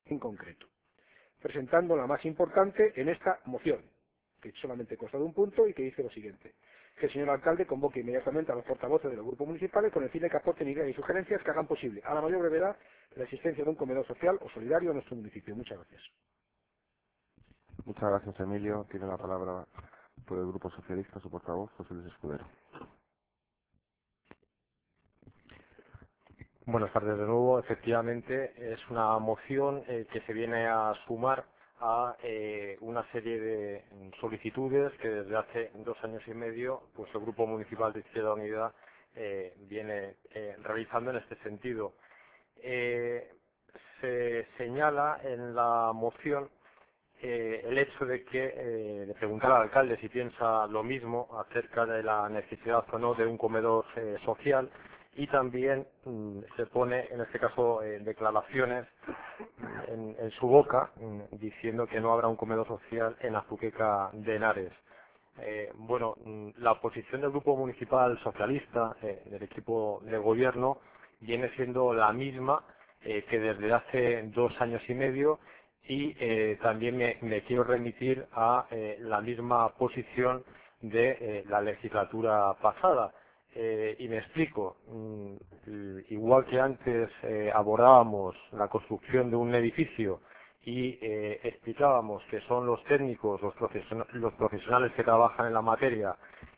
en concreto, presentando la más importante en esta moción, que solamente consta de un punto y que dice lo siguiente: que el señor alcalde convoque inmediatamente a los portavoces de los grupos municipales con el fin de que aporten ideas y sugerencias que hagan posible a la mayor brevedad la existencia de un comedor social o solidario en nuestro municipio. Muchas gracias. Muchas gracias, Emilio. Tiene la palabra por el Grupo Socialista su portavoz, José Luis Escudero. Buenas tardes de nuevo. Efectivamente, es una moción que se viene a sumar a una serie de solicitudes que desde hace 2 años y medio pues el Grupo Municipal de Izquierda Unida viene realizando en este sentido. Se señala en la moción el hecho de que de preguntar al alcalde si piensa lo mismo acerca de la necesidad o no de un comedor social, y también se pone en este caso declaraciones en su boca diciendo que no habrá un comedor social en Azuqueca de Henares. La posición del Grupo Municipal Socialista, del equipo de gobierno, viene siendo la misma que desde hace 2 años y medio, y también me quiero remitir a la misma posición de la legislatura pasada. Y me explico. Igual que antes abordábamos la construcción de un edificio y explicábamos que son los técnicos, los profesionales que trabajan en la materia,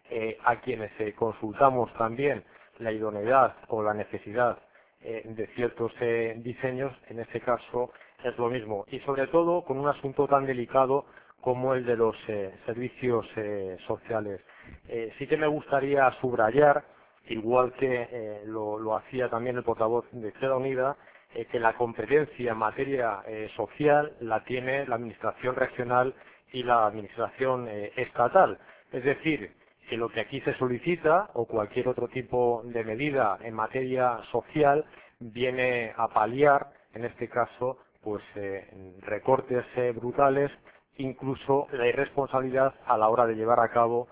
a quienes consultamos también la idoneidad o la necesidad de ciertos diseños, en este caso es lo mismo, y sobre todo con un asunto tan delicado como el de los servicios sociales. Sí que me gustaría subrayar, igual que lo hacía también el portavoz de Izquierda Unida, que la competencia en materia social la tiene la Administración regional y la Administración estatal. Es decir, que lo que aquí se solicita o cualquier otro tipo de medida en materia social viene a paliar, en este caso, pues recortes brutales, incluso la irresponsabilidad a la hora de llevar a cabo,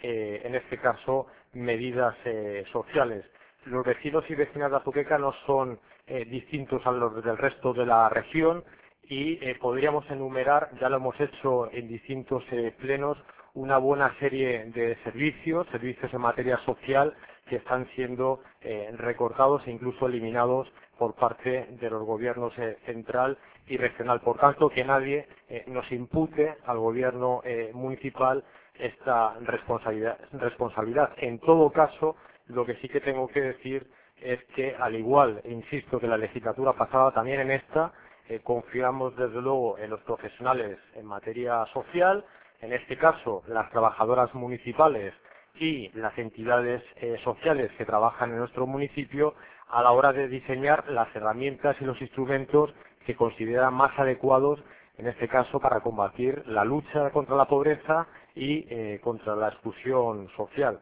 en este caso, medidas sociales. Los vecinos y vecinas de Azuqueca no son distintos a los del resto de la región, y podríamos enumerar, ya lo hemos hecho en distintos plenos, una buena serie de servicios en materia social que están siendo recortados e incluso eliminados por parte de los gobiernos central y regional. Por tanto, que nadie nos impute al gobierno municipal esta responsabilidad. En todo caso, lo que sí que tengo que decir es que, al igual, insisto, que la legislatura pasada, también en esta, confiamos desde luego en los profesionales en materia social, en este caso las trabajadoras municipales y las entidades sociales que trabajan en nuestro municipio, a la hora de diseñar las herramientas y los instrumentos que consideran más adecuados, en este caso, para combatir la lucha contra la pobreza y contra la exclusión social.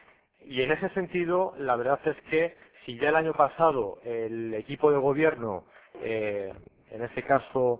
Y en ese sentido, la verdad es que si ya el año pasado el equipo de gobierno, en este caso,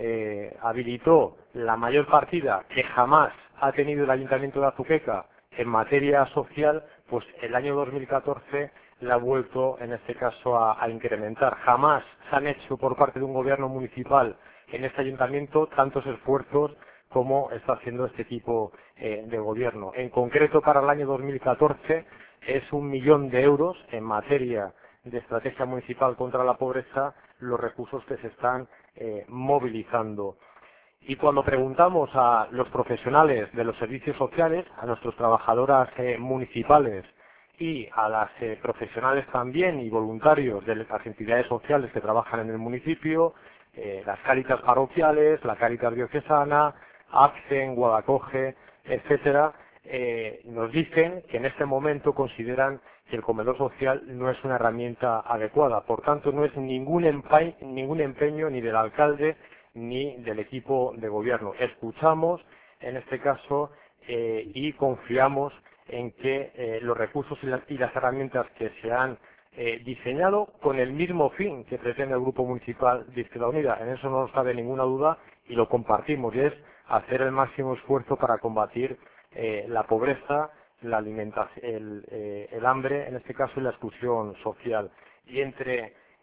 habilitó la mayor partida que jamás ha tenido el Ayuntamiento de Azuqueca en materia social, pues el año 2014 la ha vuelto, en este caso, a incrementar. Jamás se han hecho por parte de un gobierno municipal en este ayuntamiento tantos esfuerzos como está haciendo este tipo de gobierno. En concreto, para el año 2014 es 1 millón de euros en materia de estrategia municipal contra la pobreza los recursos que se están movilizando. Y cuando preguntamos a los profesionales de los servicios sociales, a nuestras trabajadoras municipales y a las profesionales también y voluntarios de las entidades sociales que trabajan en el municipio, las Cáritas parroquiales, la Cáritas diocesana, ACCEN, Guadacoge, etcétera, nos dicen que en este momento consideran que el comedor social no es una herramienta adecuada. Por tanto, no es ningún empeño ni del alcalde ni del equipo de gobierno. Escuchamos, en este caso, y confiamos en que los recursos y las herramientas que se han diseñado con el mismo fin que pretende el Grupo Municipal de Izquierda Unida, en eso no nos cabe ninguna duda y lo compartimos, y es hacer el máximo esfuerzo para combatir la pobreza, la alimentación, el hambre, en este caso, y la exclusión social. Y entre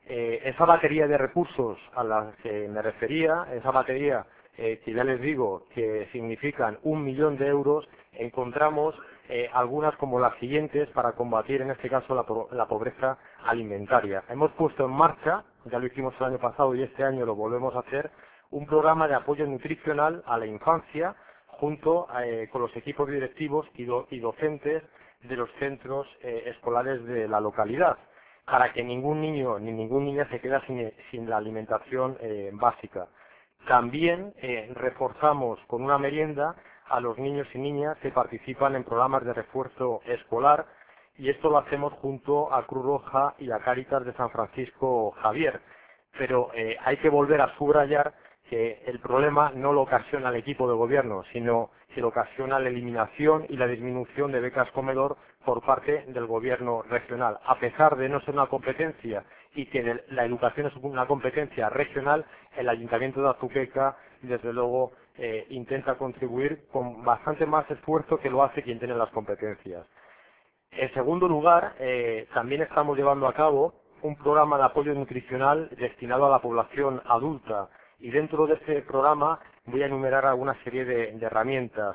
Esa batería de recursos a la que me refería, esa batería que ya les digo que significan 1 millón de euros, encontramos algunas como las siguientes para combatir en este caso la pobreza alimentaria. Hemos puesto en marcha, ya lo hicimos el año pasado y este año lo volvemos a hacer, un programa de apoyo nutricional a la infancia junto con los equipos directivos y docentes de los centros escolares de la localidad, para que ningún niño ni ninguna niña se quede sin la alimentación básica. También reforzamos con una merienda a los niños y niñas que participan en programas de refuerzo escolar, y esto lo hacemos junto a Cruz Roja y a Cáritas de San Francisco Javier. Pero hay que volver a subrayar que el problema no lo ocasiona el equipo de gobierno, sino que lo ocasiona la eliminación y la disminución de becas comedor por parte del gobierno regional. A pesar de no ser una competencia y que la educación es una competencia regional, el Ayuntamiento de Azuqueca, desde luego, intenta contribuir con bastante más esfuerzo que lo hace quien tiene las competencias. En segundo lugar, también estamos llevando a cabo un programa de apoyo nutricional destinado a la población adulta, y dentro de este programa voy a enumerar alguna serie de herramientas.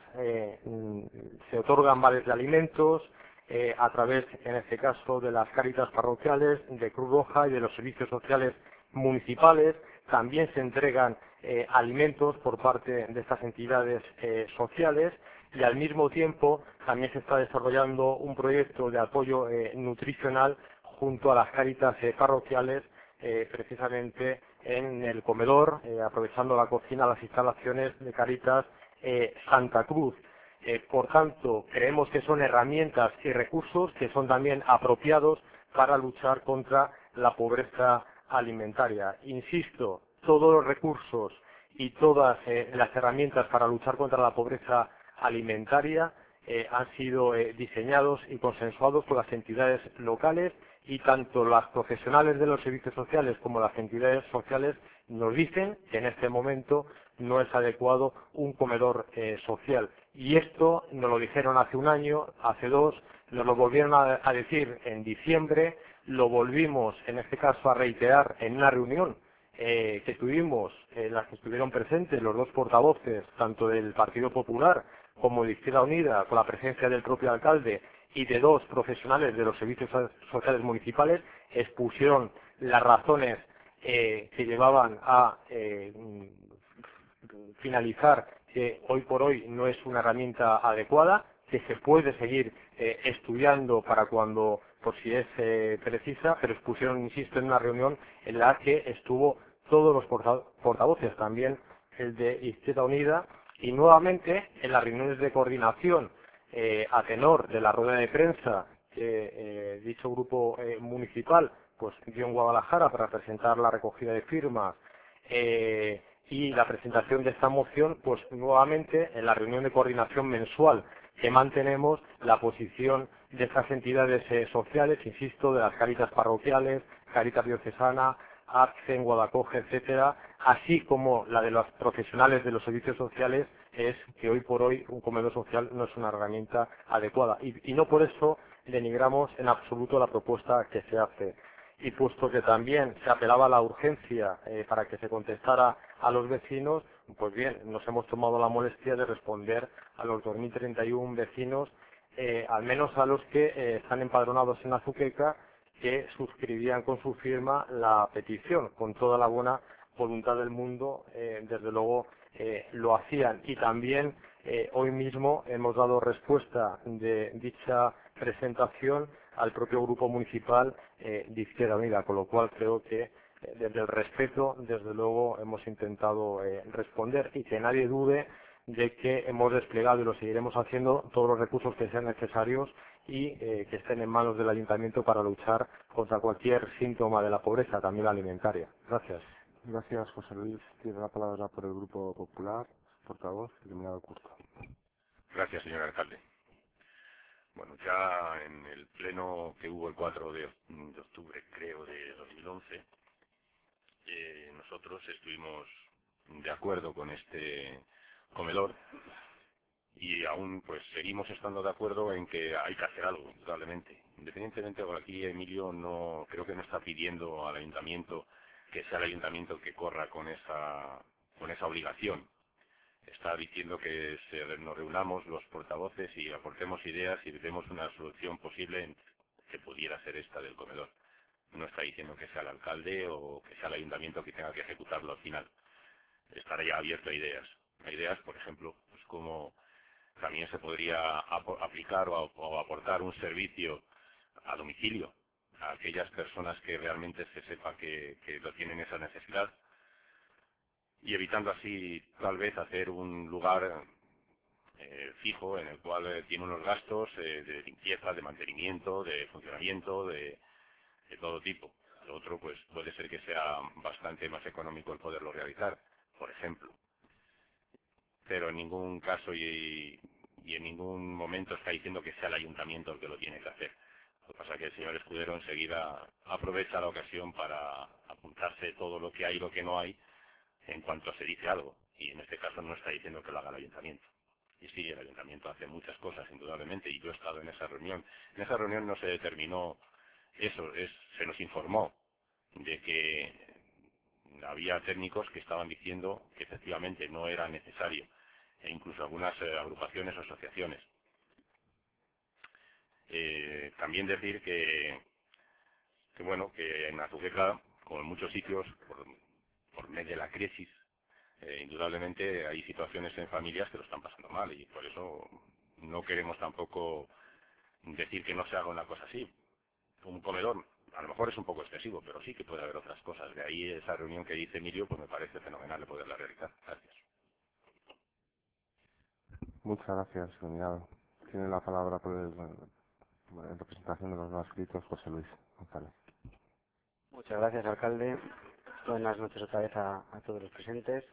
Se otorgan vales de alimentos a través, en este caso, de las Cáritas parroquiales, de Cruz Roja y de los servicios sociales municipales. También se entregan alimentos por parte de estas entidades sociales, y al mismo tiempo también se está desarrollando un proyecto de apoyo nutricional junto a las Cáritas parroquiales, precisamente en el comedor, aprovechando la cocina, las instalaciones de Cáritas Santa Cruz. Por tanto, creemos que son herramientas y recursos que son también apropiados para luchar contra la pobreza alimentaria. Insisto, todos los recursos y todas las herramientas para luchar contra la pobreza alimentaria han sido diseñados y consensuados por las entidades locales, y tanto las profesionales de los servicios sociales como las entidades sociales nos dicen que en este momento no es adecuado un comedor social. Y esto nos lo dijeron hace un año, hace dos, nos lo volvieron a decir en diciembre, lo volvimos en este caso a reiterar en una reunión que tuvimos, en la que estuvieron presentes los dos portavoces, tanto del Partido Popular como de Izquierda Unida, con la presencia del propio alcalde y de dos profesionales de los servicios sociales municipales. Expusieron las razones que llevaban a finalizar que hoy por hoy no es una herramienta adecuada, que se puede seguir estudiando para cuando, por si es precisa, pero expusieron, insisto, en una reunión en la que estuvo todos los portavoces, también el de Izquierda Unida, y nuevamente en las reuniones de coordinación a tenor de la rueda de prensa que dicho grupo municipal pues dio en Guadalajara para presentar la recogida de firmas y la presentación de esta moción, pues nuevamente en la reunión de coordinación mensual que mantenemos, la posición de estas entidades sociales, insisto, de las Cáritas parroquiales, Cáritas diocesana, ACCEN, Guadacoge, etcétera, así como la de los profesionales de los servicios sociales, es que hoy por hoy un comedor social no es una herramienta adecuada. Y no por eso denigramos en absoluto la propuesta que se hace. Y puesto que también se apelaba a la urgencia para que se contestara a los vecinos, pues bien, nos hemos tomado la molestia de responder a los 2.031 vecinos, al menos a los que están empadronados en Azuqueca, que suscribían con su firma la petición, con toda la buena voluntad del mundo, desde luego lo hacían. Y también hoy mismo hemos dado respuesta de dicha presentación al propio grupo municipal de Izquierda Unida, con lo cual creo que desde el respeto, desde luego, hemos intentado responder, y que nadie dude de que hemos desplegado y lo seguiremos haciendo todos los recursos que sean necesarios y que estén en manos del Ayuntamiento para luchar contra cualquier síntoma de la pobreza, también la alimentaria. Gracias. Gracias, José Luis. Tiene la palabra por el Grupo Popular, portavoz, eliminado Curto. Gracias, señor alcalde. Bueno, ya en el pleno que hubo el 4 de octubre, creo, de 2011, nosotros estuvimos de acuerdo con este comedor y aún pues seguimos estando de acuerdo en que hay que hacer algo, indudablemente. Independientemente de aquí, Emilio no creo que no está pidiendo al ayuntamiento que sea el ayuntamiento que corra con esa obligación. Está diciendo que nos reunamos los portavoces y aportemos ideas y demos una solución posible que pudiera ser esta del comedor. No está diciendo que sea el alcalde o que sea el ayuntamiento que tenga que ejecutarlo al final. Estará ya abierto a ideas. A ideas, por ejemplo, pues como también se podría aplicar o aportar un servicio a domicilio a aquellas personas que realmente se sepa que lo tienen esa necesidad, y evitando así tal vez hacer un lugar fijo en el cual tiene unos gastos de limpieza, de mantenimiento, de funcionamiento, de todo tipo. Lo otro pues puede ser que sea bastante más económico el poderlo realizar, por ejemplo. Pero en ningún caso y en ningún momento está diciendo que sea el ayuntamiento el que lo tiene que hacer. Lo que pasa es que el señor Escudero enseguida aprovecha la ocasión para apuntarse todo lo que hay y lo que no hay en cuanto se dice algo. Y en este caso no está diciendo que lo haga el ayuntamiento. Y sí, el ayuntamiento hace muchas cosas, indudablemente, y yo he estado en esa reunión. En esa reunión no se determinó eso, se nos informó de que había técnicos que estaban diciendo que efectivamente no era necesario, e incluso algunas agrupaciones o asociaciones. También decir que bueno, que en Azuqueca, como en muchos sitios, por medio de la crisis, indudablemente hay situaciones en familias que lo están pasando mal, y por eso no queremos tampoco decir que no se haga una cosa así. Un comedor a lo mejor es un poco excesivo, pero sí que puede haber otras cosas. De ahí esa reunión que dice Emilio, pues me parece fenomenal de poderla realizar. Gracias. Muchas gracias, señor. Tiene la palabra en representación de los no escritos, José Luis González. Muchas gracias, alcalde. Buenas noches otra vez a todos los presentes.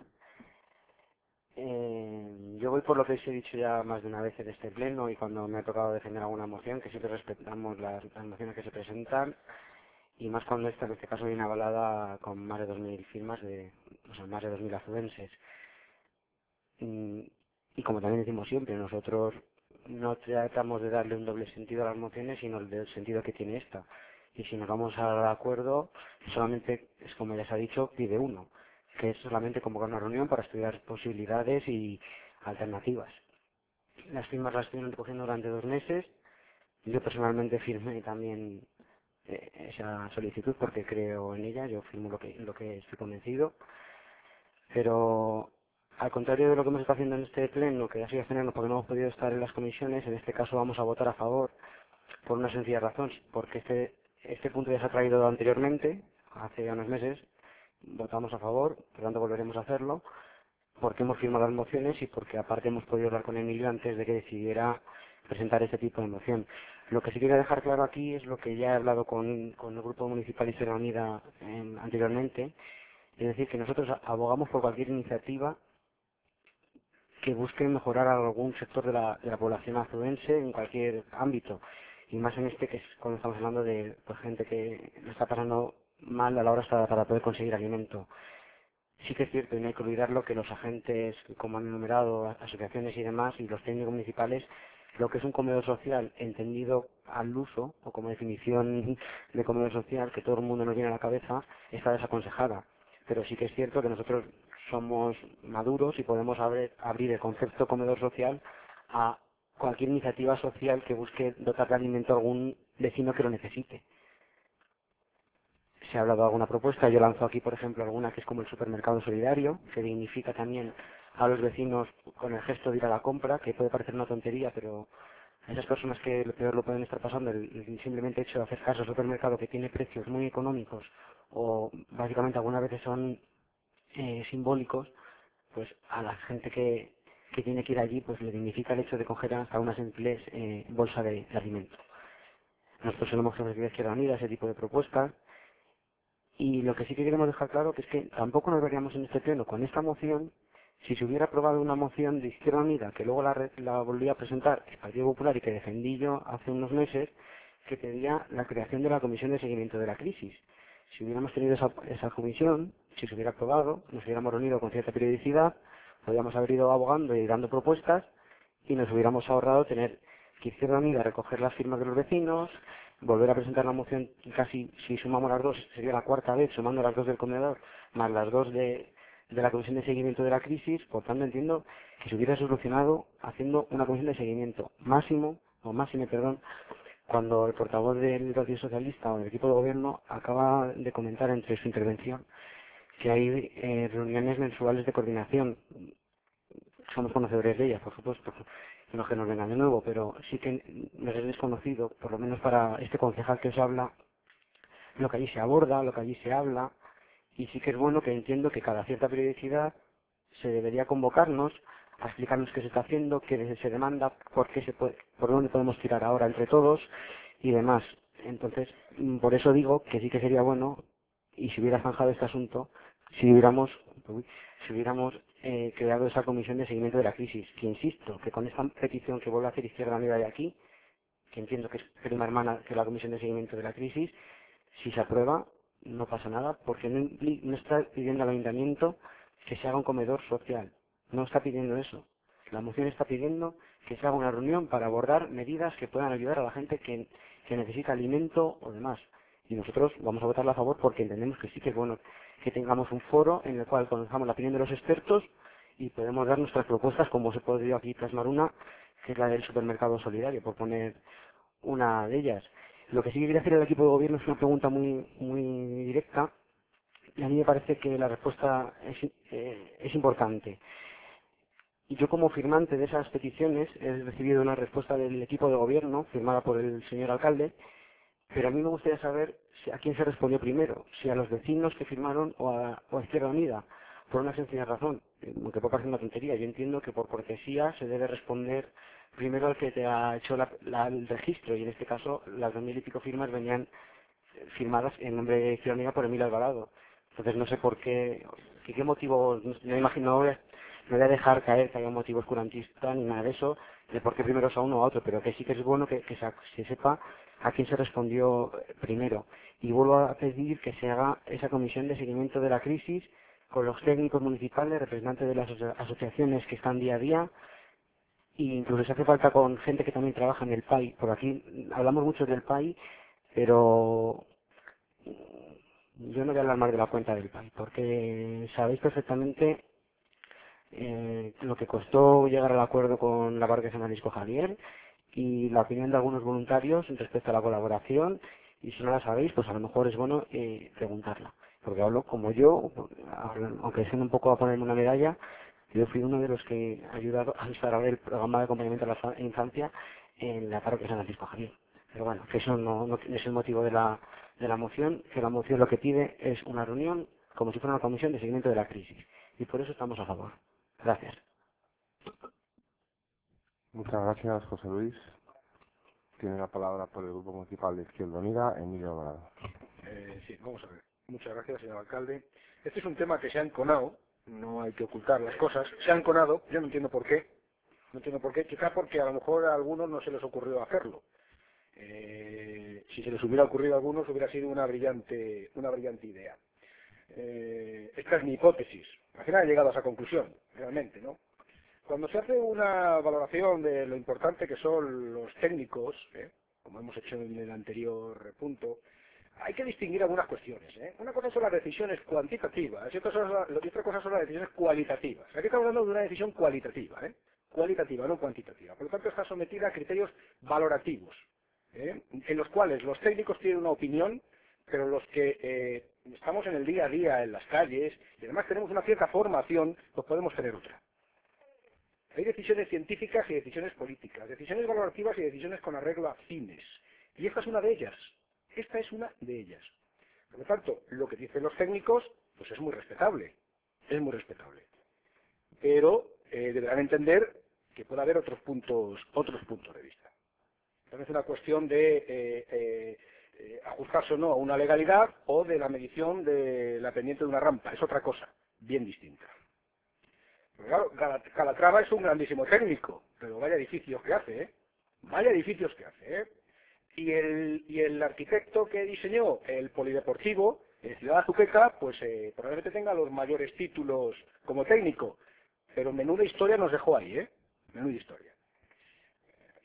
Yo voy por lo que os he dicho ya más de una vez en este pleno y cuando me ha tocado defender alguna moción, que siempre respetamos las mociones que se presentan, y más cuando esta, en este caso, viene avalada con más de 2.000 firmas, más de 2.000 azuenses. Y como también decimos siempre, nosotros no tratamos de darle un doble sentido a las mociones, sino el del sentido que tiene esta. Y si nos vamos al acuerdo, solamente, es como ya se ha dicho, pide uno, que es solamente convocar una reunión para estudiar posibilidades y alternativas. Las firmas las estuvieron recogiendo durante 2 meses. Yo personalmente firmé también esa solicitud porque creo en ella, yo firmo lo que estoy convencido. Pero al contrario de lo que hemos estado haciendo en este pleno, que ha sido abstenernos porque no hemos podido estar en las comisiones, en este caso vamos a votar a favor por una sencilla razón, porque este punto ya se ha traído anteriormente, hace ya unos meses, votamos a favor, por lo tanto volveremos a hacerlo, porque hemos firmado las mociones y porque aparte hemos podido hablar con Emilio antes de que decidiera presentar este tipo de moción. Lo que sí quería dejar claro aquí es lo que ya he hablado con el Grupo Municipal Izquierda Unida anteriormente, es decir, que nosotros abogamos por cualquier iniciativa que busque mejorar a algún sector de la población azuense en cualquier ámbito, y más en este que es cuando estamos hablando de pues, gente que lo está pasando mal a la hora para poder conseguir alimento. Sí que es cierto, y no hay que olvidarlo, que los agentes, como han enumerado, asociaciones y demás, y los técnicos municipales, lo que es un comedor social entendido al uso, o como definición de comedor social, que todo el mundo nos viene a la cabeza, está desaconsejada. Pero sí que es cierto que nosotros somos maduros y podemos abrir el concepto comedor social a cualquier iniciativa social que busque dotar de alimento a algún vecino que lo necesite. Se ha hablado de alguna propuesta, yo lanzo aquí, por ejemplo, alguna que es como el supermercado solidario, que dignifica también a los vecinos con el gesto de ir a la compra, que puede parecer una tontería, pero a esas personas que lo peor lo pueden estar pasando, el simplemente hecho de hacer caso al supermercado que tiene precios muy económicos o básicamente algunas veces son simbólicos, pues a la gente que tiene que ir allí pues le dignifica el hecho de coger hasta una simple bolsa de alimento. Nosotros hemos ofrecido a Izquierda Unida ese tipo de propuestas. Y lo que sí que queremos dejar claro que es que tampoco nos veríamos en este pleno con esta moción si se hubiera aprobado una moción de Izquierda Unida que luego la volvía a presentar el Partido Popular y que defendí yo hace unos meses, que pedía la creación de la Comisión de Seguimiento de la Crisis. Si hubiéramos tenido esa comisión, si se hubiera aprobado, nos hubiéramos reunido con cierta periodicidad, podríamos haber ido abogando y dando propuestas y nos hubiéramos ahorrado tener que Izquierda Unida recoger las firmas de los vecinos, volver a presentar la moción, casi si sumamos las dos, sería la cuarta vez, sumando las dos del comedor, más las dos de la Comisión de Seguimiento de la Crisis. Por tanto, entiendo que se hubiera solucionado haciendo una comisión de seguimiento máxime, cuando el portavoz del Partido Socialista o del equipo de gobierno acaba de comentar entre su intervención que hay reuniones mensuales de coordinación. Somos conocedores de ellas, por supuesto, no que nos vengan de nuevo, pero sí que nos es desconocido, por lo menos para este concejal que os habla, lo que allí se aborda, lo que allí se habla, y sí que es bueno que entiendo que cada cierta periodicidad se debería convocarnos a explicarnos qué se está haciendo, qué se demanda, por qué se puede, por dónde podemos tirar ahora entre todos y demás. Entonces, por eso digo que sí que sería bueno, y si hubiera zanjado este asunto, si hubiéramos creado esa comisión de seguimiento de la crisis, que insisto, que con esta petición que vuelve a hacer Izquierda Unida de aquí, que entiendo que es prima hermana que la comisión de seguimiento de la crisis, si se aprueba, no pasa nada, porque no está pidiendo al ayuntamiento que se haga un comedor social, no está pidiendo eso. La moción está pidiendo que se haga una reunión para abordar medidas que puedan ayudar a la gente que necesita alimento o demás. Y nosotros vamos a votarla a favor porque entendemos que sí que es bueno que tengamos un foro en el cual conozcamos la opinión de los expertos y podemos dar nuestras propuestas, como se podría aquí plasmar una, que es la del supermercado solidario, por poner una de ellas. Lo que sí que quería hacer el equipo de gobierno es una pregunta muy directa, y a mí me parece que la respuesta es importante. Y yo, como firmante de esas peticiones, he recibido una respuesta del equipo de gobierno firmada por el señor alcalde, pero a mí me gustaría saber a quién se respondió primero, si a los vecinos que firmaron o a Izquierda Unida, por una sencilla razón, aunque puede parecer una tontería. Yo entiendo que por cortesía se debe responder primero al que te ha hecho el registro, y en este caso las 2000 y pico firmas venían firmadas en nombre de Izquierda Unida por Emilio Alvarado. Entonces no sé por qué motivo, no me imagino, no voy a dejar caer que haya un motivo oscurantista ni nada de eso, de por qué primero es a uno o a otro, pero que sí que es bueno que se sepa a quién se respondió primero. Y vuelvo a pedir que se haga esa comisión de seguimiento de la crisis con los técnicos municipales, representantes de las asociaciones que están día a día, e incluso se hace falta con gente que también trabaja en el PAI. Por aquí hablamos mucho del PAI, pero yo no voy a hablar más de la cuenta del PAI, porque sabéis perfectamente lo que costó llegar al acuerdo con la parroquia San Francisco Javier y la opinión de algunos voluntarios respecto a la colaboración, y si no la sabéis, pues a lo mejor es bueno preguntarla. Porque hablo como yo, aunque sea un poco a ponerme una medalla, yo fui uno de los que ha ayudado a instalar el programa de acompañamiento a la infancia en la parroquia San Francisco Javier. Pero bueno, que eso no es el motivo de la moción, que la moción lo que pide es una reunión como si fuera una comisión de seguimiento de la crisis. Y por eso estamos a favor. Gracias. Muchas gracias, José Luis. Tiene la palabra por el Grupo Municipal de Izquierda Unida, Emilio Alvarado. Sí, vamos a ver. Muchas gracias, señor alcalde. Este es un tema que se ha enconado, no hay que ocultar las cosas. Se ha enconado, yo no entiendo por qué. No entiendo por qué, quizá porque a lo mejor a algunos no se les ocurrió hacerlo. Si se les hubiera ocurrido a algunos hubiera sido una brillante idea. Esta es mi hipótesis. Al final he llegado a esa conclusión, realmente, ¿no? Cuando se hace una valoración de lo importante que son los técnicos, como hemos hecho en el anterior punto, hay que distinguir algunas cuestiones. Una cosa son las decisiones cuantitativas y otra cosa son las decisiones cualitativas. Aquí estamos hablando de una decisión cualitativa, cualitativa, no cuantitativa. Por lo tanto, está sometida a criterios valorativos, en los cuales los técnicos tienen una opinión, pero los que estamos en el día a día, en las calles, y además tenemos una cierta formación, pues podemos tener otra. Hay decisiones científicas y decisiones políticas, decisiones valorativas y decisiones con arreglo a fines. Y esta es una de ellas. Esta es una de ellas. Por lo tanto, lo que dicen los técnicos, pues es muy respetable. Es muy respetable. Pero deberán entender que puede haber otros puntos de vista. Entonces es una cuestión de ajustarse o no a una legalidad o de la medición de la pendiente de una rampa. Es otra cosa, bien distinta. Pero claro, Calatrava es un grandísimo técnico, pero vaya edificios que hace, Vaya edificios que hace, Y el arquitecto que diseñó el polideportivo en Ciudad Azuqueca, pues probablemente tenga los mayores títulos como técnico, pero menuda historia nos dejó ahí, menuda historia.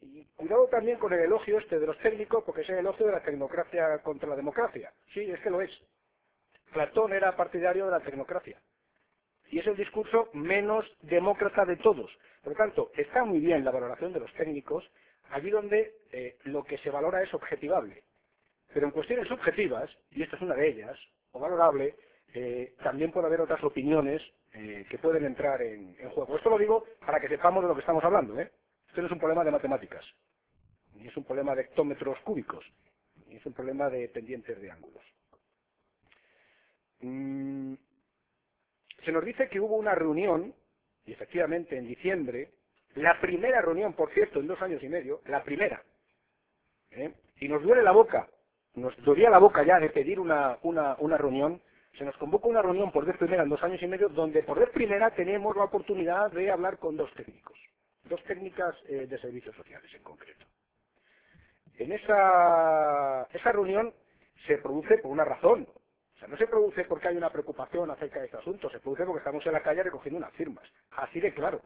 Y cuidado también con el elogio este de los técnicos, porque es el elogio de la tecnocracia contra la democracia. Sí, es que lo es. Platón era partidario de la tecnocracia. Y es el discurso menos demócrata de todos. Por lo tanto, está muy bien la valoración de los técnicos, allí donde lo que se valora es objetivable. Pero en cuestiones subjetivas, y esta es una de ellas, o valorable, también puede haber otras opiniones que pueden entrar en juego. Esto lo digo para que sepamos de lo que estamos hablando. Esto no es un problema de matemáticas, ni es un problema de hectómetros cúbicos, ni es un problema de pendientes de ángulos. Se nos dice que hubo una reunión, y efectivamente en diciembre, la primera reunión, por cierto, en 2 años y medio, la primera, y nos duele la boca, nos dolía la boca ya de pedir una reunión. Se nos convoca una reunión por vez primera en 2 años y medio, donde por vez primera tenemos la oportunidad de hablar con 2 técnicos, 2 técnicas de servicios sociales en concreto. En esa reunión se produce por una razón. O sea, no se produce porque hay una preocupación acerca de este asunto, se produce porque estamos en la calle recogiendo unas firmas. Así de claro,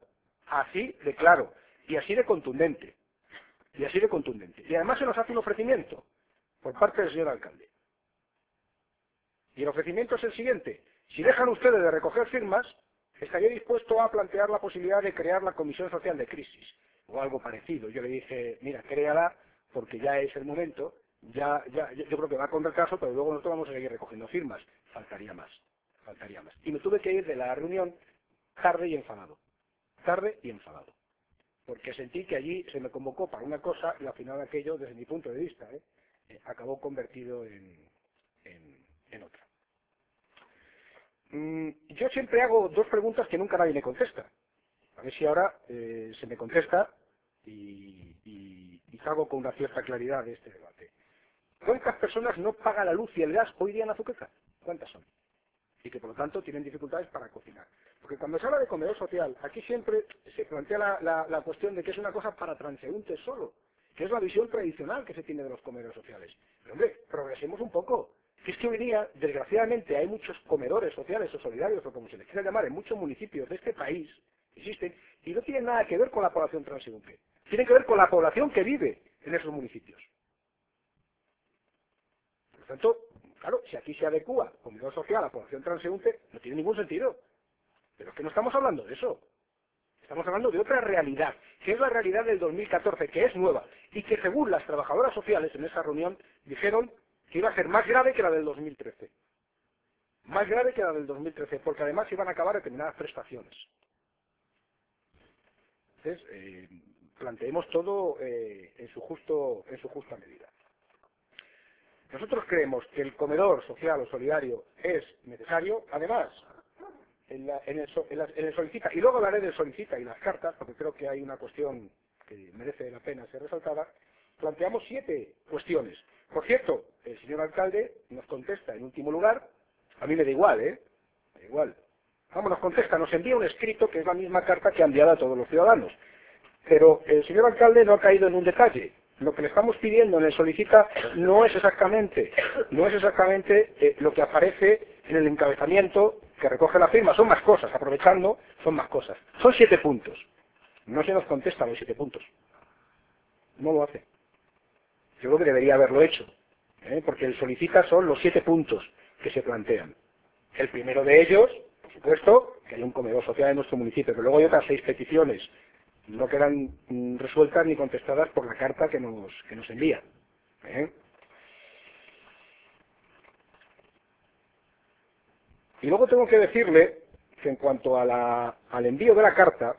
y así de contundente. Y además se nos hace un ofrecimiento por parte del señor alcalde. Y el ofrecimiento es el siguiente: si dejan ustedes de recoger firmas, estaría dispuesto a plantear la posibilidad de crear la Comisión Social de Crisis, o algo parecido. Yo le dije, mira, créala, porque ya es el momento, yo creo que va con retraso, pero luego nosotros vamos a seguir recogiendo firmas. Faltaría más. Y me tuve que ir de la reunión tarde y enfadado, porque sentí que allí se me convocó para una cosa y al final aquello, desde mi punto de vista, acabó convertido en otra. Yo siempre hago 2 preguntas que nunca nadie me contesta. A ver si ahora se me contesta y salgo con una cierta claridad de este debate. ¿Cuántas personas no pagan la luz y el gas hoy día en Azuqueca? ¿Cuántas son? Y que por lo tanto tienen dificultades para cocinar. Porque cuando se habla de comedor social, aquí siempre se plantea la cuestión de que es una cosa para transeúntes solo, que es la visión tradicional que se tiene de los comedores sociales. Pero hombre, progresemos un poco. Que es que hoy día, desgraciadamente, hay muchos comedores sociales o solidarios, o como se les quiera llamar, en muchos municipios de este país, existen, y no tienen nada que ver con la población transeúnte. Tienen que ver con la población que vive en esos municipios. Por lo tanto, claro, si aquí se adecúa comedor social a la población transeúnte, no tiene ningún sentido. Pero es que no estamos hablando de eso. Estamos hablando de otra realidad, que es la realidad del 2014, que es nueva, y que según las trabajadoras sociales en esa reunión dijeron que iba a ser más grave que la del 2013. Más grave que la del 2013, porque además iban a acabar determinadas prestaciones. Entonces, planteemos todo en su justa medida. Nosotros creemos que el comedor social o solidario es necesario. Además, en el solicita, y luego hablaré del solicita y las cartas, porque creo que hay una cuestión que merece la pena ser resaltada, planteamos 7 cuestiones. Por cierto, el señor alcalde nos contesta en último lugar, a mí me da igual, da igual. Vamos, nos contesta, nos envía un escrito que es la misma carta que ha enviado a todos los ciudadanos. Pero el señor alcalde no ha caído en un detalle. Lo que le estamos pidiendo en el solicita no es exactamente lo que aparece en el encabezamiento que recoge la firma. Son más cosas, aprovechando, son más cosas. Son 7 puntos. No se nos contesta los 7 puntos. No lo hace. Yo creo que debería haberlo hecho, porque el solicita son los 7 puntos que se plantean. El primero de ellos, por supuesto, que hay un comedor social en nuestro municipio, pero luego hay otras 6 peticiones. No quedan resueltas ni contestadas por la carta que nos envían. Y luego tengo que decirle que en cuanto a al envío de la carta,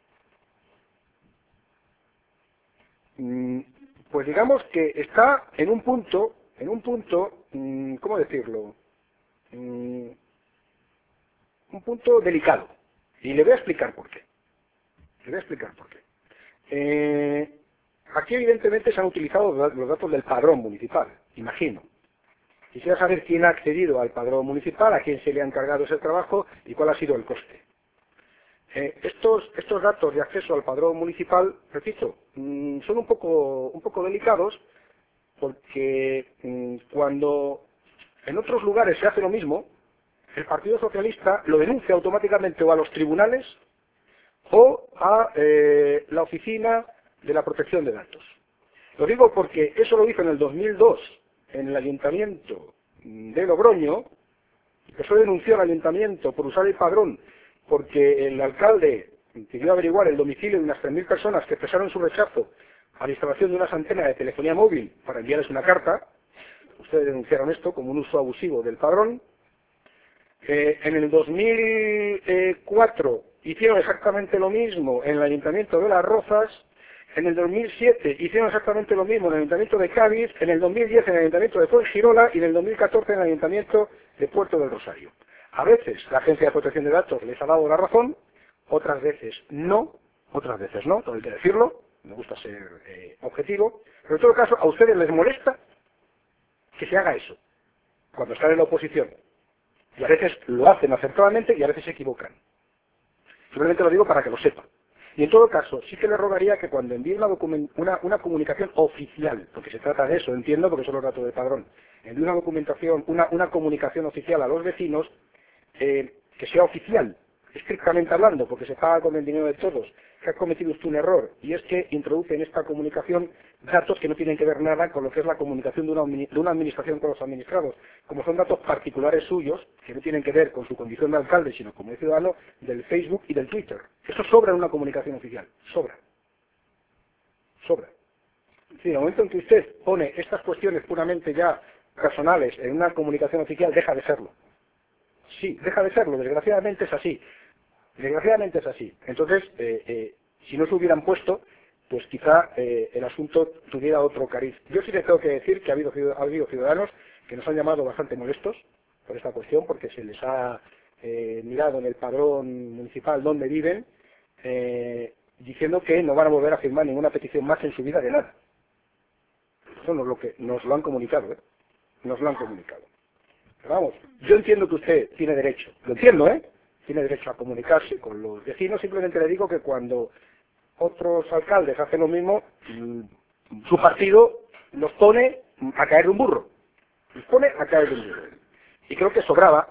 pues digamos que está en un punto, ¿cómo decirlo? Un punto delicado. Y le voy a explicar por qué. Aquí evidentemente se han utilizado los datos del padrón municipal, imagino. Quisiera saber quién ha accedido al padrón municipal, a quién se le ha encargado ese trabajo y cuál ha sido el coste. Estos datos de acceso al padrón municipal, repito, son un poco delicados, porque cuando en otros lugares se hace lo mismo, el Partido Socialista lo denuncia automáticamente o a los tribunales o a la oficina de la protección de datos. Lo digo porque eso lo hizo en el 2002 en el Ayuntamiento de Logroño. Eso denunció al Ayuntamiento por usar el padrón, porque el alcalde pidió averiguar el domicilio de unas 3.000 personas que expresaron su rechazo a la instalación de unas antenas de telefonía móvil para enviarles una carta. Ustedes denunciaron esto como un uso abusivo del padrón. En el 2004 hicieron exactamente lo mismo en el Ayuntamiento de Las Rozas. En el 2007 hicieron exactamente lo mismo en el Ayuntamiento de Cádiz. En el 2010 en el Ayuntamiento de Fuengirola y en el 2014 en el Ayuntamiento de Puerto del Rosario. A veces la Agencia de Protección de Datos les ha dado la razón, otras veces no, todo hay que decirlo, me gusta ser objetivo, pero en todo caso a ustedes les molesta que se haga eso, cuando están en la oposición. Y a veces lo hacen acertadamente y a veces se equivocan. Simplemente lo digo para que lo sepan. Y en todo caso, sí que le rogaría que cuando envíen una comunicación oficial, porque se trata de eso, entiendo, porque son los datos del padrón, envíe una documentación, una comunicación oficial a los vecinos, que sea oficial, estrictamente hablando, porque se paga con el dinero de todos, que ha cometido usted un error, y es que introduce en esta comunicación datos que no tienen que ver nada con lo que es la comunicación de una administración con los administrados, como son datos particulares suyos, que no tienen que ver con su condición de alcalde, sino como de ciudadano, del Facebook y del Twitter. Eso sobra en una comunicación oficial, sobra. Sobra. Sí, en el momento en que usted pone estas cuestiones puramente ya personales en una comunicación oficial, deja de serlo. Sí, deja de serlo, desgraciadamente es así. Desgraciadamente es así. Entonces, si no se hubieran puesto, pues quizá el asunto tuviera otro cariz. Yo sí les tengo que decir que ha habido ciudadanos que nos han llamado bastante molestos por esta cuestión, porque se les ha mirado en el padrón municipal donde viven, diciendo que no van a volver a firmar ninguna petición más en su vida de nada. Eso no es lo que nos lo han comunicado, ¿eh? Nos lo han comunicado. Pero vamos, yo entiendo que usted tiene derecho, lo entiendo, tiene derecho a comunicarse con los vecinos, simplemente le digo que cuando otros alcaldes hacen lo mismo, su partido los pone a caer de un burro. Los pone a caer de un burro. Y creo que sobraba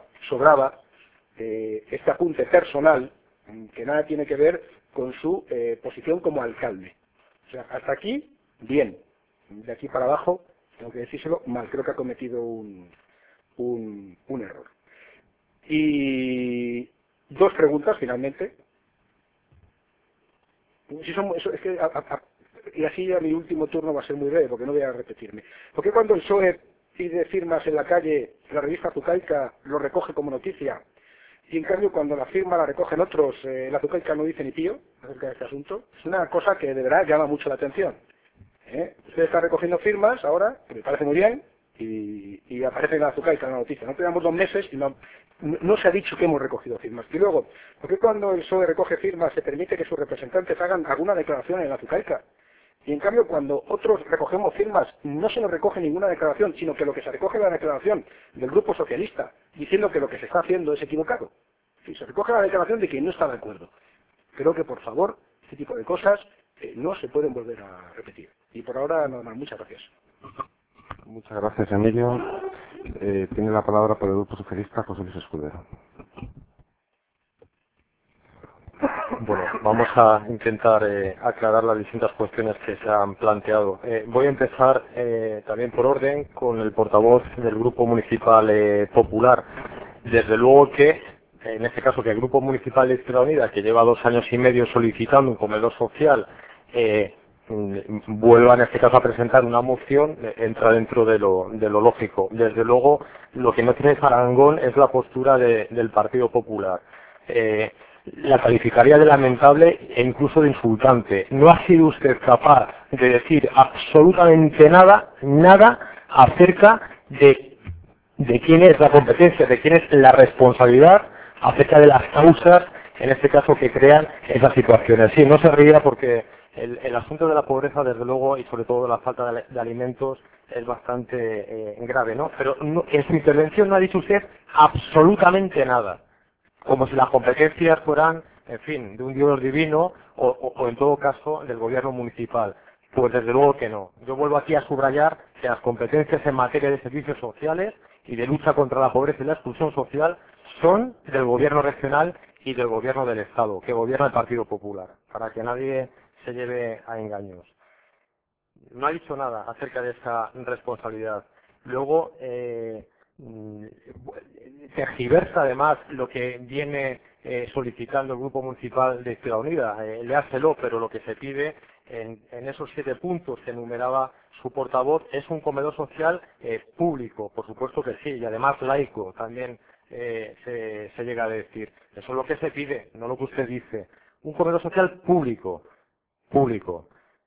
este apunte personal, que nada tiene que ver con su posición como alcalde. O sea, hasta aquí, bien. De aquí para abajo, tengo que decírselo, mal. Creo que ha cometido un error. Y dos preguntas, finalmente. Si son, eso, es que, y así ya mi último turno va a ser muy breve, porque no voy a repetirme. ¿Por qué cuando el PSOE pide firmas en la calle, la revista Azucaica lo recoge como noticia, y en cambio cuando la firma la recogen otros, la Azucaica no dice ni pío acerca de este asunto? Es una cosa que de verdad llama mucho la atención. Usted está recogiendo firmas ahora, que me parece muy bien, y aparece en la Azucaica en la noticia. No tenemos 2 meses y no se ha dicho que hemos recogido firmas. Y luego, ¿por qué cuando el PSOE recoge firmas se permite que sus representantes hagan alguna declaración en la Azucaica? Y en cambio cuando otros recogemos firmas no se nos recoge ninguna declaración, sino que lo que se recoge es la declaración del Grupo Socialista, diciendo que lo que se está haciendo es equivocado. Sí, se recoge la declaración de quien no está de acuerdo. Creo que, por favor, este tipo de cosas no se pueden volver a repetir. Y por ahora, nada más. Muchas gracias. Muchas gracias, Emilio. Tiene la palabra por el Grupo Socialista José Luis Escudero. Bueno, vamos a intentar aclarar las distintas cuestiones que se han planteado. Voy a empezar también por orden con el portavoz del Grupo Municipal Popular. Desde luego que, en este caso, que el Grupo Municipal de Izquierda Unida, que lleva 2 años y medio solicitando un comedor social, vuelva en este caso a presentar una moción, entra dentro de lo lógico. Desde luego, lo que no tiene parangón es la postura del Partido Popular. La calificaría de lamentable e incluso de insultante. No ha sido usted capaz de decir absolutamente nada acerca de quién es la competencia, de quién es la responsabilidad, acerca de las causas, en este caso, que crean esas situaciones. Sí, no se ría porque el asunto de la pobreza, desde luego, y sobre todo la falta de alimentos, es bastante grave, ¿no? Pero en su intervención no ha dicho usted absolutamente nada. Como si las competencias fueran, en fin, de un Dios divino o en todo caso del gobierno municipal. Pues desde luego que no. Yo vuelvo aquí a subrayar que las competencias en materia de servicios sociales y de lucha contra la pobreza y la exclusión social son del gobierno regional y del gobierno del Estado, que gobierna el Partido Popular. Para que nadie se lleve a engaños. No ha dicho nada acerca de esa responsabilidad. Luego, tergiversa además lo que viene solicitando el Grupo Municipal de Izquierda Unida. Léaselo, pero lo que se pide en esos 7 puntos que enumeraba su portavoz es un comedor social público, por supuesto que sí, y además laico, también se llega a decir. Eso es lo que se pide, no lo que usted dice. Un comedor social público, público.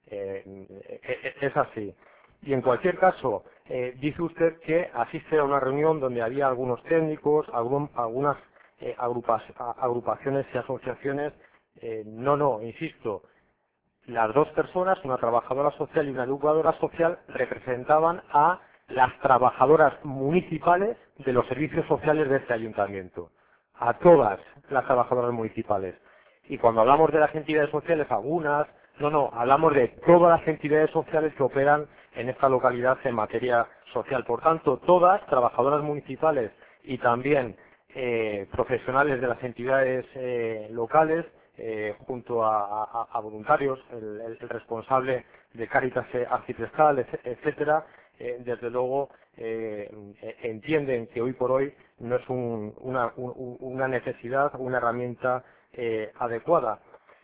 Es así. Y en cualquier caso, dice usted que asiste a una reunión donde había algunos técnicos, algunas agrupaciones y asociaciones. No, insisto, las 2 personas, una trabajadora social y una educadora social, representaban a las trabajadoras municipales de los servicios sociales de este ayuntamiento. A todas las trabajadoras municipales. Y cuando hablamos de las entidades sociales, algunas, hablamos de todas las entidades sociales que operan en esta localidad en materia social. Por tanto, todas trabajadoras municipales y también profesionales de las entidades locales, junto a voluntarios, el responsable de Cáritas Arciprestal, etcétera, desde luego entienden que hoy por hoy no es una necesidad, una herramienta adecuada.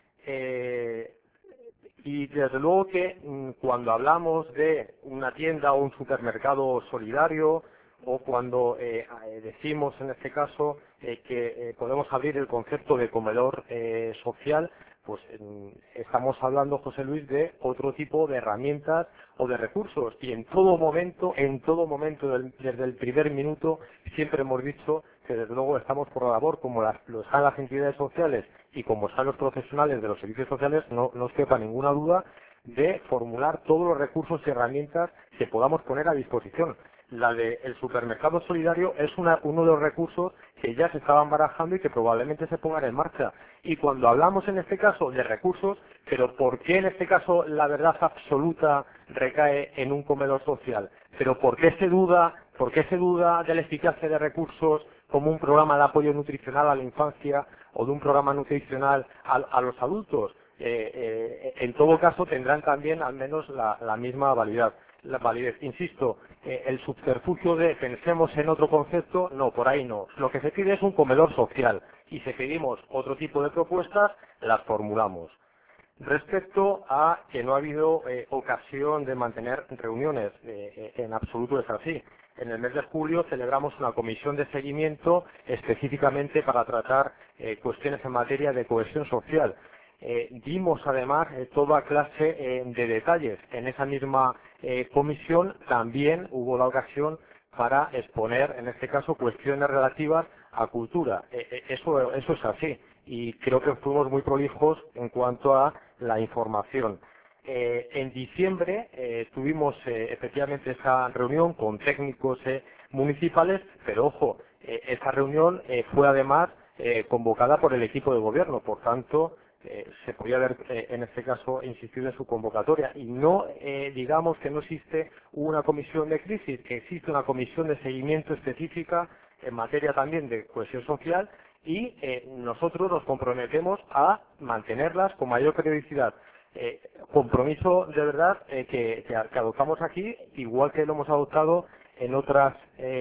Y desde luego que cuando hablamos de una tienda o un supermercado solidario, o cuando decimos en este caso que podemos abrir el concepto de comedor social, pues estamos hablando, José Luis, de otro tipo de herramientas o de recursos. Y en todo momento, desde el primer minuto, siempre hemos dicho que desde luego estamos por la labor, como lo están las entidades sociales y como están los profesionales de los servicios sociales, no os quepa ninguna duda de formular todos los recursos y herramientas que podamos poner a disposición. La del supermercado solidario es uno de los recursos que ya se estaban barajando y que probablemente se pongan en marcha. Y cuando hablamos en este caso de recursos, pero ¿por qué en este caso la verdad absoluta recae en un comedor social? ¿Pero por qué se duda de la eficacia de recursos como un programa de apoyo nutricional a la infancia o de un programa nutricional a los adultos? En todo caso tendrán también al menos la misma validez. Insisto, el subterfugio de pensemos en otro concepto, no, por ahí no. Lo que se pide es un comedor social y si pedimos otro tipo de propuestas, las formulamos. Respecto a que no ha habido ocasión de mantener reuniones, en absoluto es así. En el mes de julio celebramos una comisión de seguimiento específicamente para tratar cuestiones en materia de cohesión social. Dimos además toda clase de detalles. En esa misma comisión también hubo la ocasión para exponer, en este caso, cuestiones relativas a cultura. Eso es así y creo que fuimos muy prolijos en cuanto a la información. En diciembre tuvimos efectivamente esa reunión con técnicos municipales, pero ojo, esa reunión fue además convocada por el equipo de gobierno, por tanto se podía haber en este caso insistido en su convocatoria y no digamos que no existe una comisión de crisis, que existe una comisión de seguimiento específica en materia también de cohesión social y nosotros nos comprometemos a mantenerlas con mayor periodicidad. Compromiso de verdad que adoptamos aquí, igual que lo hemos adoptado en otras,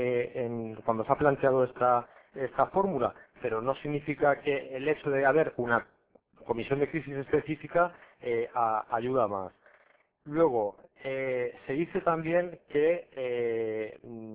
cuando se ha planteado esta fórmula, pero no significa que el hecho de haber una comisión de crisis específica ayuda más. Luego, se dice también que,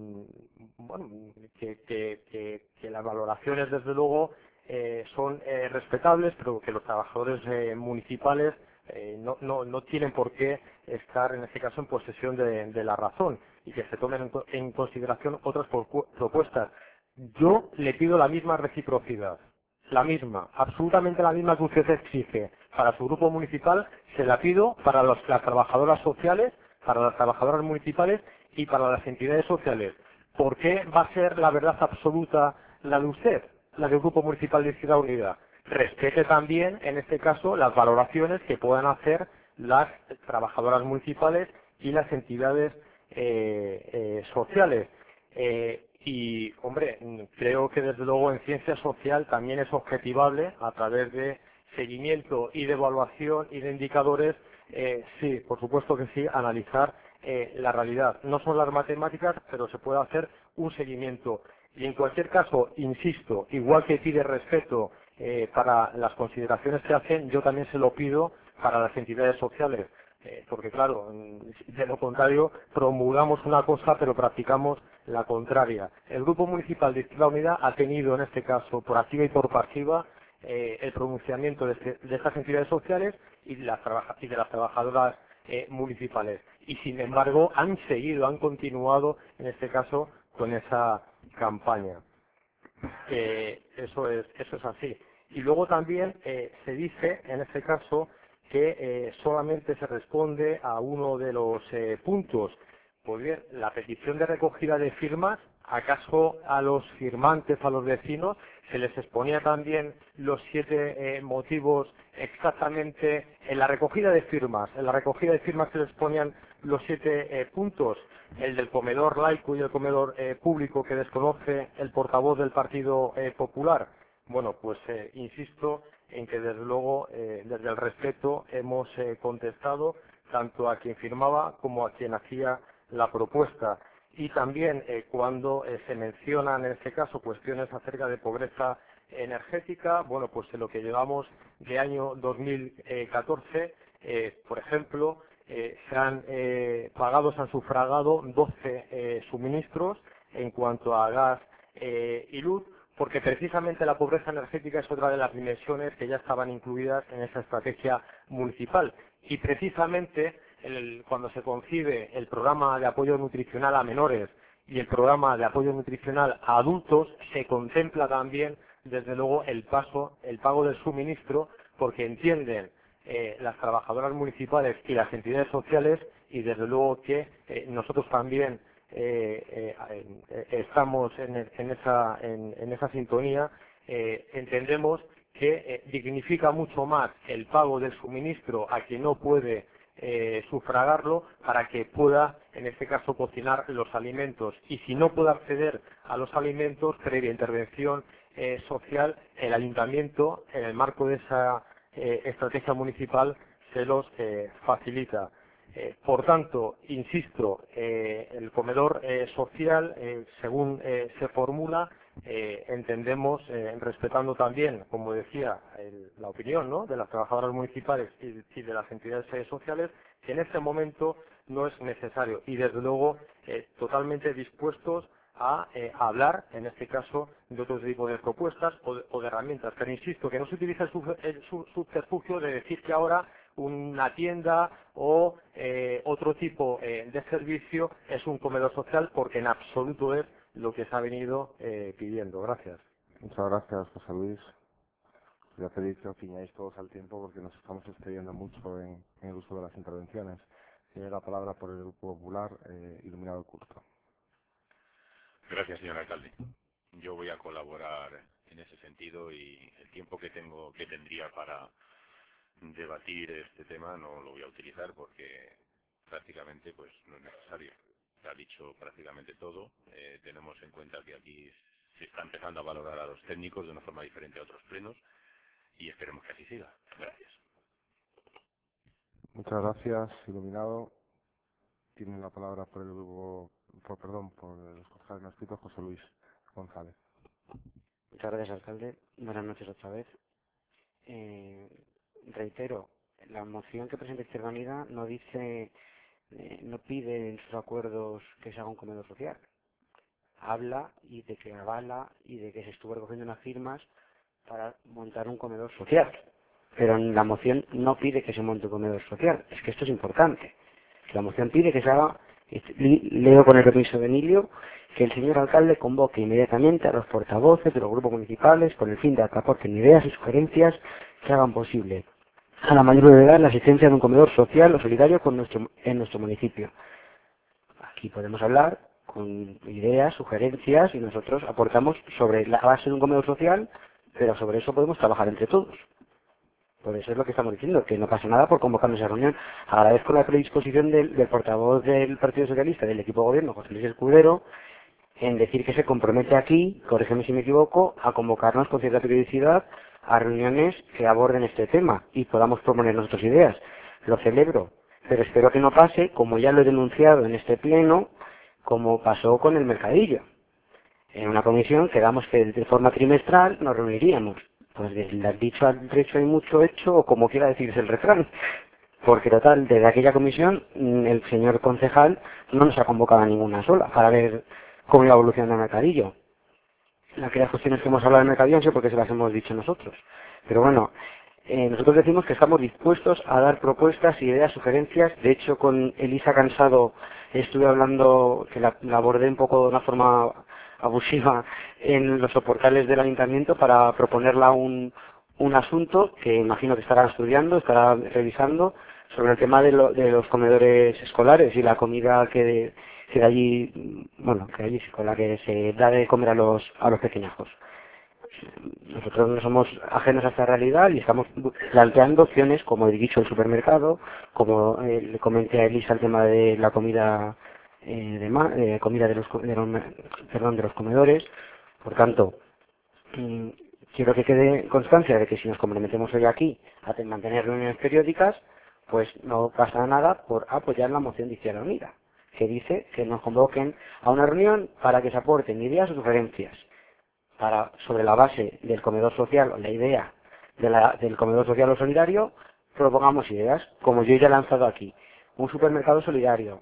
que las valoraciones desde luego son respetables, pero que los trabajadores municipales no tienen por qué estar en este caso en posesión de la razón y que se tomen en consideración otras propuestas. Yo le pido la misma reciprocidad. La misma, absolutamente la misma que usted exige para su grupo municipal, se la pido para las trabajadoras sociales, para las trabajadoras municipales y para las entidades sociales. ¿Por qué va a ser la verdad absoluta la de usted, la del Grupo Municipal de Izquierda Unida? Respete también, en este caso, las valoraciones que puedan hacer las trabajadoras municipales y las entidades sociales. Y, hombre, creo que desde luego en ciencia social también es objetivable a través de seguimiento y de evaluación y de indicadores, sí, por supuesto que sí, analizar la realidad. No son las matemáticas, pero se puede hacer un seguimiento. Y en cualquier caso, insisto, igual que pide respeto para las consideraciones que hacen, yo también se lo pido para las entidades sociales. Porque claro, de lo contrario, promulgamos una cosa pero practicamos la contraria. El Grupo Municipal de Izquierda Unida ha tenido en este caso, por activa y por pasiva, el pronunciamiento de estas entidades sociales y de las trabajadoras municipales. Y sin embargo han continuado en este caso con esa campaña. Eso es así. Y luego también se dice en este caso que solamente se responde a uno de los puntos. Pues bien, la petición de recogida de firmas, ¿acaso a los firmantes, a los vecinos, se les exponía también los 7 motivos exactamente en la recogida de firmas? En la recogida de firmas se les ponían los 7 puntos, el del comedor laico y el comedor público que desconoce el portavoz del Partido Popular. Bueno, pues insisto en que desde luego, desde el respeto, hemos contestado tanto a quien firmaba como a quien hacía la propuesta. Y también cuando se mencionan en este caso cuestiones acerca de pobreza energética, bueno, pues en lo que llevamos de año 2014, por ejemplo, se han sufragado 12 suministros en cuanto a gas y luz, porque precisamente la pobreza energética es otra de las dimensiones que ya estaban incluidas en esa estrategia municipal. Y precisamente cuando se concibe el programa de apoyo nutricional a menores y el programa de apoyo nutricional a adultos, se contempla también, desde luego, el pago del suministro, porque entienden las trabajadoras municipales y las entidades sociales, y desde luego que nosotros también estamos en esa sintonía, entendemos que dignifica mucho más el pago del suministro a quien no puede sufragarlo, para que pueda, en este caso, cocinar los alimentos. Y si no puede acceder a los alimentos, previa intervención social, el ayuntamiento, en el marco de esa estrategia municipal, se los facilita. Por tanto, insisto, el comedor social, según se formula, entendemos, respetando también, como decía, la opinión, ¿no?, de las trabajadoras municipales y de las entidades sociales, que en este momento no es necesario, y desde luego totalmente dispuestos a hablar, en este caso, de otro tipo de propuestas o de herramientas. Pero insisto, que no se utiliza el subterfugio de decir que ahora una tienda o otro tipo de servicio es un comedor social, porque en absoluto es lo que se ha venido pidiendo. Gracias. Muchas gracias, José Luis. Voy a pedir que opiniáis todos al tiempo porque nos estamos excediendo mucho en el uso de las intervenciones. Tiene la palabra por el Grupo Popular, Iluminado Curto. Gracias, señor alcalde. Yo voy a colaborar en ese sentido, y el tiempo que tendría para debatir este tema no lo voy a utilizar porque prácticamente pues no es necesario. Se ha dicho prácticamente todo. Tenemos en cuenta que aquí se está empezando a valorar a los técnicos de una forma diferente a otros plenos, y esperemos que así siga. Gracias. Muchas gracias, Iluminado. Tiene la palabra por el grupo, por los concejales no escritos, José Luis González. Muchas gracias, alcalde. Buenas noches otra vez. Reitero, la moción que presenta Izquierda Unida no dice, no pide en sus acuerdos que se haga un comedor social. Habla y de que avala y de que se estuvo recogiendo unas firmas para montar un comedor social. Pero la moción no pide que se monte un comedor social. Es que esto es importante. La moción pide que se haga, leo con el permiso de Emilio, que el señor alcalde convoque inmediatamente a los portavoces de los grupos municipales con el fin de que aporten ideas y sugerencias que hagan posible a la mayor brevedad la asistencia de un comedor social o solidario en nuestro municipio. Aquí podemos hablar con ideas, sugerencias, y nosotros aportamos sobre la base de un comedor social, pero sobre eso podemos trabajar entre todos. Por eso es lo que estamos diciendo, que no pasa nada por convocar esa reunión. Agradezco la predisposición del portavoz del Partido Socialista del equipo de gobierno, José Luis Escudero, en decir que se compromete aquí, corrígeme si me equivoco, a convocarnos con cierta periodicidad a reuniones que aborden este tema y podamos proponer nuestras ideas. Lo celebro, pero espero que no pase, como ya lo he denunciado en este pleno, como pasó con el mercadillo. En una comisión quedamos que de forma trimestral nos reuniríamos. Pues del dicho al trecho hay mucho hecho, o como quiera decirse el refrán. Porque total, desde aquella comisión, el señor concejal no nos ha convocado a ninguna sola para ver cómo iba evolucionando el mercadillo. Aquellas cuestiones que hemos hablado del mercadillo han sido porque se las hemos dicho nosotros. Pero bueno, nosotros decimos que estamos dispuestos a dar propuestas, ideas, sugerencias. De hecho, con Elisa Cansado estuve hablando, que la abordé un poco de una forma abusiva en los soportales del ayuntamiento para proponerla un asunto que imagino que estará estudiando, estará revisando, sobre el tema de los comedores escolares y la comida que de allí, bueno, que allí con la que se da de comer a los pequeñajos. Nosotros no somos ajenos a esta realidad y estamos planteando opciones, como he dicho, el supermercado, como le comenté a Elisa el tema de la comida comida de los comedores. Por tanto, quiero que quede constancia de que si nos comprometemos hoy aquí a mantener reuniones periódicas, pues no pasa nada por apoyar la moción de Izquierda Unida, que dice que nos convoquen a una reunión para que se aporten ideas o sugerencias sobre la base del comedor social o la idea del comedor social o solidario, propongamos ideas, como yo ya he lanzado aquí, un supermercado solidario,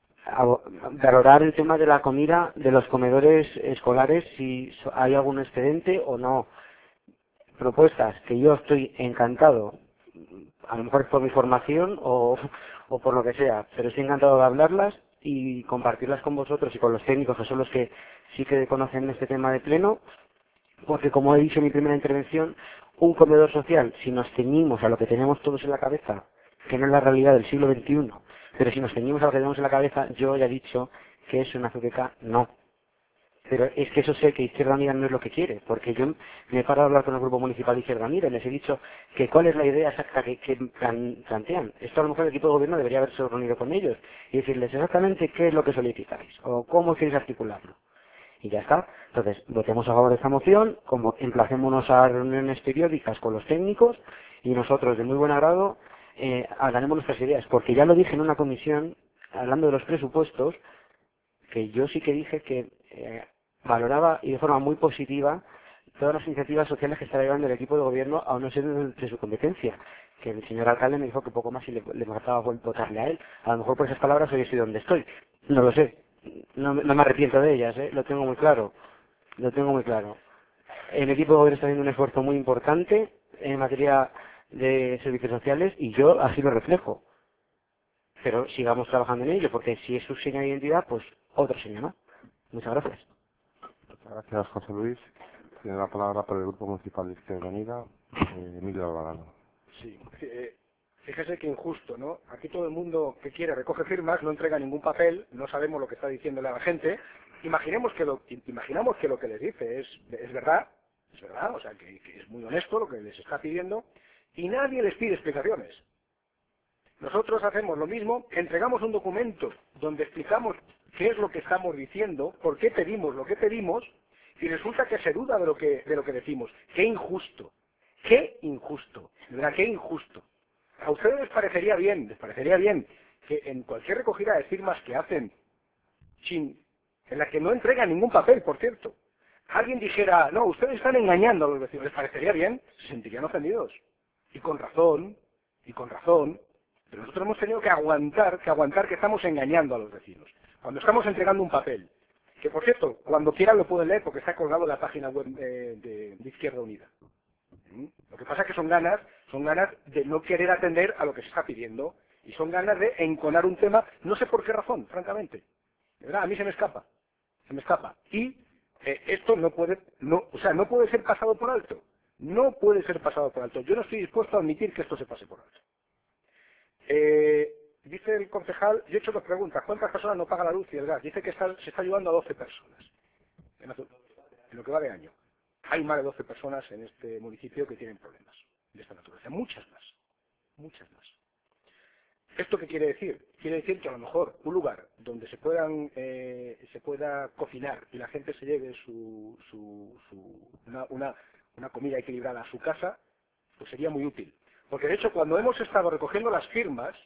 valorar el tema de la comida de los comedores escolares, si hay algún excedente o no, propuestas que yo estoy encantado, a lo mejor por mi formación o por lo que sea, pero estoy encantado de hablarlas y compartirlas con vosotros y con los técnicos, que son los que sí que conocen este tema de pleno, porque como he dicho en mi primera intervención, un comedor social, si nos ceñimos a lo que tenemos todos en la cabeza, que no es la realidad del siglo XXI, pero si nos ceñimos a lo que tenemos en la cabeza, yo ya he dicho que es una FPK, no. Pero es que eso sé que Izquierda Unida no es lo que quiere, porque yo me he parado a hablar con el Grupo Municipal de Izquierda Unida y les he dicho que cuál es la idea exacta que plantean. Esto a lo mejor el equipo de gobierno debería haberse reunido con ellos y decirles exactamente qué es lo que solicitáis o cómo queréis articularlo. Y ya está. Entonces, votemos a favor de esta moción, como emplacémonos a reuniones periódicas con los técnicos y nosotros, de muy buen agrado, hablaremos nuestras ideas. Porque ya lo dije en una comisión, hablando de los presupuestos, que yo sí que dije que valoraba y de forma muy positiva todas las iniciativas sociales que está llevando el equipo de gobierno, aún no ser de su competencia. Que el señor alcalde me dijo que poco más y le faltaba votarle a él. A lo mejor por esas palabras hoy estoy donde estoy. No lo sé. No me arrepiento de ellas, lo tengo muy claro. Lo tengo muy claro. El equipo de gobierno está haciendo un esfuerzo muy importante en materia de servicios sociales y yo así lo reflejo. Pero sigamos trabajando en ello, porque si es su seña de identidad, pues otro seña más. Muchas gracias. Muchas gracias, José Luis. Tiene la palabra por el Grupo Municipal de Izquierda Unida, Emilio Alvarado. Sí, fíjese que injusto, ¿no? Aquí todo el mundo que quiere recoge firmas, no entrega ningún papel, no sabemos lo que está diciéndole a la gente. Imaginamos que lo que les dice es verdad, o sea, que es muy honesto lo que les está pidiendo, y nadie les pide explicaciones. Nosotros hacemos lo mismo, entregamos un documento donde explicamos qué es lo que estamos diciendo, por qué pedimos lo que pedimos, y resulta que se duda de lo que decimos. ¡Qué injusto! ¡Qué injusto! De verdad, qué injusto. A ustedes les parecería bien que en cualquier recogida de firmas que hacen, en la que no entregan ningún papel, por cierto, alguien dijera, no, ustedes están engañando a los vecinos, ¿les parecería bien? Se sentirían ofendidos. Y con razón, pero nosotros hemos tenido que aguantar que estamos engañando a los vecinos. Cuando estamos entregando un papel, que por cierto, cuando quieran lo pueden leer porque está colgado en la página web de Izquierda Unida. Lo que pasa es que son ganas de no querer atender a lo que se está pidiendo y son ganas de enconar un tema, no sé por qué razón, francamente. De verdad, a mí se me escapa. Y esto no puede ser pasado por alto. No puede ser pasado por alto. Yo no estoy dispuesto a admitir que esto se pase por alto. Dice el concejal, yo he hecho dos preguntas. ¿Cuántas personas no pagan la luz y el gas? Dice que se está ayudando a 12 personas en lo que va de año. Hay más de 12 personas en este municipio que tienen problemas de esta naturaleza. Muchas más. ¿Esto qué quiere decir? Quiere decir que a lo mejor un lugar donde se pueda cocinar y la gente se lleve una comida equilibrada a su casa, pues sería muy útil. Porque de hecho cuando hemos estado recogiendo las firmas,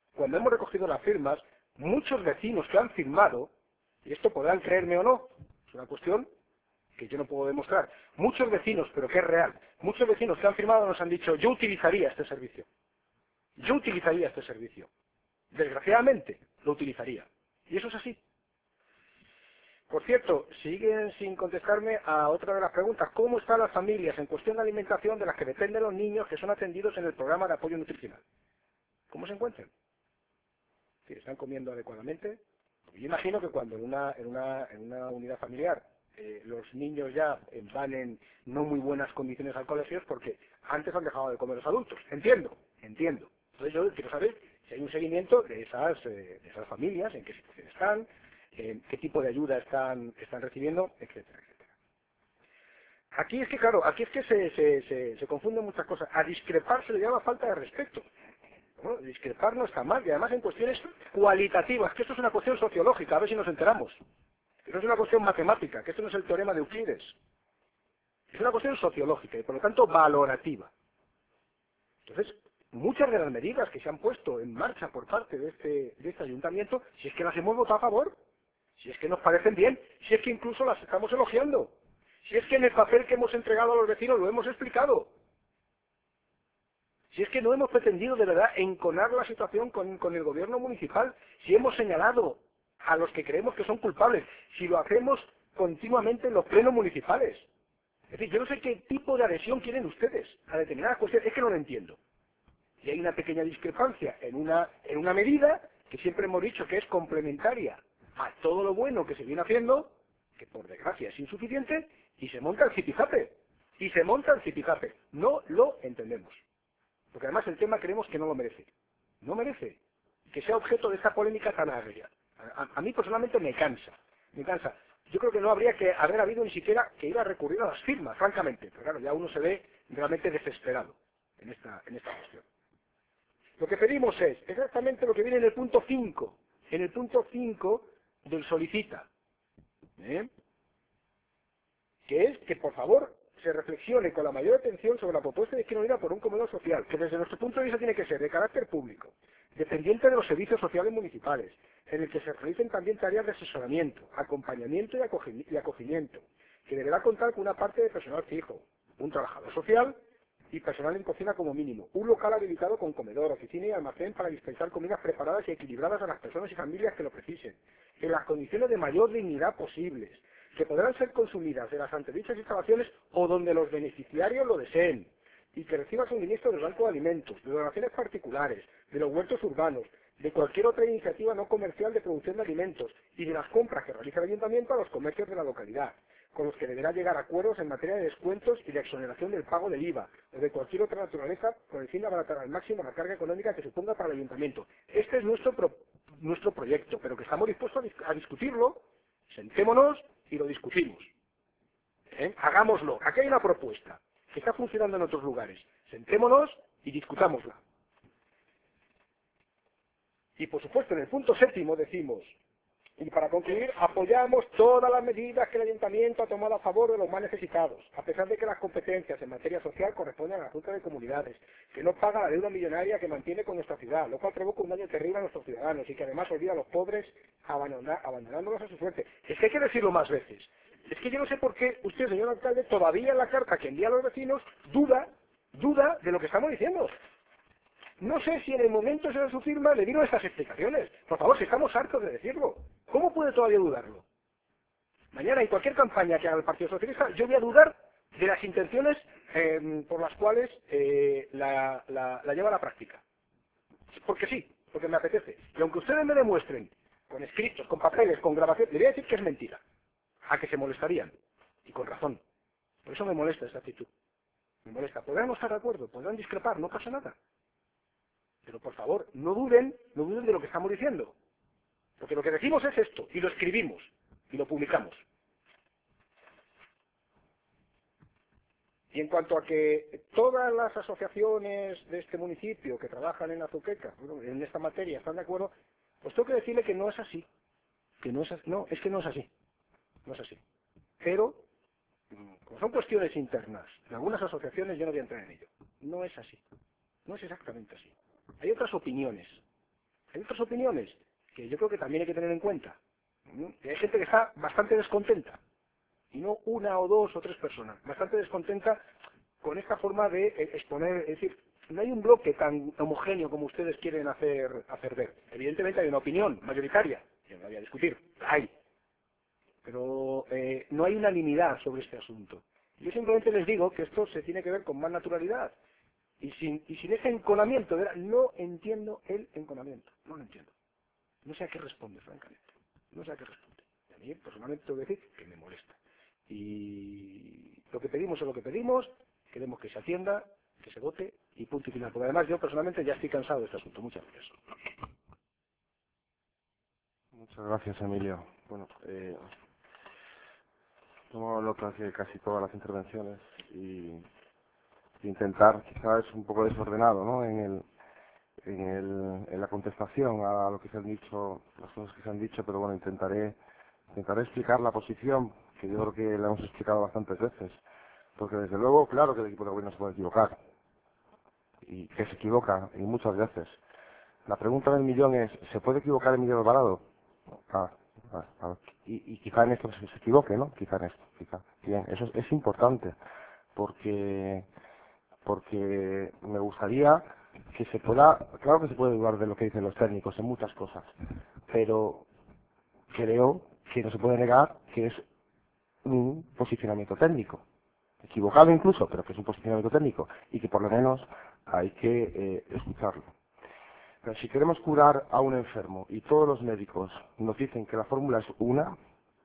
muchos vecinos que han firmado, y esto podrán creerme o no, es una cuestión que yo no puedo demostrar, muchos vecinos, pero que es real, muchos vecinos que han firmado nos han dicho, yo utilizaría este servicio. Yo utilizaría este servicio. Desgraciadamente, lo utilizaría. Y eso es así. Por cierto, siguen sin contestarme a otra de las preguntas. ¿Cómo están las familias en cuestión de alimentación de las que dependen los niños que son atendidos en el programa de apoyo nutricional? ¿Cómo se encuentran? ¿Sí, están comiendo adecuadamente? Yo imagino que cuando en una unidad familiar los niños ya van en no muy buenas condiciones al colegio es porque antes han dejado de comer los adultos. Entiendo. Entonces yo quiero saber si hay un seguimiento de esas familias, en qué situación están, qué tipo de ayuda están recibiendo, etcétera, etcétera. Aquí es que, claro, se confunden muchas cosas. A discrepar se le llama falta de respeto. Bueno, discrepar no está mal, y además en cuestiones cualitativas, que esto es una cuestión sociológica, a ver si nos enteramos. Que no es una cuestión matemática, que esto no es el teorema de Euclides. Es una cuestión sociológica y por lo tanto valorativa. Entonces, muchas de las medidas que se han puesto en marcha por parte de este ayuntamiento, si es que las hemos votado a favor, si es que nos parecen bien, si es que incluso las estamos elogiando, si es que en el papel que hemos entregado a los vecinos lo hemos explicado, si es que no hemos pretendido de verdad enconar la situación con el gobierno municipal, si hemos señalado a los que creemos que son culpables, si lo hacemos continuamente en los plenos municipales. Es decir, yo no sé qué tipo de adhesión quieren ustedes a determinadas cuestiones, es que no lo entiendo. Y hay una pequeña discrepancia en una medida que siempre hemos dicho que es complementaria a todo lo bueno que se viene haciendo, que por desgracia es insuficiente, y se monta el zipizape. No lo entendemos. Porque además el tema creemos que no lo merece. No merece que sea objeto de esta polémica tan agria. A mí personalmente me cansa. Yo creo que no habría que haber habido ni siquiera que ir a recurrir a las firmas, francamente. Pero claro, ya uno se ve realmente desesperado en esta cuestión. Lo que pedimos es exactamente lo que viene en el punto 5. En el punto 5 del solicita. Que es que por favor se reflexione con la mayor atención sobre la propuesta de Izquierda Unida por un comedor social, que desde nuestro punto de vista tiene que ser de carácter público, dependiente de los servicios sociales municipales, en el que se realicen también tareas de asesoramiento, acompañamiento y acogimiento, que deberá contar con una parte de personal fijo, un trabajador social y personal en cocina como mínimo, un local habilitado con comedor, oficina y almacén para dispensar comidas preparadas y equilibradas a las personas y familias que lo precisen, en las condiciones de mayor dignidad posibles, que podrán ser consumidas de las antedichas instalaciones o donde los beneficiarios lo deseen, y que reciba suministro del banco de alimentos, de donaciones particulares, de los huertos urbanos, de cualquier otra iniciativa no comercial de producción de alimentos y de las compras que realiza el ayuntamiento a los comercios de la localidad, con los que deberá llegar a acuerdos en materia de descuentos y de exoneración del pago del IVA o de cualquier otra naturaleza con el fin de abaratar al máximo la carga económica que suponga para el ayuntamiento. Este es nuestro proyecto, pero que estamos dispuestos a discutirlo. Sentémonos y lo discutimos. Hagámoslo. Aquí hay una propuesta que está funcionando en otros lugares. Sentémonos y discutámosla. Y por supuesto en el punto 7 decimos, y para concluir, apoyamos todas las medidas que el ayuntamiento ha tomado a favor de los más necesitados, a pesar de que las competencias en materia social corresponden a la Junta de Comunidades, que no paga la deuda millonaria que mantiene con nuestra ciudad, lo cual provoca un daño terrible a nuestros ciudadanos y que además olvida a los pobres abandonándolos a su suerte. Es que hay que decirlo más veces. Es que yo no sé por qué usted, señor alcalde, todavía en la carta que envía a los vecinos duda de lo que estamos diciendo. No sé si en el momento de su firma le dieron estas explicaciones. Por favor, si estamos hartos de decirlo. ¿Cómo puede todavía dudarlo? Mañana en cualquier campaña que haga el Partido Socialista, yo voy a dudar de las intenciones por las cuales la lleva a la práctica. Porque sí, porque me apetece. Y aunque ustedes me demuestren, con escritos, con papeles, con grabaciones, le voy a decir que es mentira. A que se molestarían. Y con razón. Por eso me molesta esa actitud. Me molesta. Podrán no estar de acuerdo, podrán discrepar, no pasa nada. Pero por favor, no duden de lo que estamos diciendo. Porque lo que decimos es esto, y lo escribimos, y lo publicamos. Y en cuanto a que todas las asociaciones de este municipio que trabajan en Azuqueca, bueno, en esta materia, están de acuerdo, pues tengo que decirle que no es así. Que no es así. No, es que no es así. No es así. Pero, como son cuestiones internas de algunas asociaciones, yo no voy a entrar en ello. No es así. No es exactamente así. Hay otras opiniones. Hay otras opiniones que yo creo que también hay que tener en cuenta. Que hay gente que está bastante descontenta. Y no una o dos o tres personas. Bastante descontenta con esta forma de exponer. Es decir, no hay un bloque tan homogéneo como ustedes quieren hacer ver. Evidentemente hay una opinión mayoritaria. Yo no la voy a discutir. Hay. Pero no hay unanimidad sobre este asunto. Yo simplemente les digo que esto se tiene que ver con más naturalidad. Y sin ese enconamiento. No entiendo el enconamiento. No lo entiendo. No sé a qué responde, francamente. No sé a qué responde. Y a mí, personalmente, tengo que decir que me molesta. Y lo que pedimos es lo que pedimos, queremos que se atienda, que se vote y punto y final. Porque además yo personalmente ya estoy cansado de este asunto. Muchas gracias. Muchas gracias, Emilio. Bueno, tomo nota de casi todas las intervenciones y intentar, quizás un poco desordenado, ¿no? En la contestación a lo que se han dicho, las cosas que se han dicho, pero bueno, intentaré explicar la posición, que yo creo que la hemos explicado bastantes veces, porque desde luego, claro que el equipo de gobierno se puede equivocar, y que se equivoca, y muchas veces. La pregunta del millón es, ¿se puede equivocar Emilio Alvarado? Y quizá en esto se equivoque, ¿no? Quizá en esto, quizá. Bien, eso es importante, porque me gustaría que se pueda, claro que se puede dudar de lo que dicen los técnicos en muchas cosas, pero creo que no se puede negar que es un posicionamiento técnico, equivocado incluso, pero que es un posicionamiento técnico y que por lo menos hay que escucharlo. Pero si queremos curar a un enfermo y todos los médicos nos dicen que la fórmula es una,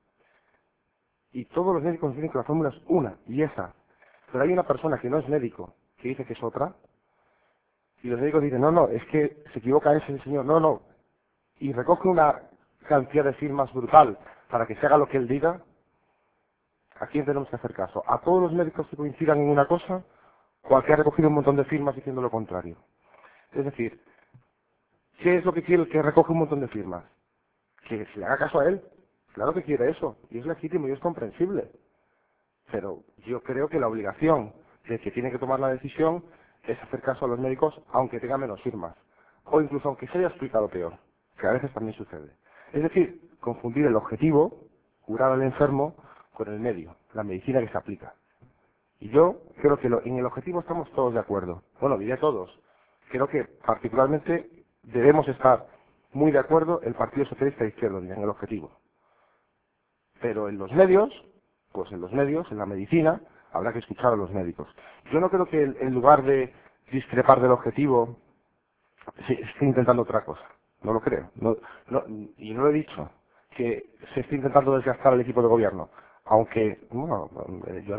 y todos los médicos nos dicen que la fórmula es una y esa, pero hay una persona que no es médico que dice que es otra, y los médicos dicen, no, es que se equivoca ese señor, no, y recoge una cantidad de firmas brutal para que se haga lo que él diga, ¿a quién tenemos que hacer caso? ¿A todos los médicos que coincidan en una cosa o al que ha recogido un montón de firmas diciendo lo contrario? Es decir, ¿qué es lo que quiere el que recoge un montón de firmas? Que se le haga caso a él. Claro que quiere eso, y es legítimo y es comprensible. Pero yo creo que la obligación del que tiene que tomar la decisión es hacer caso a los médicos aunque tenga menos firmas. O incluso aunque se haya explicado peor, que a veces también sucede. Es decir, confundir el objetivo, curar al enfermo, con el medio, la medicina que se aplica. Y yo creo que en el objetivo estamos todos de acuerdo. Bueno, diré todos. Creo que particularmente debemos estar muy de acuerdo el Partido Socialista de Izquierda en el objetivo. Pero en los medios, pues en los medios, en la medicina, habrá que escuchar a los médicos. Yo no creo que en lugar de discrepar del objetivo, se esté intentando otra cosa. No lo creo. Y no lo he dicho, que se esté intentando desgastar al equipo de gobierno. Aunque, bueno, yo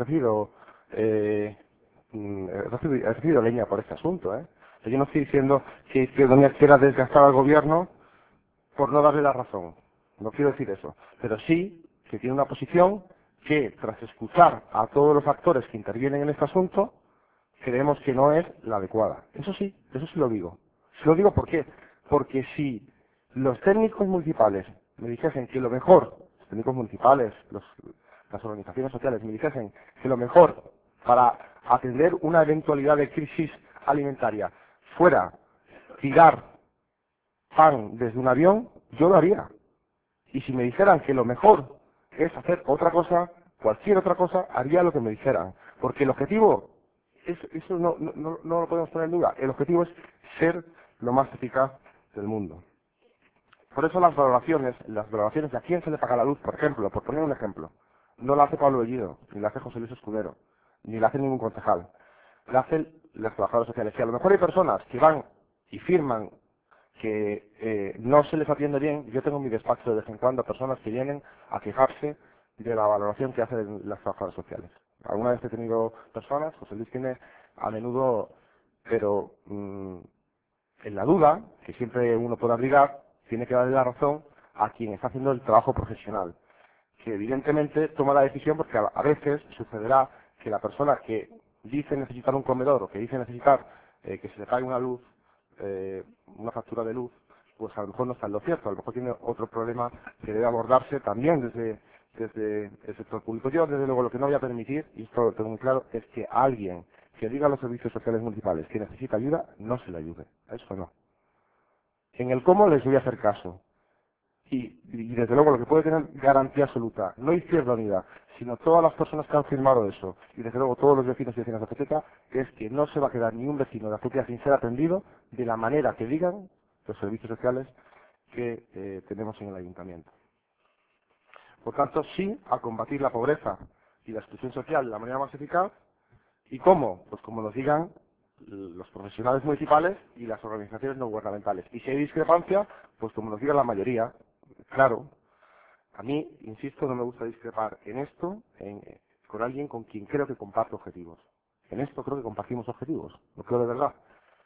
he recibido leña por este asunto, ¿eh? Yo no estoy diciendo que Izquierda Unida quiera desgastar al gobierno por no darle la razón. No quiero decir eso. Pero sí que tiene una posición que, tras escuchar a todos los actores que intervienen en este asunto, creemos que no es la adecuada. Eso sí lo digo. Se lo digo ¿por qué? Porque si los técnicos municipales me dijesen que lo mejor, los técnicos municipales, las organizaciones sociales me dijesen que lo mejor para atender una eventualidad de crisis alimentaria fuera tirar pan desde un avión, yo lo haría. Y si me dijeran que lo mejor es hacer otra cosa, cualquier otra cosa, haría lo que me dijeran. Porque el objetivo, eso no lo podemos poner en duda, el objetivo es ser lo más eficaz del mundo. Por eso las valoraciones de a quién se le paga la luz, por ejemplo, por poner un ejemplo, no la hace Pablo Bellido, ni la hace José Luis Escudero, ni la hace ningún concejal. La hacen los trabajadores sociales. Y a lo mejor hay personas que van y firman que no se les atiende bien. Yo tengo en mi despacho de vez en cuando personas que vienen a quejarse de la valoración que hacen las trabajadoras sociales. Alguna vez he tenido personas, José Luis tiene a menudo, pero en la duda, que siempre uno puede abrigar, tiene que darle la razón a quien está haciendo el trabajo profesional, que evidentemente toma la decisión porque a veces sucederá que la persona que dice necesitar un comedor o que dice necesitar que se le pague una luz, una factura de luz, pues a lo mejor no está en lo cierto, a lo mejor tiene otro problema que debe abordarse también desde el sector público. Yo, desde luego, lo que no voy a permitir, y esto lo tengo muy claro, es que a alguien que diga a los servicios sociales municipales que necesita ayuda, no se le ayude. Eso no. En el cómo les voy a hacer caso. Y desde luego lo que puede tener garantía absoluta, no Izquierda Unida, sino todas las personas que han firmado eso, y desde luego todos los vecinos y vecinas de Azuqueca, es que no se va a quedar ni un vecino de Azuqueca sin ser atendido de la manera que digan los servicios sociales que tenemos en el ayuntamiento. Por tanto, sí a combatir la pobreza y la exclusión social de la manera más eficaz. ¿Y cómo? Pues como nos digan los profesionales municipales y las organizaciones no gubernamentales. Y si hay discrepancia, pues como nos diga la mayoría. Claro, a mí, insisto, no me gusta discrepar en esto con alguien con quien creo que comparto objetivos. En esto creo que compartimos objetivos, lo creo de verdad.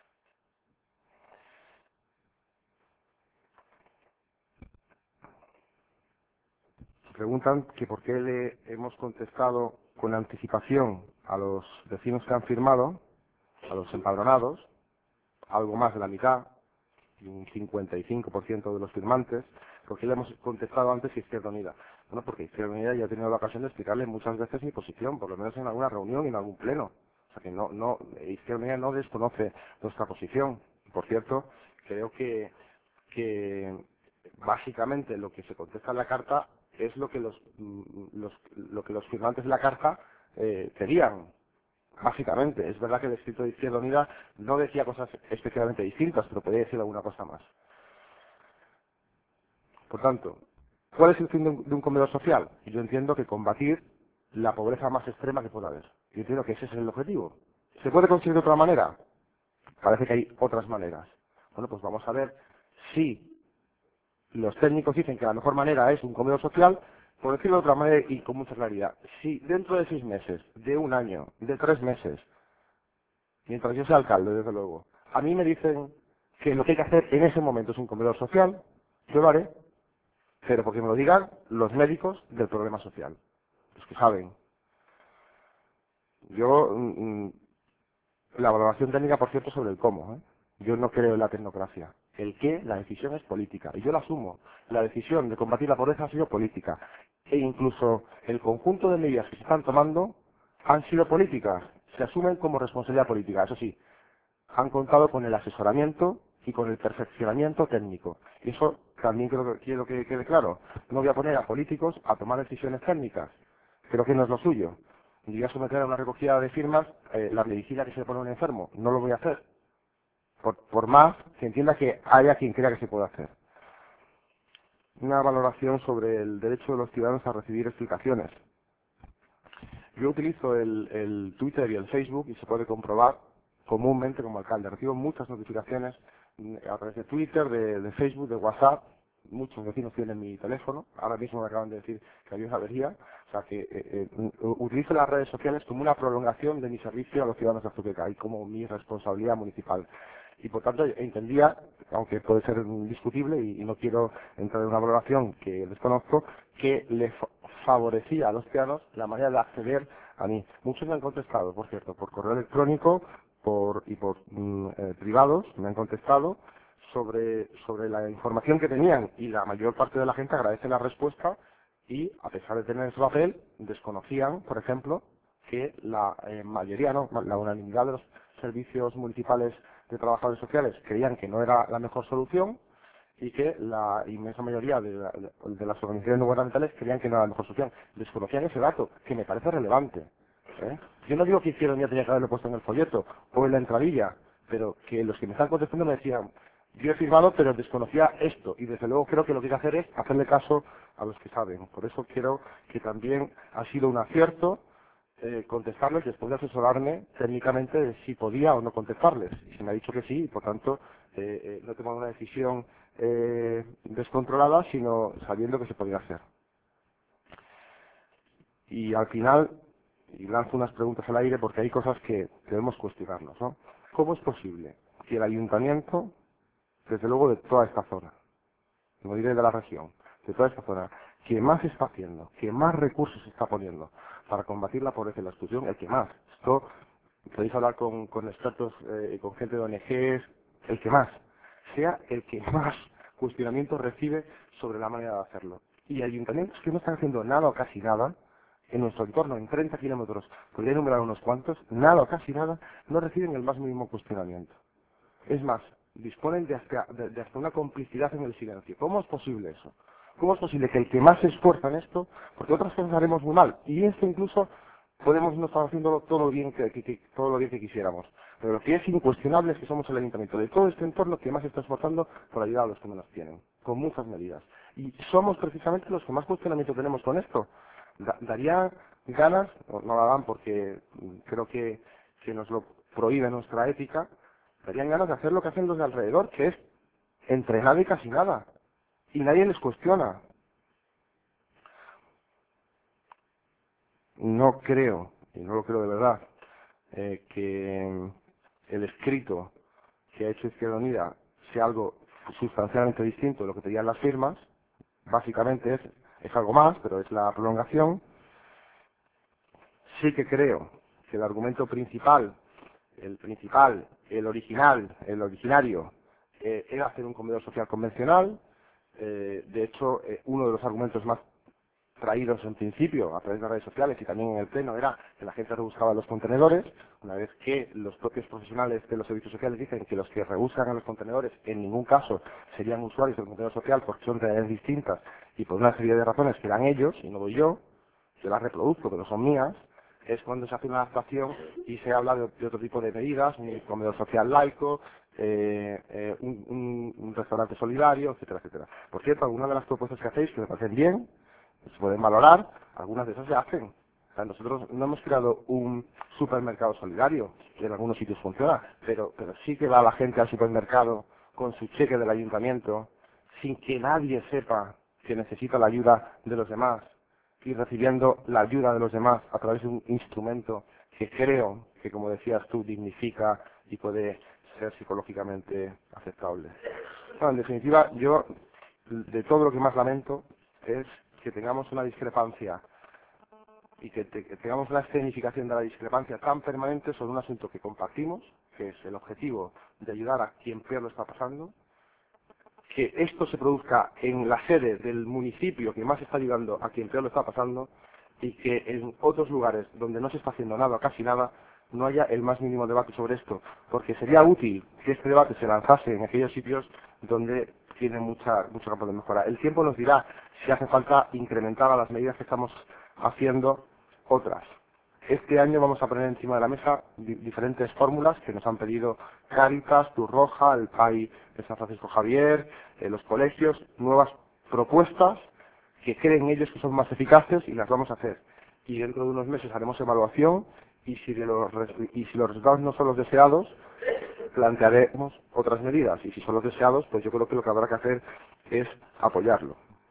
Preguntan que por qué le hemos contestado con anticipación a los vecinos que han firmado, a los empadronados, algo más de la mitad, un 55% de los firmantes, porque le hemos contestado antes Izquierda Unida. Bueno, porque Izquierda Unida ya ha tenido la ocasión de explicarle muchas veces mi posición, por lo menos en alguna reunión y en algún pleno. O sea que Izquierda Unida no desconoce nuestra posición. Por cierto, creo que básicamente lo que se contesta en la carta es lo que los firmantes de la carta querían. Básicamente, es verdad que el escrito de Izquierda Unida no decía cosas especialmente distintas, pero podía decir alguna cosa más. Por tanto, ¿cuál es el fin de un comedor social? Y yo entiendo que combatir la pobreza más extrema que pueda haber. Yo entiendo que ese es el objetivo. ¿Se puede conseguir de otra manera? Parece que hay otras maneras. Bueno, pues vamos a ver si los técnicos dicen que la mejor manera es un comedor social, por decirlo de otra manera y con mucha claridad. Si dentro de 6 meses, de 1 año, de 3 meses, mientras yo sea alcalde, desde luego, a mí me dicen que lo que hay que hacer en ese momento es un comedor social, yo lo haré, pero porque me lo digan los médicos del problema social, los que saben. Yo, la valoración técnica, por cierto, sobre el cómo, ¿eh? Yo no creo en la tecnocracia. El qué, la decisión es política, y yo la asumo. La decisión de combatir la pobreza ha sido política, e incluso el conjunto de medidas que se están tomando han sido políticas, se asumen como responsabilidad política. Eso sí, han contado con el asesoramiento y con el perfeccionamiento técnico. Y eso también quiero que quede claro. No voy a poner a políticos a tomar decisiones técnicas. Creo que no es lo suyo. Y voy a someter a una recogida de firmas la medicina que se le pone a un enfermo. No lo voy a hacer. Por más que entienda que haya quien crea que se puede hacer. Una valoración sobre el derecho de los ciudadanos a recibir explicaciones. Yo utilizo el Twitter y el Facebook y se puede comprobar comúnmente como alcalde. Recibo muchas notificaciones a través de Twitter, de Facebook, de WhatsApp. Muchos vecinos tienen mi teléfono. Ahora mismo me acaban de decir que había una avería. O sea que utilizo las redes sociales como una prolongación de mi servicio a los ciudadanos de Azuqueca y como mi responsabilidad municipal. Y por tanto entendía, aunque puede ser discutible y no quiero entrar en una valoración que desconozco, que le favorecía a los ciudadanos la manera de acceder a mí. Muchos me han contestado, por cierto, por correo electrónico por privados, me han contestado sobre la información que tenían y la mayor parte de la gente agradece la respuesta y, a pesar de tener ese papel, desconocían, por ejemplo, que la mayoría, no, la unanimidad de los servicios municipales de trabajadores sociales creían que no era la mejor solución y que la inmensa mayoría de las organizaciones no gubernamentales creían que no era la mejor solución. Desconocían ese dato, que me parece relevante. Yo no digo que hicieron ya tenía que haberlo puesto en el folleto o en la entradilla, pero que los que me están contestando me decían, yo he firmado pero desconocía esto y desde luego creo que lo que hay que hacer es hacerle caso a los que saben. Por eso creo que también ha sido un acierto contestarles después de asesorarme técnicamente de si podía o no contestarles. Y se me ha dicho que sí, y por tanto no he tomado una decisión descontrolada, sino sabiendo que se podía hacer. Y al final, y lanzo unas preguntas al aire porque hay cosas que debemos cuestionarnos, ¿no? ¿Cómo es posible que el ayuntamiento, desde luego de toda esta zona, no diré de la región, de toda esta zona, que más está haciendo, que más recursos está poniendo para combatir la pobreza y la exclusión, el que más, esto podéis hablar con expertos, con gente de ONGs, el que más, sea el que más cuestionamientos recibe sobre la manera de hacerlo. Y ayuntamientos que no están haciendo nada o casi nada, en nuestro entorno, en 30 kilómetros, podría enumerar unos cuantos, nada o casi nada, no reciben el más mínimo cuestionamiento. Es más, disponen de hasta una complicidad en el silencio. ¿Cómo es posible eso? ¿Cómo es posible que el que más se esfuerza en esto, porque otras cosas haremos muy mal, y esto incluso podemos no estar haciéndolo todo lo bien todo lo bien que quisiéramos? Pero lo que es incuestionable es que somos el ayuntamiento de todo este entorno que más se está esforzando por ayudar a los que menos tienen, con muchas medidas. Y somos precisamente los que más cuestionamiento tenemos con esto. Daría ganas, no la dan porque creo que nos lo prohíbe nuestra ética, darían ganas de hacer lo que hacen los de alrededor, que es entre nada y casi nada. Y nadie les cuestiona. No creo, y no lo creo de verdad, que el escrito que ha hecho Izquierda Unida sea algo sustancialmente distinto de lo que pedían las firmas. Básicamente es algo más, pero es la prolongación. Sí que creo que el argumento principal, el original, el originario, era hacer un comedor social convencional. De hecho, uno de los argumentos más traídos en principio a través de las redes sociales y también en el pleno era que la gente rebuscaba los contenedores, una vez que los propios profesionales de los servicios sociales dicen que los que rebuscan a los contenedores en ningún caso serían usuarios del contenedor social porque son realidades distintas y por una serie de razones que dan ellos y no doy yo las reproduzco, pero son mías, es cuando se hace una adaptación y se habla de otro tipo de medidas, un comedor social laico, un restaurante solidario, etcétera, etcétera. Por cierto, algunas de las propuestas que hacéis, que me parecen bien, se pueden valorar, algunas de esas se hacen. O sea, nosotros no hemos creado un supermercado solidario, que en algunos sitios funciona, pero sí que va la gente al supermercado con su cheque del ayuntamiento, sin que nadie sepa que necesita la ayuda de los demás, y recibiendo la ayuda de los demás a través de un instrumento que creo que, como decías tú, dignifica y puede ser psicológicamente aceptable. Bueno, en definitiva, yo de todo lo que más lamento es que tengamos una discrepancia y que tengamos una escenificación de la discrepancia tan permanente sobre un asunto que compartimos, que es el objetivo de ayudar a quien peor lo está pasando, que esto se produzca en la sede del municipio que más está ayudando a quien peor lo está pasando y que en otros lugares donde no se está haciendo nada o casi nada no haya el más mínimo debate sobre esto, porque sería útil que este debate se lanzase en aquellos sitios donde tiene mucho campo de mejora. El tiempo nos dirá si hace falta incrementar a las medidas que estamos haciendo otras. Este año vamos a poner encima de la mesa diferentes fórmulas que nos han pedido Cáritas, Cruz Roja, el PAI de San Francisco Javier, los colegios, nuevas propuestas que creen ellos que son más eficaces y las vamos a hacer. Y dentro de unos meses haremos evaluación y si los resultados no son los deseados, plantearemos otras medidas. Y si son los deseados, pues yo creo que lo que habrá que hacer es apoyarlo.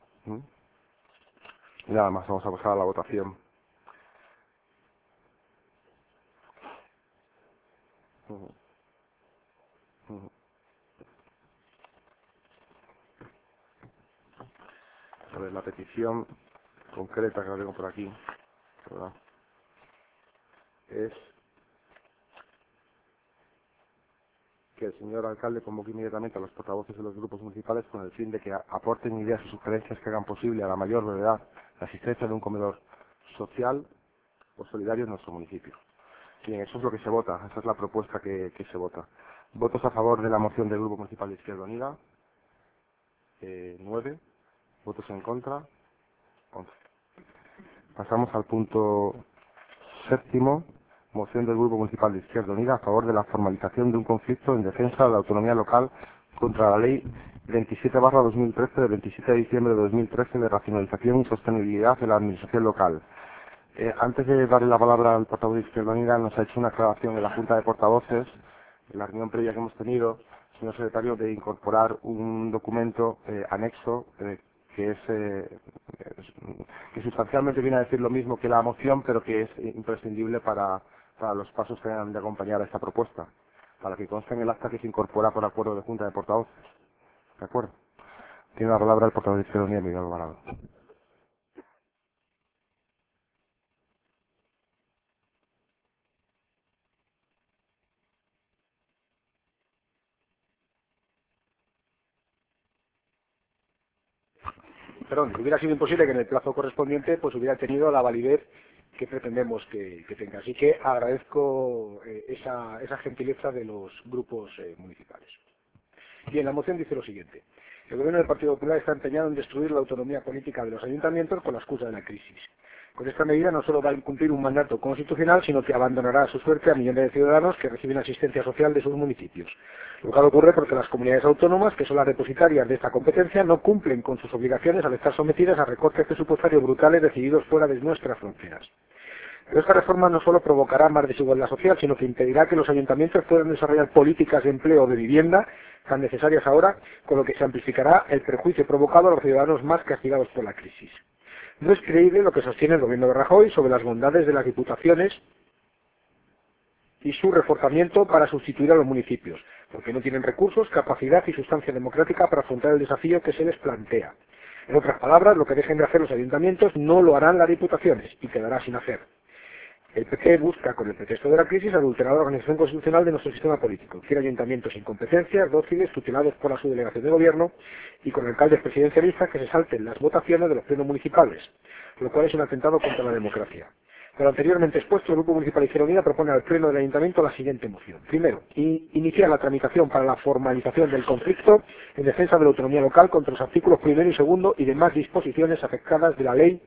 Y nada más, vamos a pasar a la votación. A ver, la petición concreta que la tengo por aquí, ¿verdad? Es que el señor alcalde convoque inmediatamente a los portavoces de los grupos municipales con el fin de que aporten ideas y sugerencias que hagan posible a la mayor brevedad la asistencia de un comedor social o solidario en nuestro municipio. Bien, eso es lo que se vota, esa es la propuesta que se vota. Votos a favor de la moción del Grupo Municipal de Izquierda Unida, 9. Votos en contra, 11. Pasamos al punto séptimo, moción del Grupo Municipal de Izquierda Unida a favor de la formalización de un conflicto en defensa de la autonomía local contra la Ley 27/2013 del 27 de diciembre de 2013 de racionalización y sostenibilidad de la administración local. Antes de darle la palabra al portavoz de Izquierda Unida, nos ha hecho una aclaración en la Junta de Portavoces, en la reunión previa que hemos tenido, señor secretario, de incorporar un documento anexo que sustancialmente viene a decir lo mismo que la moción, pero que es imprescindible para los pasos que han de acompañar a esta propuesta, para que conste en el acta que se incorpora por acuerdo de Junta de Portavoces. ¿De acuerdo? Tiene la palabra el portavoz de Izquierda Unida, Miguel Alvarado. hubiera sido imposible que en el plazo correspondiente pues hubiera tenido la validez que pretendemos que tenga. Así que agradezco esa gentileza de los grupos municipales. Bien, la moción dice lo siguiente. El gobierno del Partido Popular está empeñado en destruir la autonomía política de los ayuntamientos con la excusa de la crisis. Con esta medida no solo va a incumplir un mandato constitucional, sino que abandonará a su suerte a millones de ciudadanos que reciben asistencia social de sus municipios. Lo cual ocurre porque las comunidades autónomas, que son las depositarias de esta competencia, no cumplen con sus obligaciones al estar sometidas a recortes presupuestarios brutales decididos fuera de nuestras fronteras. Pero esta reforma no solo provocará más desigualdad social, sino que impedirá que los ayuntamientos puedan desarrollar políticas de empleo o de vivienda tan necesarias ahora, con lo que se amplificará el perjuicio provocado a los ciudadanos más castigados por la crisis. No es creíble lo que sostiene el gobierno de Rajoy sobre las bondades de las diputaciones y su reforzamiento para sustituir a los municipios, porque no tienen recursos, capacidad y sustancia democrática para afrontar el desafío que se les plantea. En otras palabras, lo que dejen de hacer los ayuntamientos no lo harán las diputaciones y quedará sin hacer. El PP busca, con el pretexto de la crisis, adulterar la organización constitucional de nuestro sistema político. Quiere ayuntamientos sin competencias, dóciles, tutelados por la subdelegación de gobierno y con alcaldes presidencialistas que se salten las votaciones de los plenos municipales, lo cual es un atentado contra la democracia. Pero anteriormente expuesto, el Grupo Municipal Izquierda Unida propone al Pleno del Ayuntamiento la siguiente moción. Primero, iniciar la tramitación para la formalización del conflicto en defensa de la autonomía local contra los artículos 1 y 2 y demás disposiciones afectadas de la Ley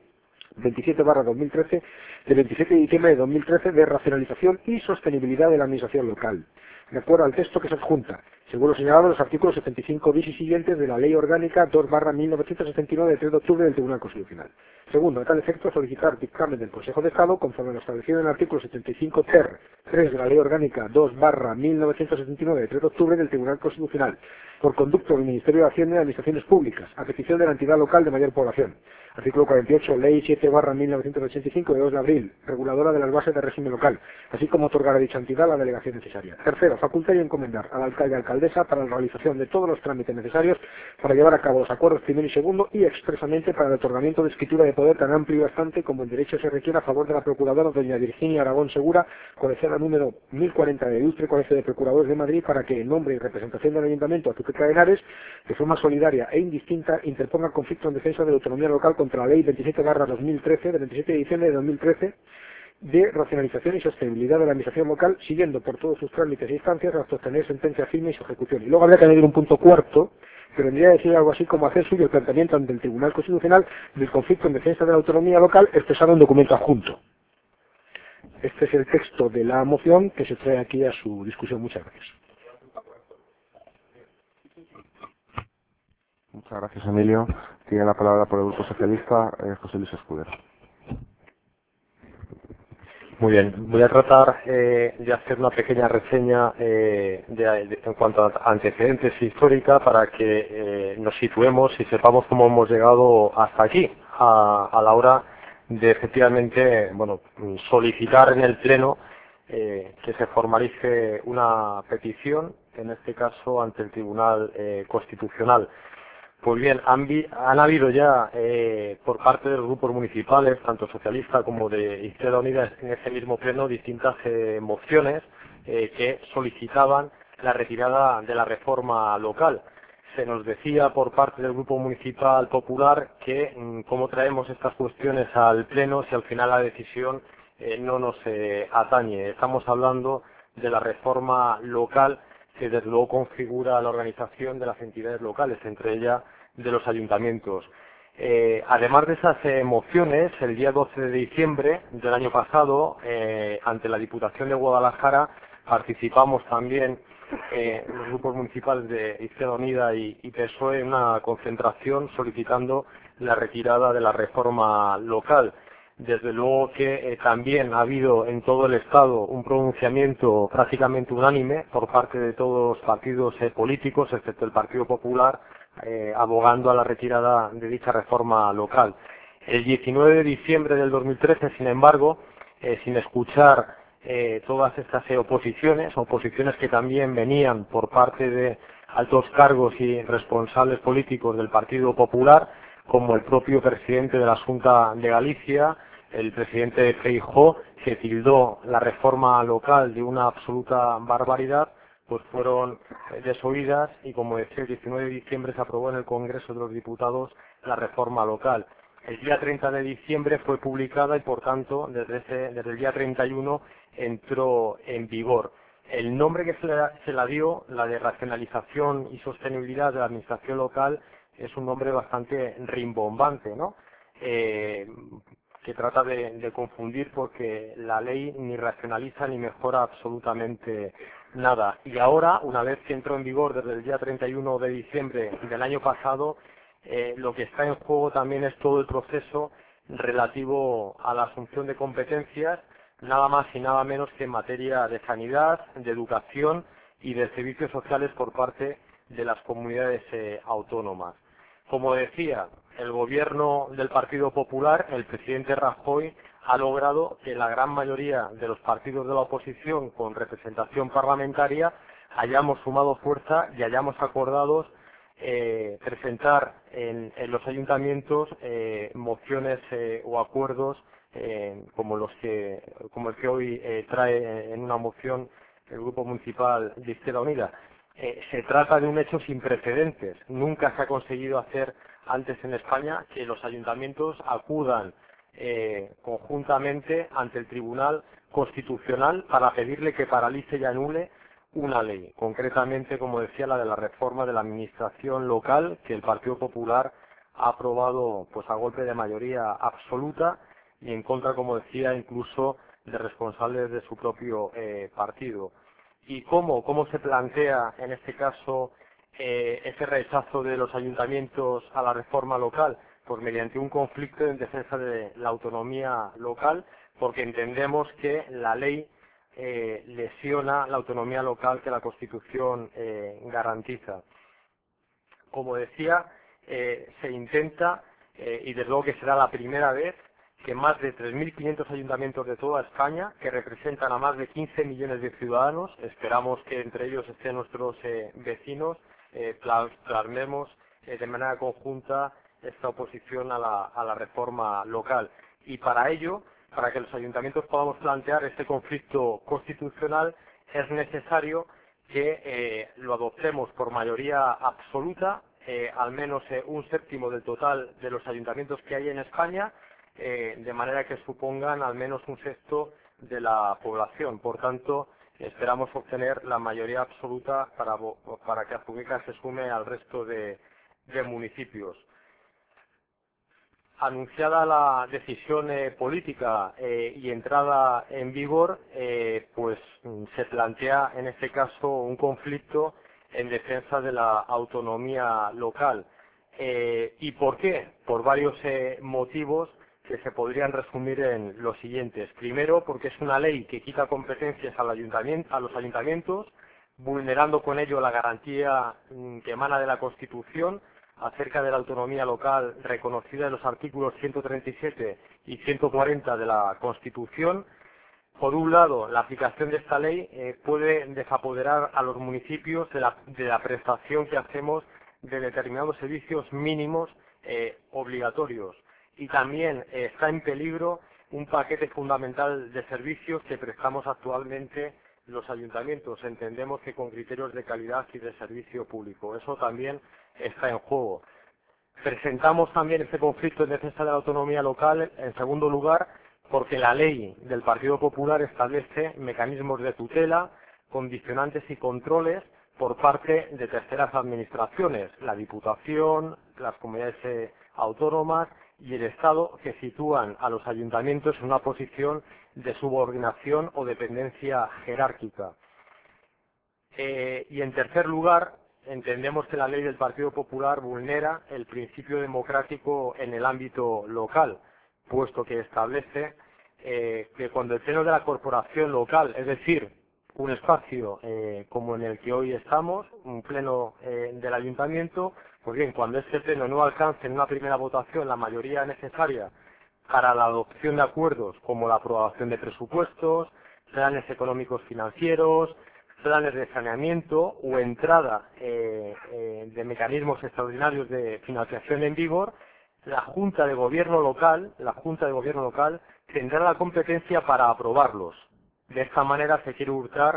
27/2013 del 27 de diciembre de 2013 de racionalización y sostenibilidad de la administración local, de acuerdo al texto que se adjunta, según lo señalado en los artículos 75 bis y siguientes de la Ley Orgánica 2/1979 de 3 de octubre del Tribunal Constitucional. Segundo, a tal efecto, solicitar dictamen del Consejo de Estado, conforme a lo establecido en el artículo 75 ter 3 de la Ley Orgánica 2/1979 de 3 de octubre del Tribunal Constitucional, por conducto del Ministerio de Hacienda y Administraciones Públicas, a petición de la entidad local de mayor población. Artículo 48, Ley 7/1985 de 2 de abril, reguladora de las bases de régimen local, así como otorgar a dicha entidad la delegación necesaria. Tercero, facultar y encomendar al alcalde y alcaldesa para la realización de todos los trámites necesarios para llevar a cabo los acuerdos primero y segundo y expresamente para el otorgamiento de escritura de poder tan amplio y bastante como el derecho se requiere a favor de la procuradora doña Virginia Aragón Segura, colegiada número 1040 de Ilustre Colegio de Procuradores de Madrid, para que en nombre y representación del Ayuntamiento Azuqueca de Henares, de forma solidaria e indistinta, interponga conflicto en defensa de la autonomía local contra la Ley 27/2013 del 27 de diciembre de 2013 de racionalización y sostenibilidad de la administración local, siguiendo por todos sus trámites e instancias hasta obtener sentencia firme y su ejecución. Y luego habría que añadir un punto cuarto, que vendría a decir algo así como hacer suyo el planteamiento ante el Tribunal Constitucional del conflicto en defensa de la autonomía local expresado en documento adjunto. Este es el texto de la moción que se trae aquí a su discusión. Muchas gracias. Muchas gracias, Emilio. Tiene la palabra por el Grupo Socialista José Luis Escudero. Muy bien, voy a tratar de hacer una pequeña reseña en cuanto a antecedentes históricos para que nos situemos y sepamos cómo hemos llegado hasta aquí, a la hora de efectivamente solicitar en el Pleno que se formalice una petición, en este caso ante el Tribunal Constitucional. Pues bien, han habido ya por parte de los grupos municipales, tanto socialista como de Izquierda Unida, en ese mismo pleno, distintas mociones que solicitaban la retirada de la reforma local. Se nos decía por parte del Grupo Municipal Popular que cómo traemos estas cuestiones al pleno si al final la decisión no nos atañe. Estamos hablando de la reforma local, que desde luego configura la organización de las entidades locales, entre ellas de los ayuntamientos. Además de esas mociones, el día 12 de diciembre del año pasado, ante la Diputación de Guadalajara, participamos también los grupos municipales de Izquierda Unida y PSOE en una concentración solicitando la retirada de la reforma local. Desde luego que también ha habido en todo el Estado un pronunciamiento prácticamente unánime por parte de todos los partidos políticos, excepto el Partido Popular, abogando a la retirada de dicha reforma local. El 19 de diciembre del 2013, sin embargo, sin escuchar todas estas oposiciones que también venían por parte de altos cargos y responsables políticos del Partido Popular, como el propio presidente de la Xunta de Galicia, el presidente Feijóo, que tildó la reforma local de una absoluta barbaridad, pues fueron desoídas y, como decía, el 19 de diciembre se aprobó en el Congreso de los Diputados la reforma local. El día 30 de diciembre fue publicada y, por tanto, desde el día 31 entró en vigor. El nombre que se la dio, la de racionalización y sostenibilidad de la administración local, es un nombre bastante rimbombante, ¿no? Que trata de confundir, porque la ley ni racionaliza ni mejora absolutamente nada. Y ahora, una vez que entró en vigor desde el día 31 de diciembre del año pasado, lo que está en juego también es todo el proceso relativo a la asunción de competencias, nada más y nada menos que en materia de sanidad, de educación y de servicios sociales por parte de las comunidades autónomas. Como decía, el gobierno del Partido Popular, el presidente Rajoy, ha logrado que la gran mayoría de los partidos de la oposición con representación parlamentaria hayamos sumado fuerza y hayamos acordado presentar en los ayuntamientos mociones o acuerdos como el que hoy trae en una moción el Grupo Municipal de Izquierda Unida. Se trata de un hecho sin precedentes. Nunca se ha conseguido hacer antes en España que los ayuntamientos acudan conjuntamente ante el Tribunal Constitucional para pedirle que paralice y anule una ley, concretamente, como decía, la de la reforma de la administración local, que el Partido Popular ha aprobado pues a golpe de mayoría absoluta y en contra, como decía, incluso de responsables de su propio partido. ¿Y cómo se plantea en este caso ese rechazo de los ayuntamientos a la reforma local? Pues mediante un conflicto en defensa de la autonomía local, porque entendemos que la ley lesiona la autonomía local que la Constitución garantiza. Como decía, se intenta, y desde luego que será la primera vez, que más de 3.500 ayuntamientos de toda España, que representan a más de 15 millones de ciudadanos, esperamos que entre ellos estén nuestros vecinos, plasmemos de manera conjunta esta oposición a la reforma local. Y para ello, para que los ayuntamientos podamos plantear este conflicto constitucional, es necesario que lo adoptemos por mayoría absoluta, al menos un séptimo del total de los ayuntamientos que hay en España, de manera que supongan al menos un sexto de la población. Por tanto, esperamos obtener la mayoría absoluta para que Azpúcar se sume al resto de municipios. Anunciada la decisión política y entrada en vigor, pues se plantea en este caso un conflicto en defensa de la autonomía local. ¿Y por qué? Por varios motivos que se podrían resumir en los siguientes. Primero, porque es una ley que quita competencias a los ayuntamientos, vulnerando con ello la garantía que emana de la Constitución acerca de la autonomía local reconocida en los artículos 137 y 140 de la Constitución. Por un lado, la aplicación de esta ley puede desapoderar a los municipios de la prestación que hacemos de determinados servicios mínimos obligatorios. Y también está en peligro un paquete fundamental de servicios que prestamos actualmente los ayuntamientos. Entendemos que con criterios de calidad y de servicio público. Eso también está en juego. Presentamos también este conflicto en defensa de la autonomía local, en segundo lugar, porque la ley del Partido Popular establece mecanismos de tutela, condicionantes y controles por parte de terceras administraciones, la Diputación, las comunidades autónomas y el Estado, que sitúan a los ayuntamientos en una posición de subordinación o dependencia jerárquica. Y en tercer lugar, entendemos que la ley del Partido Popular vulnera el principio democrático en el ámbito local, puesto que establece que cuando el pleno de la corporación local, es decir, un espacio como en el que hoy estamos, un pleno del ayuntamiento, pues bien, cuando este pleno no alcance en una primera votación la mayoría necesaria para la adopción de acuerdos como la aprobación de presupuestos, planes económicos financieros, planes de saneamiento o entrada de mecanismos extraordinarios de financiación en vigor, la Junta de Gobierno local tendrá la competencia para aprobarlos. De esta manera se quiere hurtar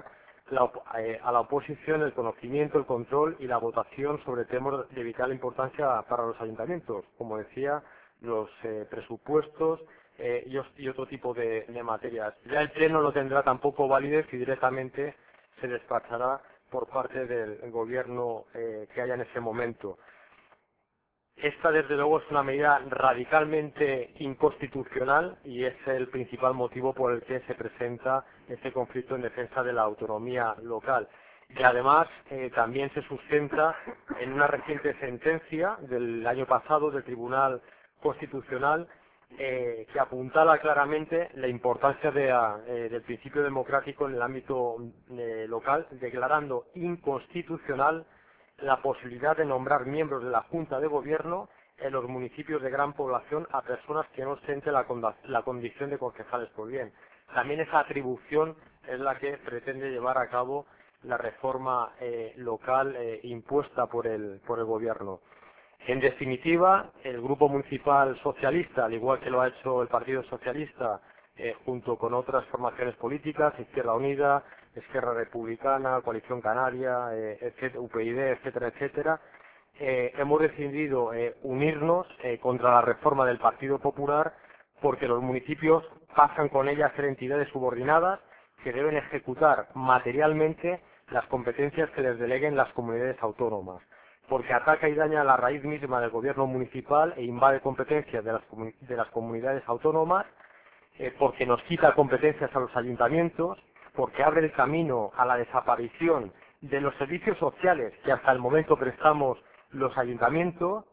a la oposición el conocimiento, el control y la votación sobre temas de vital importancia para los ayuntamientos, como decía, los presupuestos y otro tipo de materias. Ya el Pleno no tendrá tampoco validez y directamente se despachará por parte del gobierno que haya en ese momento. Esta, desde luego, es una medida radicalmente inconstitucional y es el principal motivo por el que se presenta este conflicto en defensa de la autonomía local. Y además también se sustenta en una reciente sentencia del año pasado del Tribunal Constitucional que apuntala claramente la importancia del principio democrático en el ámbito local, declarando inconstitucional la posibilidad de nombrar miembros de la Junta de Gobierno en los municipios de gran población a personas que no ostenten la condición de concejales por bien. También esa atribución es la que pretende llevar a cabo la reforma local impuesta por el Gobierno. En definitiva, el Grupo Municipal Socialista, al igual que lo ha hecho el Partido Socialista, junto con otras formaciones políticas, Izquierda Unida, Esquerra Republicana, Coalición Canaria, UPyD, etcétera, etcétera, hemos decidido unirnos contra la reforma del Partido Popular porque los municipios pasan con ella a ser entidades subordinadas que deben ejecutar materialmente las competencias que les deleguen las comunidades autónomas, porque ataca y daña la raíz misma del gobierno municipal e invade competencias de las comunidades autónomas, porque nos quita competencias a los ayuntamientos, porque abre el camino a la desaparición de los servicios sociales que hasta el momento prestamos los ayuntamientos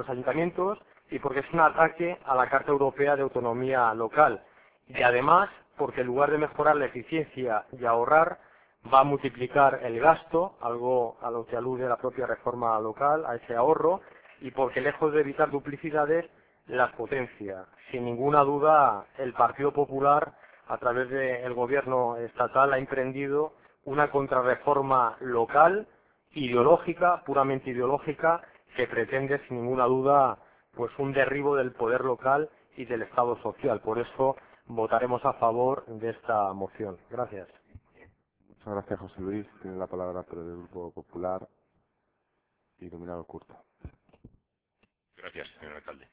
y porque es un ataque a la Carta Europea de Autonomía Local. Y además, porque en lugar de mejorar la eficiencia y ahorrar, va a multiplicar el gasto, algo a lo que alude la propia reforma local, a ese ahorro, y porque lejos de evitar duplicidades, las potencia. Sin ninguna duda, el Partido Popular, a través del gobierno estatal, ha emprendido una contrarreforma local, ideológica, puramente ideológica, que pretende, sin ninguna duda, pues un derribo del poder local y del Estado social. Por eso votaremos a favor de esta moción. Gracias. Muchas gracias, José Luis. Tiene la palabra por el Grupo Popular, Iluminado Curto. Gracias, señor alcalde.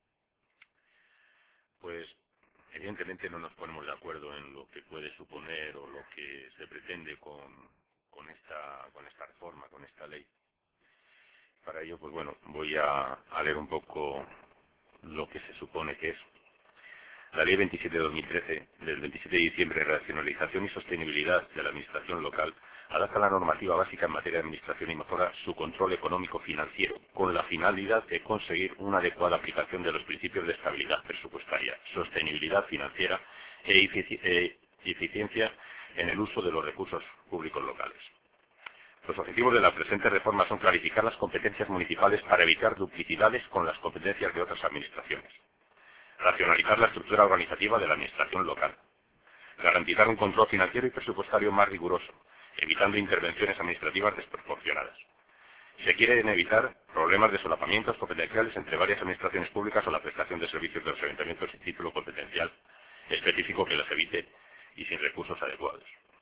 Pues, evidentemente no nos ponemos de acuerdo en lo que puede suponer o lo que se pretende con esta reforma, con esta ley. Para ello, pues bueno, voy a leer un poco lo que se supone que es. La Ley 27/2013, del 27 de diciembre, de Racionalización y Sostenibilidad de la Administración Local, adapta la normativa básica en materia de administración y mejora su control económico-financiero, con la finalidad de conseguir una adecuada aplicación de los principios de estabilidad presupuestaria, sostenibilidad financiera e eficiencia en el uso de los recursos públicos locales. Los objetivos de la presente reforma son clarificar las competencias municipales para evitar duplicidades con las competencias de otras administraciones, racionalizar la estructura organizativa de la administración local, garantizar un control financiero y presupuestario más riguroso, evitando intervenciones administrativas desproporcionadas. Se quieren evitar problemas de solapamientos competenciales entre varias administraciones públicas o la prestación de servicios de los ayuntamientos sin título competencial específico que las evite y sin recursos adecuados.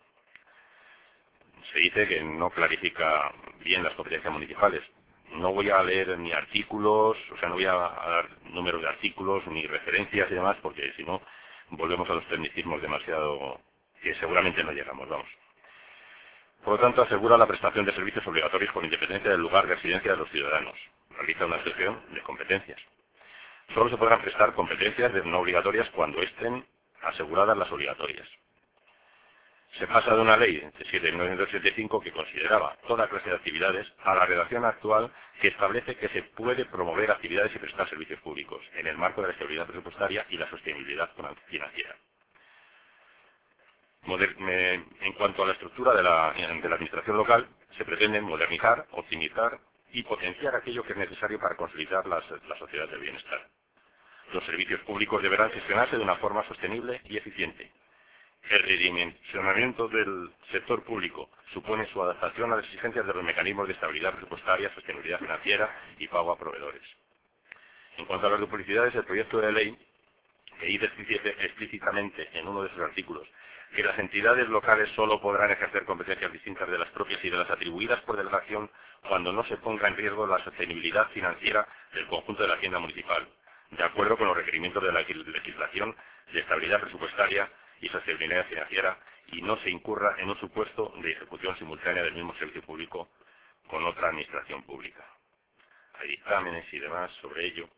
Se dice que no clarifica bien las competencias municipales. No voy a leer ni artículos, o sea, no voy a dar números de artículos ni referencias y demás, porque si no, volvemos a los tecnicismos demasiado que seguramente no llegamos, vamos. Por lo tanto, asegura la prestación de servicios obligatorios con independencia del lugar de residencia de los ciudadanos. Realiza una selección de competencias. Solo se podrán prestar competencias no obligatorias cuando estén aseguradas las obligatorias. Se pasa de una ley de 1975 que consideraba toda clase de actividades a la redacción actual que establece que se puede promover actividades y prestar servicios públicos en el marco de la estabilidad presupuestaria y la sostenibilidad financiera. En cuanto a la estructura de la administración local, se pretende modernizar, optimizar y potenciar aquello que es necesario para consolidar la sociedad del bienestar. Los servicios públicos deberán gestionarse de una forma sostenible y eficiente. El redimensionamiento del sector público supone su adaptación a las exigencias de los mecanismos de estabilidad presupuestaria, sostenibilidad financiera y pago a proveedores. En cuanto a las duplicidades, el proyecto de ley, que dice explícitamente en uno de sus artículos que las entidades locales solo podrán ejercer competencias distintas de las propias y de las atribuidas por delegación cuando no se ponga en riesgo la sostenibilidad financiera del conjunto de la hacienda municipal, de acuerdo con los requerimientos de la legislación de estabilidad presupuestaria y sostenibilidad financiera, y no se incurra en un supuesto de ejecución simultánea del mismo servicio público con otra administración pública. Hay dictámenes y demás sobre ello.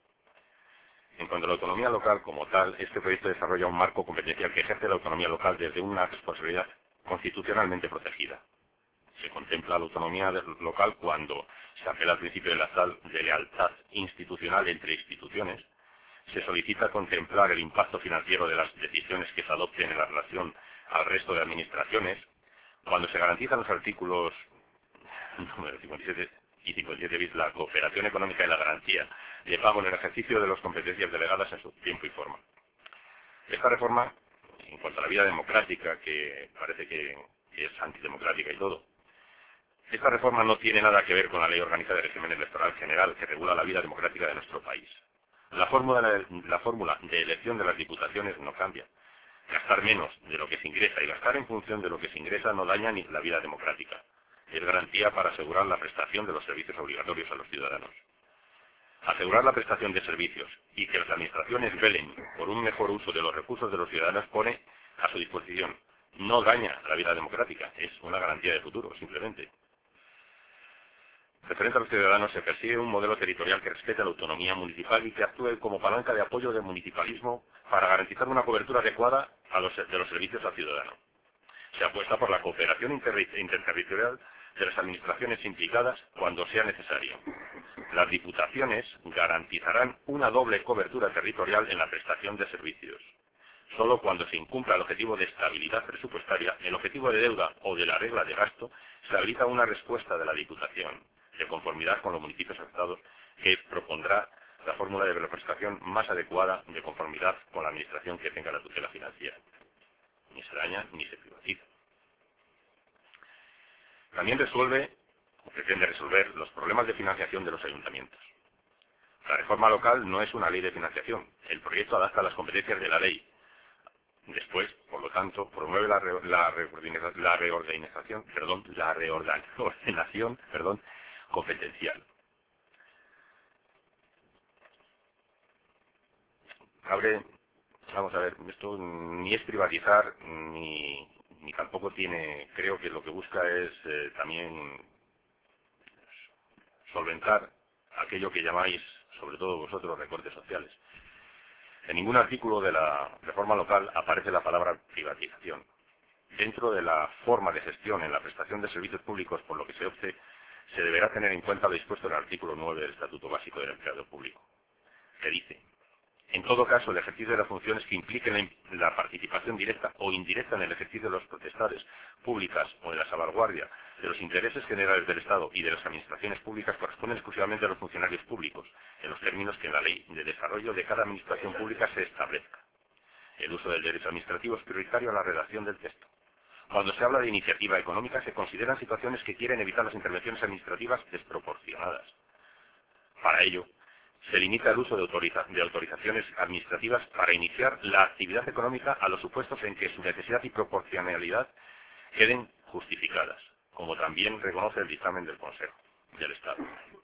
En cuanto a la autonomía local como tal, este proyecto desarrolla un marco competencial que ejerce la autonomía local desde una responsabilidad constitucionalmente protegida. Se contempla la autonomía local cuando se apela al principio de lealtad institucional entre instituciones, se solicita contemplar el impacto financiero de las decisiones que se adopten en la relación al resto de administraciones, cuando se garantizan los artículos número 57 y 57 bis, la cooperación económica y la garantía de pago en el ejercicio de las competencias delegadas en su tiempo y forma. Esta reforma, en cuanto a la vida democrática, que parece que es antidemocrática y todo, esta reforma no tiene nada que ver con la Ley Orgánica de Régimen Electoral General que regula la vida democrática de nuestro país. La fórmula de elección de las diputaciones no cambia. Gastar menos de lo que se ingresa y gastar en función de lo que se ingresa no daña ni la vida democrática. Es garantía para asegurar la prestación de los servicios obligatorios a los ciudadanos. Asegurar la prestación de servicios y que las administraciones velen por un mejor uso de los recursos de los ciudadanos pone a su disposición. No daña la vida democrática, es una garantía de futuro, simplemente. Referente a los ciudadanos, se persigue un modelo territorial que respete la autonomía municipal y que actúe como palanca de apoyo del municipalismo para garantizar una cobertura adecuada de los servicios al ciudadano. Se apuesta por la cooperación interterritorial de las administraciones implicadas cuando sea necesario. Las diputaciones garantizarán una doble cobertura territorial en la prestación de servicios. Solo cuando se incumpla el objetivo de estabilidad presupuestaria, el objetivo de deuda o de la regla de gasto, se habilita una respuesta de la Diputación, de conformidad con los municipios afectados, que propondrá la fórmula de la prestación más adecuada de conformidad con la administración que tenga la tutela financiera. Ni se daña ni se privatiza. También resuelve, o pretende resolver, los problemas de financiación de los ayuntamientos. La reforma local no es una ley de financiación. El proyecto adapta las competencias de la ley. Después, por lo tanto, promueve la reordenación competencial. Vamos a ver, esto ni es privatizar, ni tampoco tiene, creo que lo que busca es también solventar aquello que llamáis, sobre todo vosotros, recortes sociales. En ningún artículo de la reforma local aparece la palabra privatización. Dentro de la forma de gestión en la prestación de servicios públicos, por lo que se opte, se deberá tener en cuenta lo dispuesto en el artículo 9 del Estatuto Básico del Empleado Público, que dice: en todo caso, el ejercicio de las funciones que impliquen la participación directa o indirecta en el ejercicio de las potestades públicas o en la salvaguardia de los intereses generales del Estado y de las administraciones públicas corresponden exclusivamente a los funcionarios públicos, en los términos que en la ley de desarrollo de cada administración pública se establezca. El uso del derecho administrativo es prioritario a la redacción del texto. Cuando se habla de iniciativa económica, se consideran situaciones que quieren evitar las intervenciones administrativas desproporcionadas. Para ello, se limita el uso de autorizaciones administrativas para iniciar la actividad económica a los supuestos en que su necesidad y proporcionalidad queden justificadas, como también reconoce el dictamen del Consejo del Estado.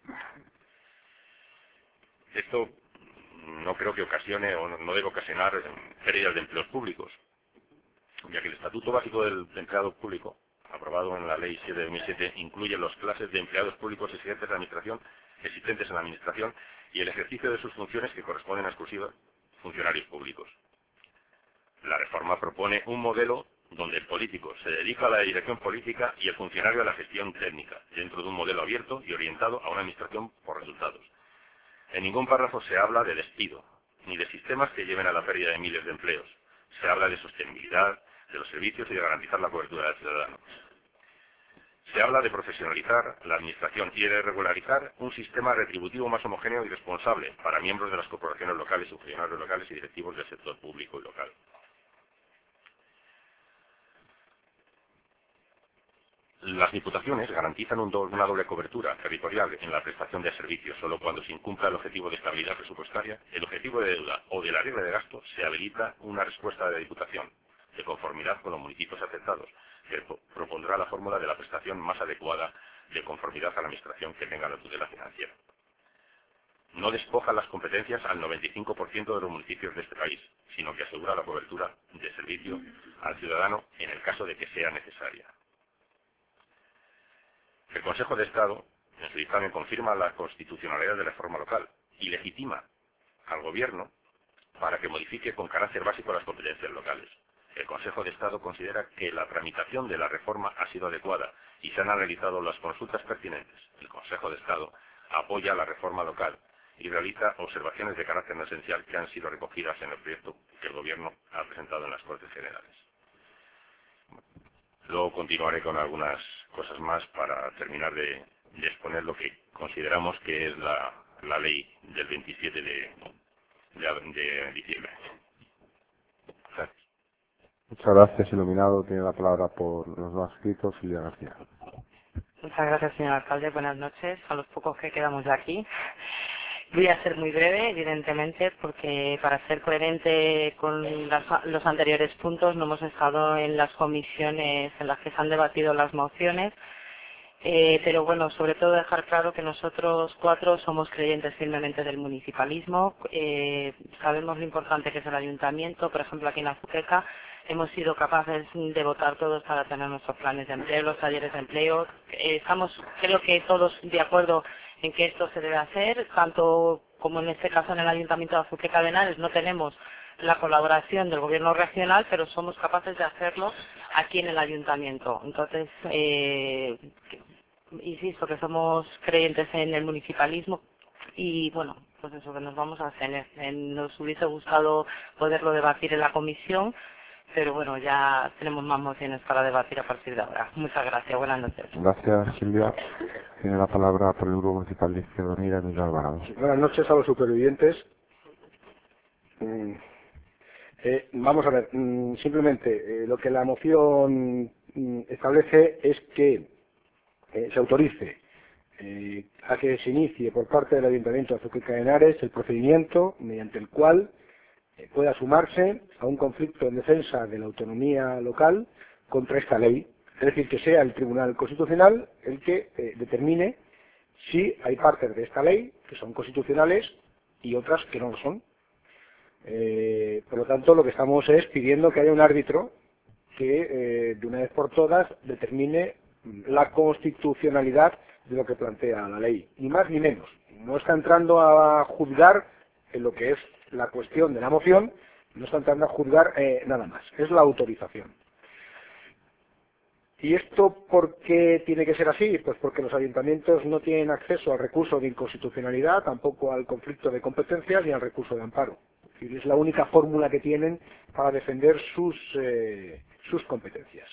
Esto no creo que ocasione o no debe ocasionar pérdidas de empleos públicos, ya que el Estatuto Básico del Empleado Público, aprobado en la Ley 7 de 2007, incluye las clases de empleados públicos existentes en la Administración y el ejercicio de sus funciones que corresponden a exclusivos funcionarios públicos. La reforma propone un modelo donde el político se dedica a la dirección política y el funcionario a la gestión técnica, dentro de un modelo abierto y orientado a una administración por resultados. En ningún párrafo se habla de despido, ni de sistemas que lleven a la pérdida de miles de empleos. Se habla de sostenibilidad de los servicios y de garantizar la cobertura del ciudadano. Se habla de profesionalizar la administración y de regularizar un sistema retributivo más homogéneo y responsable para miembros de las corporaciones locales, funcionarios locales y directivos del sector público y local. Las diputaciones garantizan una doble cobertura territorial en la prestación de servicios. Solo cuando se incumpla el objetivo de estabilidad presupuestaria, el objetivo de deuda o de la regla de gasto, se habilita una respuesta de la Diputación, de conformidad con los municipios afectados, que propondrá la fórmula de la prestación más adecuada de conformidad a la administración que tenga la tutela financiera. No despoja las competencias al 95% de los municipios de este país, sino que asegura la cobertura de servicio al ciudadano en el caso de que sea necesaria. El Consejo de Estado, en su dictamen, confirma la constitucionalidad de la reforma local y legitima al Gobierno para que modifique con carácter básico las competencias locales. El Consejo de Estado considera que la tramitación de la reforma ha sido adecuada y se han analizado las consultas pertinentes. El Consejo de Estado apoya la reforma local y realiza observaciones de carácter no esencial que han sido recogidas en el proyecto que el Gobierno ha presentado en las Cortes Generales. Luego continuaré con algunas cosas más para terminar de exponer lo que consideramos que es la ley del 27 de diciembre. Gracias. Muchas gracias, iluminado. Tiene la palabra por los no escritos, Silvia García. Muchas gracias, señor alcalde. Buenas noches a los pocos que quedamos de aquí. Voy a ser muy breve, evidentemente, porque para ser coherente con los anteriores puntos no hemos estado en las comisiones en las que se han debatido las mociones, pero bueno, sobre todo dejar claro que nosotros cuatro somos creyentes firmemente del municipalismo, sabemos lo importante que es el ayuntamiento. Por ejemplo, aquí en Azuqueca hemos sido capaces de votar todos para tener nuestros planes de empleo, los talleres de empleo. Estamos, creo que todos de acuerdo en que esto se debe hacer, tanto como en este caso en el Ayuntamiento de Azuqueca de Henares no tenemos la colaboración del Gobierno regional, pero somos capaces de hacerlo aquí en el Ayuntamiento. Entonces, insisto que somos creyentes en el municipalismo y bueno, pues eso, que nos vamos a abstener. Nos hubiese gustado poderlo debatir en la comisión, pero bueno, ya tenemos más mociones para debatir a partir de ahora. Muchas gracias, buenas noches. Gracias, Silvia. Tiene la palabra por el Grupo Municipal de Izquierda Unida, Miguel Alvarado. Buenas noches a los supervivientes. Vamos a ver, simplemente lo que la moción establece es que se autorice a que se inicie por parte del Ayuntamiento de Azuqueca de Henares el procedimiento mediante el cual pueda sumarse a un conflicto en defensa de la autonomía local contra esta ley. Es decir, que sea el Tribunal Constitucional el que determine si hay partes de esta ley que son constitucionales y otras que no lo son. Por lo tanto, lo que estamos es pidiendo que haya un árbitro que de una vez por todas determine la constitucionalidad de lo que plantea la ley, ni más ni menos. No está entrando a juzgar en lo que es la cuestión de la moción, no está entrando a juzgar nada más, es la autorización. ¿Y esto por qué tiene que ser así? Pues porque los ayuntamientos no tienen acceso al recurso de inconstitucionalidad, tampoco al conflicto de competencias ni al recurso de amparo. Es decir, es la única fórmula que tienen para defender sus competencias.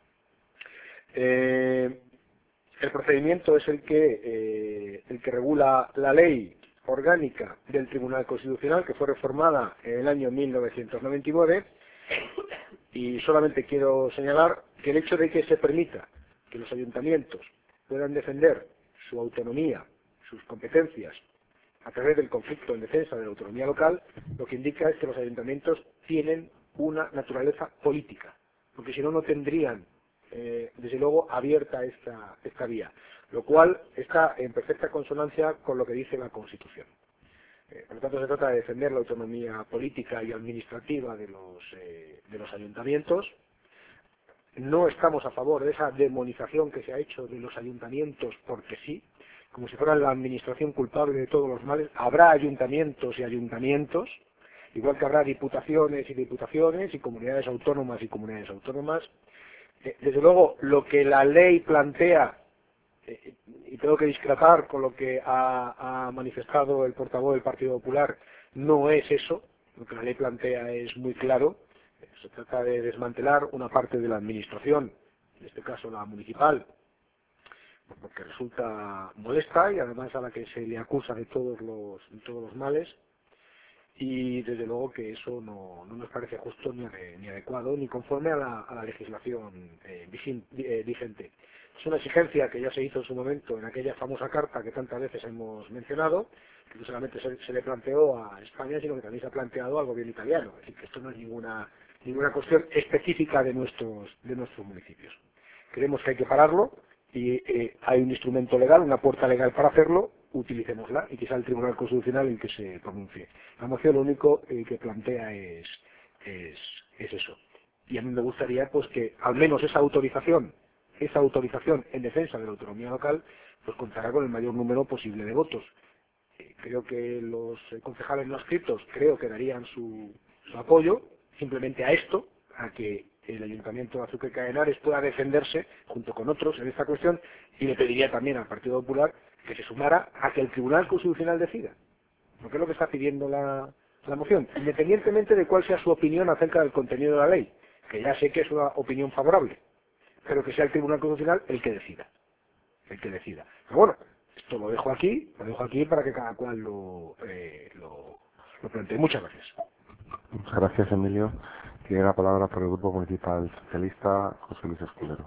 El procedimiento es el que regula la ley orgánica del Tribunal Constitucional, que fue reformada en el año 1999, y solamente quiero señalar que el hecho de que se permita que los ayuntamientos puedan defender su autonomía, sus competencias, a través del conflicto en defensa de la autonomía local, lo que indica es que los ayuntamientos tienen una naturaleza política, porque si no, no tendrían, desde luego, abierta esta vía, lo cual está en perfecta consonancia con lo que dice la Constitución. Por lo tanto, se trata de defender la autonomía política y administrativa de los ayuntamientos. No estamos a favor de esa demonización que se ha hecho de los ayuntamientos porque sí, como si fueran la administración culpable de todos los males. Habrá ayuntamientos y ayuntamientos, igual que habrá diputaciones y diputaciones, y comunidades autónomas y comunidades autónomas. Desde luego, lo que la ley plantea, y tengo que discrepar con lo que ha manifestado el portavoz del Partido Popular, no es eso. Lo que la ley plantea es muy claro. Se trata de desmantelar una parte de la administración, en este caso la municipal, porque resulta molesta y además a la que se le acusa de todos los males, y desde luego que eso no nos parece justo ni adecuado ni conforme a la legislación vigente. Es una exigencia que ya se hizo en su momento en aquella famosa carta que tantas veces hemos mencionado, que no solamente se le planteó a España, sino que también se ha planteado al gobierno italiano. Es decir, que esto no es ninguna ninguna cuestión específica de nuestros municipios. Creemos que hay que pararlo y hay un instrumento legal, una puerta legal para hacerlo, utilicémosla y que sea el Tribunal Constitucional el que se pronuncie. La moción lo único que plantea es eso. Y a mí me gustaría pues que al menos esa autorización en defensa de la autonomía local pues contará con el mayor número posible de votos. Creo que los concejales no adscritos creo que darían su apoyo simplemente a esto, a que el Ayuntamiento de Azuqueca de Henares pueda defenderse junto con otros en esta cuestión, y le pediría también al Partido Popular que se sumara a que el Tribunal Constitucional decida, porque es lo que está pidiendo la moción, independientemente de cuál sea su opinión acerca del contenido de la ley, que ya sé que es una opinión favorable, pero que sea el Tribunal Constitucional el que decida. Pero bueno, esto lo dejo aquí para que cada cual lo plantee. Muchas gracias. Muchas gracias, Emilio. Tiene la palabra por el Grupo Municipal Socialista, José Luis Escudero.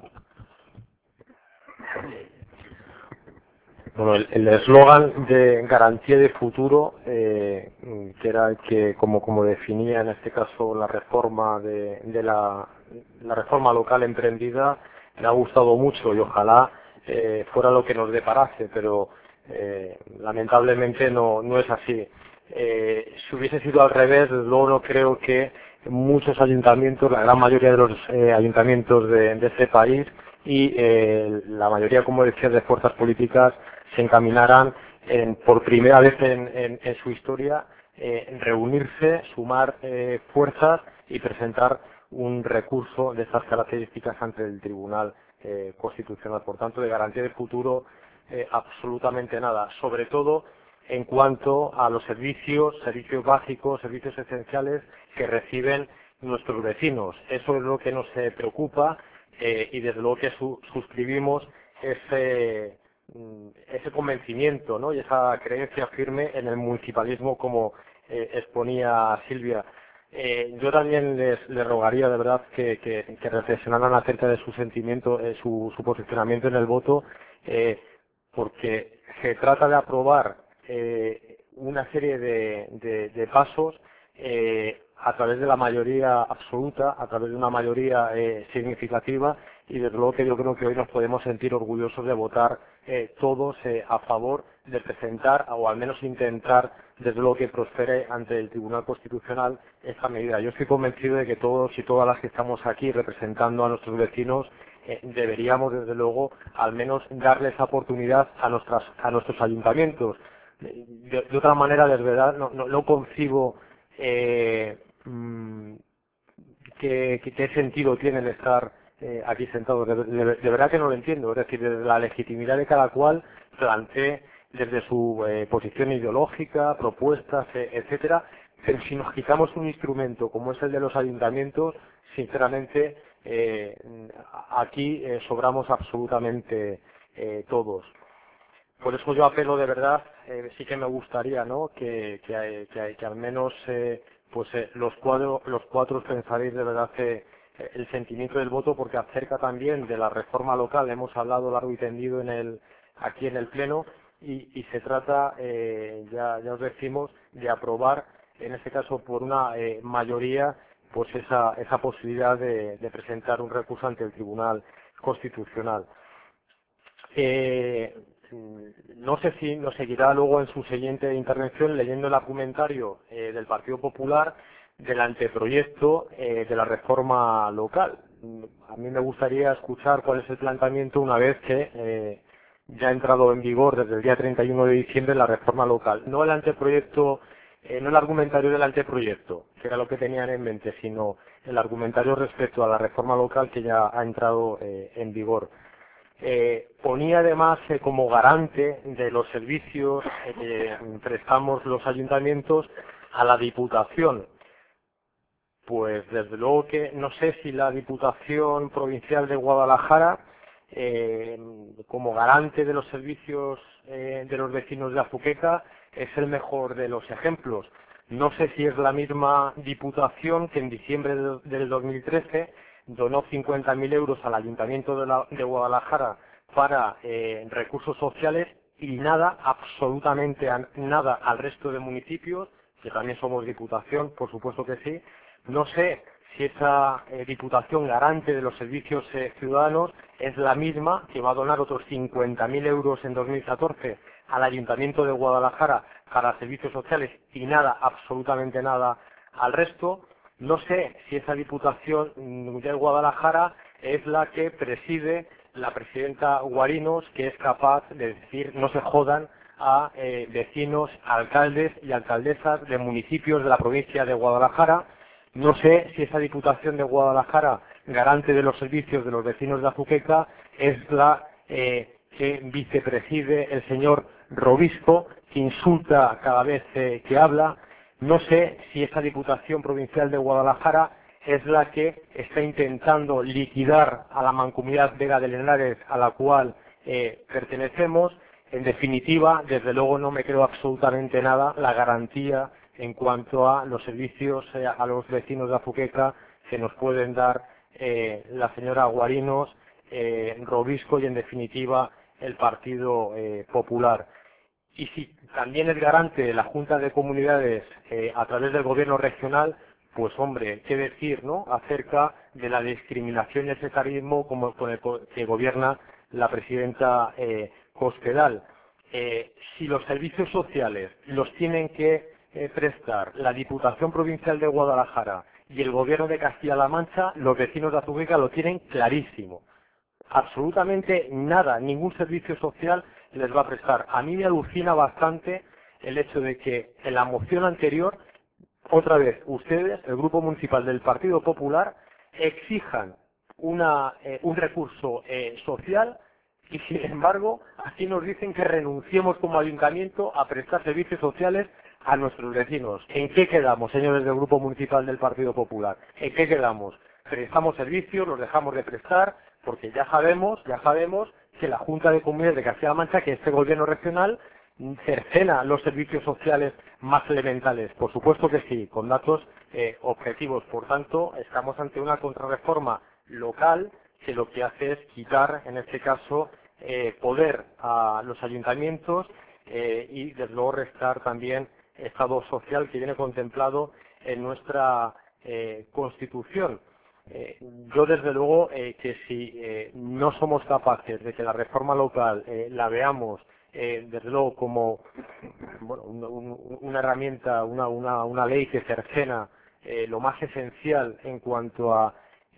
Bueno, el eslogan de garantía de futuro, que era el que, como definía en este caso la reforma de la reforma local emprendida, me ha gustado mucho y ojalá fuera lo que nos deparase, pero lamentablemente no es así. Si hubiese sido al revés, luego no creo que muchos ayuntamientos, la gran mayoría de los ayuntamientos de este país y la mayoría, como decía, de fuerzas políticas se encaminaran por primera vez en su historia reunirse, sumar fuerzas y presentar un recurso de estas características ante el Tribunal Constitucional. Por tanto, de garantía de futuro absolutamente nada, sobre todo en cuanto a los servicios básicos, servicios esenciales que reciben nuestros vecinos. Eso es lo que nos preocupa y desde luego que suscribimos ese convencimiento, ¿no? Y esa creencia firme en el municipalismo, como exponía Silvia. Yo también les rogaría de verdad que reflexionaran acerca de su sentimiento, su posicionamiento en el voto, porque se trata de aprobar una serie de pasos a través de la mayoría absoluta, a través de una mayoría significativa, y desde luego que yo creo que hoy nos podemos sentir orgullosos de votar todos a favor de presentar o al menos intentar desde luego que prospere ante el Tribunal Constitucional esta medida. Yo estoy convencido de que todos y todas las que estamos aquí representando a nuestros vecinos deberíamos desde luego al menos darles esa oportunidad a nuestros ayuntamientos. De otra manera, de verdad, no concibo qué sentido tiene el estar aquí sentados. De verdad que no lo entiendo. Es decir, desde la legitimidad de cada cual plantee desde su posición ideológica, propuestas, etcétera. Pero si nos quitamos un instrumento como es el de los ayuntamientos, sinceramente, aquí sobramos absolutamente todos. Por eso yo apelo de verdad, sí que me gustaría, ¿no?, que al menos los cuatro pensaréis de verdad el sentimiento del voto, porque acerca también de la reforma local. Hemos hablado largo y tendido aquí en el Pleno y se trata, ya os decimos, de aprobar, en este caso por una mayoría, pues esa posibilidad de presentar un recurso ante el Tribunal Constitucional. No sé si nos seguirá luego en su siguiente intervención leyendo el argumentario del Partido Popular del anteproyecto de la reforma local. A mí me gustaría escuchar cuál es el planteamiento una vez que ya ha entrado en vigor desde el día 31 de diciembre la reforma local. No el anteproyecto, no el argumentario del anteproyecto, que era lo que tenían en mente, sino el argumentario respecto a la reforma local que ya ha entrado en vigor. Ponía además como garante de los servicios que prestamos los ayuntamientos a la Diputación. Pues desde luego que no sé si la Diputación Provincial de Guadalajara, como garante de los servicios de los vecinos de Azuqueca, es el mejor de los ejemplos. No sé si es la misma Diputación que en diciembre del 2013 donó 50.000 euros al Ayuntamiento de Guadalajara para recursos sociales y nada, absolutamente nada al resto de municipios, que también somos Diputación, por supuesto que sí. No sé si esa Diputación garante de los servicios ciudadanos es la misma que va a donar otros 50.000 euros en 2014 al Ayuntamiento de Guadalajara para servicios sociales y nada, absolutamente nada al resto. No sé si esa Diputación de Guadalajara es la que preside la presidenta Guarinos, que es capaz de decir no se jodan a vecinos, alcaldes y alcaldesas de municipios de la provincia de Guadalajara. No sé si esa Diputación de Guadalajara, garante de los servicios de los vecinos de Azuqueca, es la que vicepreside el señor Robisco, que insulta cada vez que habla. No sé si esa Diputación Provincial de Guadalajara es la que está intentando liquidar a la Mancomunidad Vega de Linares, a la cual pertenecemos. En definitiva, desde luego no me creo absolutamente nada la garantía en cuanto a los servicios a los vecinos de Azuqueca que nos pueden dar la señora Guarinos, Robisco y en definitiva el Partido Popular. Y si también es garante la Junta de Comunidades a través del Gobierno regional, pues hombre, qué decir, ¿no?, acerca de la discriminación y el sectarismo con el que gobierna la presidenta Cospedal. Si los servicios sociales los tienen que prestar la Diputación Provincial de Guadalajara y el Gobierno de Castilla-La Mancha, los vecinos de Azuqueca lo tienen clarísimo. Absolutamente nada, ningún servicio social les va a prestar. A mí me alucina bastante el hecho de que en la moción anterior, otra vez, ustedes, el Grupo Municipal del Partido Popular, exijan un recurso social y, sin embargo, aquí nos dicen que renunciemos como ayuntamiento a prestar servicios sociales a nuestros vecinos. ¿En qué quedamos, señores del Grupo Municipal del Partido Popular? ¿En qué quedamos? ¿Prestamos servicios, los dejamos de prestar? Porque ya sabemos que la Junta de Comunidades de Castilla-La Mancha, que este gobierno regional, cercena los servicios sociales más elementales. Por supuesto que sí, con datos objetivos. Por tanto, estamos ante una contrarreforma local que lo que hace es quitar, en este caso, poder a los ayuntamientos y, desde luego, restar también Estado social que viene contemplado en nuestra Constitución. Yo, desde luego, que si no somos capaces de que la reforma local la veamos, desde luego, como una herramienta, una ley que cercena lo más esencial en cuanto a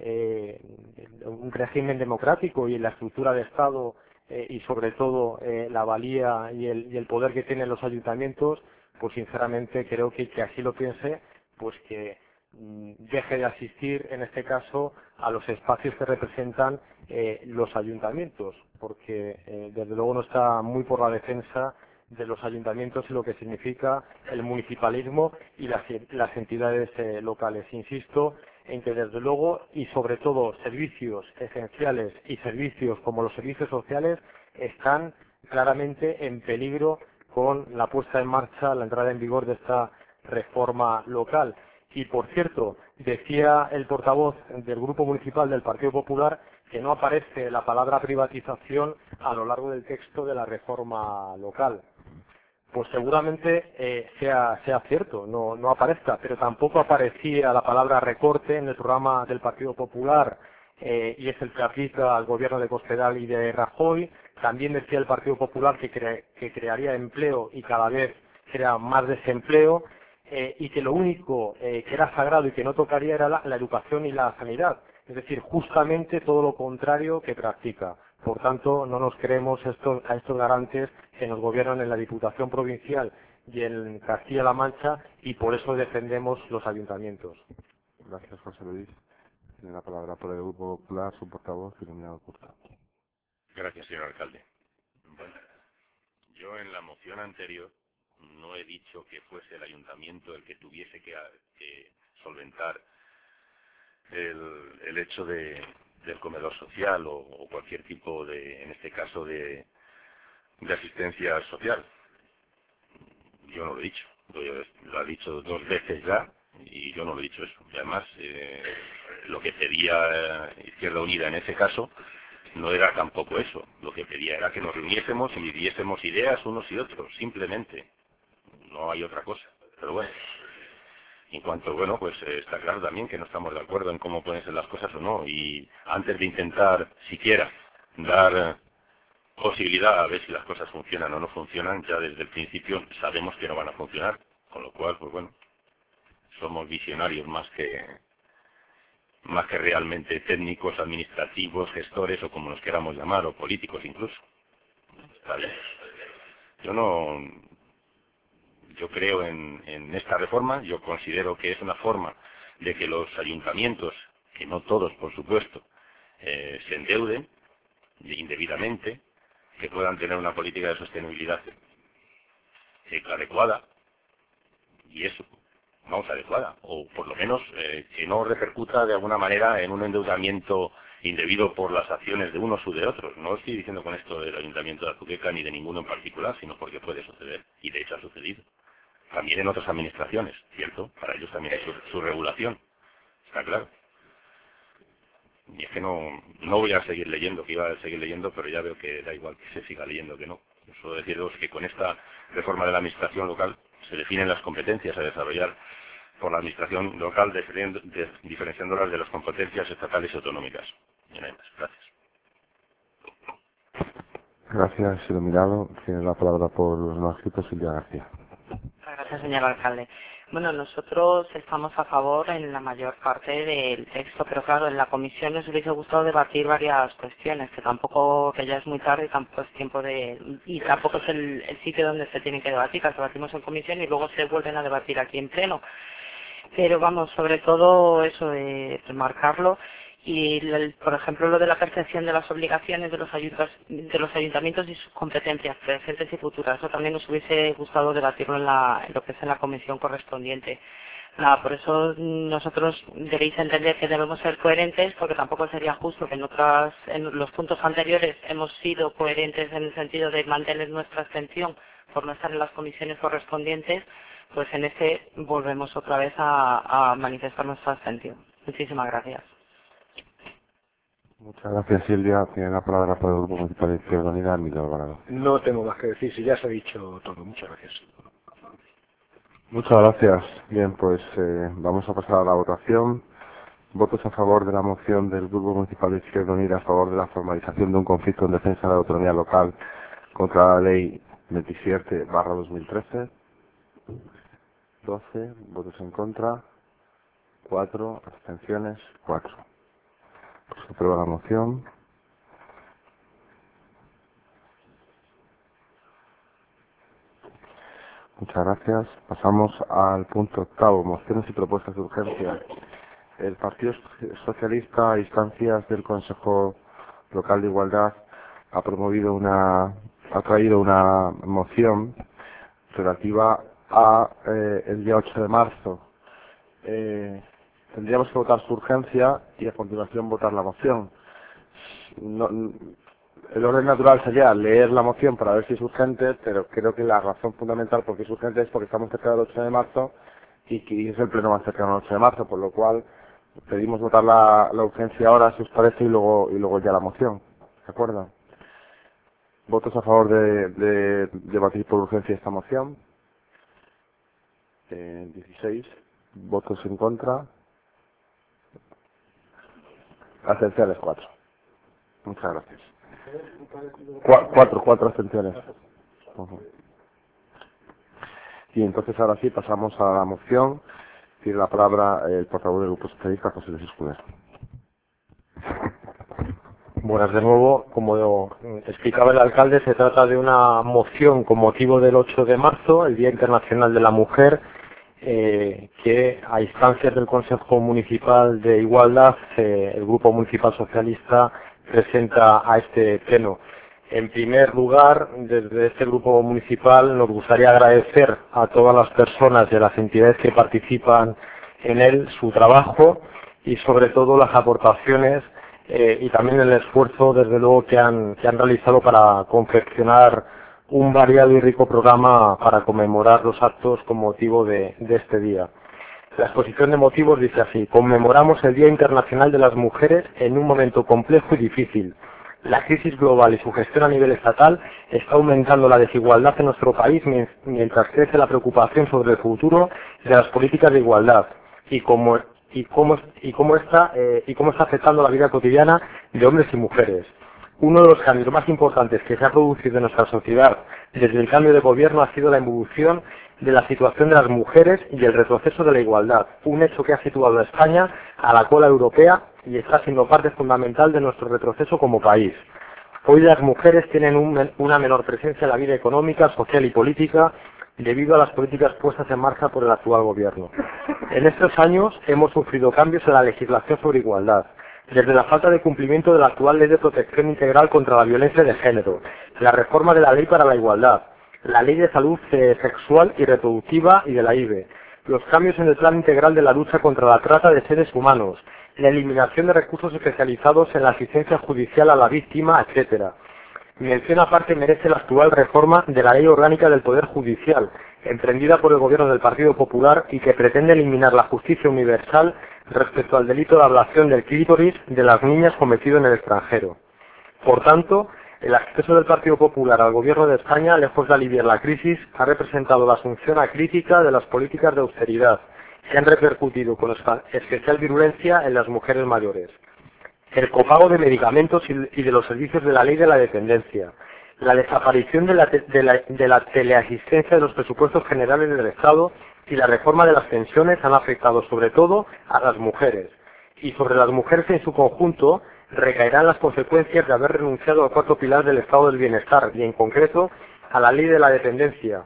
un régimen democrático y la estructura de Estado y, sobre todo, la valía y el poder que tienen los ayuntamientos, pues sinceramente creo que así lo piense, pues que deje de asistir, en este caso, a los espacios que representan los ayuntamientos, porque desde luego no está muy por la defensa de los ayuntamientos y lo que significa el municipalismo y las entidades locales. Insisto en que, desde luego, y sobre todo, servicios esenciales y servicios como los servicios sociales están claramente en peligro con la puesta en marcha, la entrada en vigor de esta reforma local. Y, por cierto, decía el portavoz del Grupo Municipal del Partido Popular que no aparece la palabra privatización a lo largo del texto de la reforma local. Pues seguramente sea cierto, no aparezca, pero tampoco aparecía la palabra recorte en el programa del Partido Popular, y es el que aplica al gobierno de Cospedal y de Rajoy. También decía el Partido Popular que crearía empleo y cada vez crea más desempleo, y que lo único que era sagrado y que no tocaría era la educación y la sanidad. Es decir, justamente todo lo contrario que practica. Por tanto, no nos creemos a estos garantes que nos gobiernan en la Diputación Provincial y en Castilla-La Mancha, y por eso defendemos los ayuntamientos. Gracias, José Luis. Tiene la palabra por el Grupo Popular, su portavoz, Iluminado Curta. Gracias, señor alcalde. Bueno, yo en la moción anterior no he dicho que fuese el ayuntamiento el que tuviese que solventar el hecho del comedor social o cualquier tipo de, en este caso, de asistencia social. Yo no lo he dicho. Lo ha dicho 2 veces ya y yo no lo he dicho eso. Y además, lo que pedía Izquierda Unida en ese caso no era tampoco eso. Lo que pedía era que nos reuniésemos y diésemos ideas unos y otros, simplemente. No hay otra cosa. Pero bueno, En cuanto, bueno, pues está claro también que no estamos de acuerdo en cómo pueden ser las cosas o no, y antes de intentar siquiera dar posibilidad a ver si las cosas funcionan o no funcionan, ya desde el principio sabemos que no van a funcionar, con lo cual, pues bueno, somos visionarios más que realmente técnicos, administrativos, gestores o como nos queramos llamar, o políticos incluso. Está bien. Yo creo en esta reforma, yo considero que es una forma de que los ayuntamientos, que no todos por supuesto, se endeuden indebidamente, que puedan tener una política de sostenibilidad adecuada, y eso, vamos, adecuada, o por lo menos que no repercuta de alguna manera en un endeudamiento indebido por las acciones de unos u de otros. No estoy diciendo con esto del Ayuntamiento de Azuqueca ni de ninguno en particular, sino porque puede suceder, y de hecho ha sucedido. También en otras administraciones, ¿cierto? Para ellos también hay su regulación, está claro. Y es que no voy a seguir leyendo, que iba a seguir leyendo, pero ya veo que da igual que se siga leyendo que no. Yo solo deciros que con esta reforma de la administración local se definen las competencias a desarrollar por la administración local, diferenciándolas de las competencias estatales y autonómicas. Y nada más. Gracias. Gracias, iluminado. Tiene la palabra por los no escritos, Silvia García. Gracias, señor alcalde. Bueno, nosotros estamos a favor en la mayor parte del texto, pero claro, en la comisión nos hubiese gustado debatir varias cuestiones, que ya es muy tarde y tampoco es tiempo y tampoco es el sitio donde se tienen que debatir, las debatimos en comisión y luego se vuelven a debatir aquí en pleno. Pero vamos, sobre todo eso de remarcarlo. Y, por ejemplo, lo de la percepción de las obligaciones de los ayuntamientos y sus competencias presentes y futuras. Eso también nos hubiese gustado debatirlo en lo que es en la comisión correspondiente. Nada, por eso nosotros debéis entender que debemos ser coherentes, porque tampoco sería justo que en los puntos anteriores hemos sido coherentes en el sentido de mantener nuestra abstención por no estar en las comisiones correspondientes, pues en este volvemos otra vez a manifestar nuestra abstención. Muchísimas gracias. Muchas gracias, Silvia. Tiene la palabra por el Grupo Municipal de Izquierda Unida, Emilio Alvarado. No tengo más que decir, si ya se ha dicho todo. Muchas gracias. Muchas gracias. Bien, pues vamos a pasar a la votación. Votos a favor de la moción del Grupo Municipal de Izquierda Unida a favor de la formalización de un conflicto en defensa de la autonomía local contra la Ley 27/2013. 12. Votos en contra. 4. Abstenciones. 4. Se aprueba la moción. Muchas gracias. Pasamos al punto octavo, mociones y propuestas de urgencia. El Partido Socialista, a instancias del Consejo Local de Igualdad, ha traído una moción relativa a el día 8 de marzo. Tendríamos que votar su urgencia y a continuación votar la moción. El orden natural sería leer la moción para ver si es urgente, pero creo que la razón fundamental por qué es urgente es porque estamos cerca del 8 de marzo y es el pleno más cercano al 8 de marzo, por lo cual pedimos votar la urgencia ahora, si os parece, y luego ya la moción. ¿De acuerdo? ¿Votos a favor de debatir por urgencia esta moción? 16. ¿Votos en contra? Abstenciones 4. Muchas gracias. 4 abstenciones. Y entonces ahora sí pasamos a la moción. Tiene la palabra el portavoz del Grupo Socialista, José Luis Escudero. Buenas de nuevo. Como explicaba el alcalde, se trata de una moción con motivo del 8 de marzo, el Día Internacional de la Mujer, que a instancias del Consejo Municipal de Igualdad, el Grupo Municipal Socialista presenta a este pleno. En primer lugar, desde este Grupo Municipal nos gustaría agradecer a todas las personas de las entidades que participan en él su trabajo y sobre todo las aportaciones y también el esfuerzo, desde luego, que han realizado para confeccionar un variado y rico programa para conmemorar los actos con motivo de este día. La exposición de motivos dice así: conmemoramos el Día Internacional de las Mujeres en un momento complejo y difícil. La crisis global y su gestión a nivel estatal está aumentando la desigualdad en nuestro país mientras crece la preocupación sobre el futuro de las políticas de igualdad y cómo está afectando la vida cotidiana de hombres y mujeres. Uno de los cambios más importantes que se ha producido en nuestra sociedad desde el cambio de gobierno ha sido la evolución de la situación de las mujeres y el retroceso de la igualdad, un hecho que ha situado a España a la cola europea y está siendo parte fundamental de nuestro retroceso como país. Hoy las mujeres tienen una menor presencia en la vida económica, social y política debido a las políticas puestas en marcha por el actual gobierno. En estos años hemos sufrido cambios en la legislación sobre igualdad, desde la falta de cumplimiento de la actual Ley de Protección Integral contra la Violencia de Género, la reforma de la Ley para la Igualdad, la Ley de Salud Sexual y Reproductiva y de la IVE, los cambios en el Plan Integral de la lucha contra la trata de seres humanos, la eliminación de recursos especializados en la asistencia judicial a la víctima, etc. Mención aparte merece la actual reforma de la Ley Orgánica del Poder Judicial, emprendida por el Gobierno del Partido Popular y que pretende eliminar la justicia universal respecto al delito de ablación del clítoris de las niñas cometido en el extranjero. Por tanto, el acceso del Partido Popular al Gobierno de España, lejos de aliviar la crisis, ha representado la asunción acrítica de las políticas de austeridad, que han repercutido con especial virulencia en las mujeres mayores. El copago de medicamentos y de los servicios de la ley de la dependencia, la desaparición de la teleasistencia de los presupuestos generales del Estado y la reforma de las pensiones han afectado sobre todo a las mujeres. Y sobre las mujeres en su conjunto recaerán las consecuencias de haber renunciado al cuarto pilar del Estado del Bienestar y en concreto a la ley de la dependencia.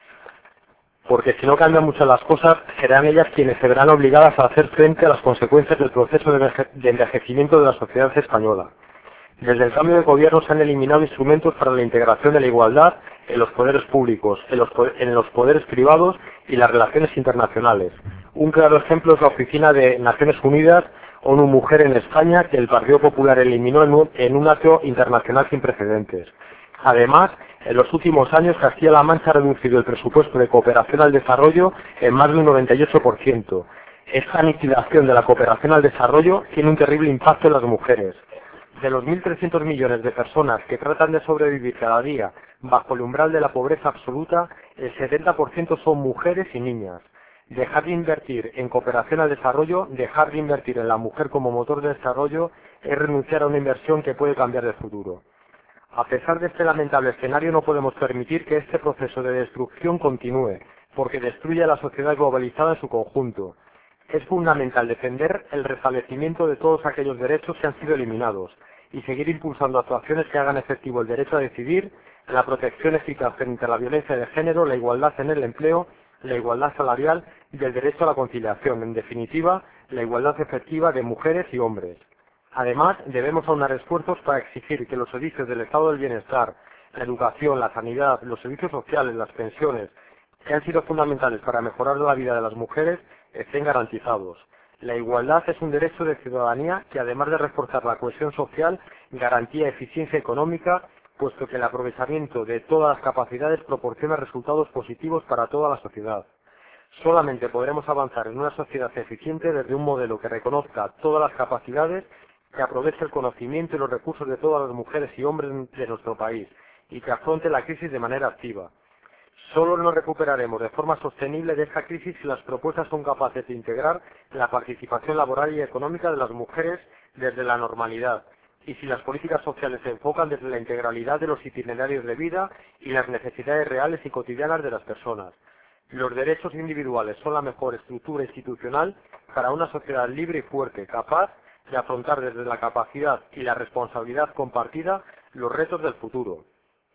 Porque si no cambian mucho las cosas, serán ellas quienes se verán obligadas a hacer frente a las consecuencias del proceso de envejecimiento de la sociedad española. Desde el cambio de gobierno se han eliminado instrumentos para la integración de la igualdad en los poderes públicos, en los poderes privados y las relaciones internacionales. Un claro ejemplo es la Oficina de Naciones Unidas, ONU Mujer en España, que el Partido Popular eliminó en un acto internacional sin precedentes. Además, en los últimos años Castilla-La Mancha ha reducido el presupuesto de cooperación al desarrollo en más de un 98%. Esta aniquilación de la cooperación al desarrollo tiene un terrible impacto en las mujeres. De los 1.300 millones de personas que tratan de sobrevivir cada día bajo el umbral de la pobreza absoluta, el 70% son mujeres y niñas. Dejar de invertir en cooperación al desarrollo, dejar de invertir en la mujer como motor de desarrollo, es renunciar a una inversión que puede cambiar el futuro. A pesar de este lamentable escenario, no podemos permitir que este proceso de destrucción continúe, porque destruye a la sociedad globalizada en su conjunto. Es fundamental defender el restablecimiento de todos aquellos derechos que han sido eliminados y seguir impulsando actuaciones que hagan efectivo el derecho a decidir, la protección eficaz frente a la violencia de género, la igualdad en el empleo, la igualdad salarial y el derecho a la conciliación, en definitiva, la igualdad efectiva de mujeres y hombres. Además, debemos aunar esfuerzos para exigir que los servicios del Estado del Bienestar, la educación, la sanidad, los servicios sociales, las pensiones, que han sido fundamentales para mejorar la vida de las mujeres, estén garantizados. La igualdad es un derecho de ciudadanía que, además de reforzar la cohesión social, garantía eficiencia económica, puesto que el aprovechamiento de todas las capacidades proporciona resultados positivos para toda la sociedad. Solamente podremos avanzar en una sociedad eficiente desde un modelo que reconozca todas las capacidades, que aproveche el conocimiento y los recursos de todas las mujeres y hombres de nuestro país y que afronte la crisis de manera activa. Solo nos recuperaremos de forma sostenible de esta crisis si las propuestas son capaces de integrar la participación laboral y económica de las mujeres desde la normalidad y si las políticas sociales se enfocan desde la integralidad de los itinerarios de vida y las necesidades reales y cotidianas de las personas. Los derechos individuales son la mejor estructura institucional para una sociedad libre y fuerte, capaz de afrontar desde la capacidad y la responsabilidad compartida los retos del futuro.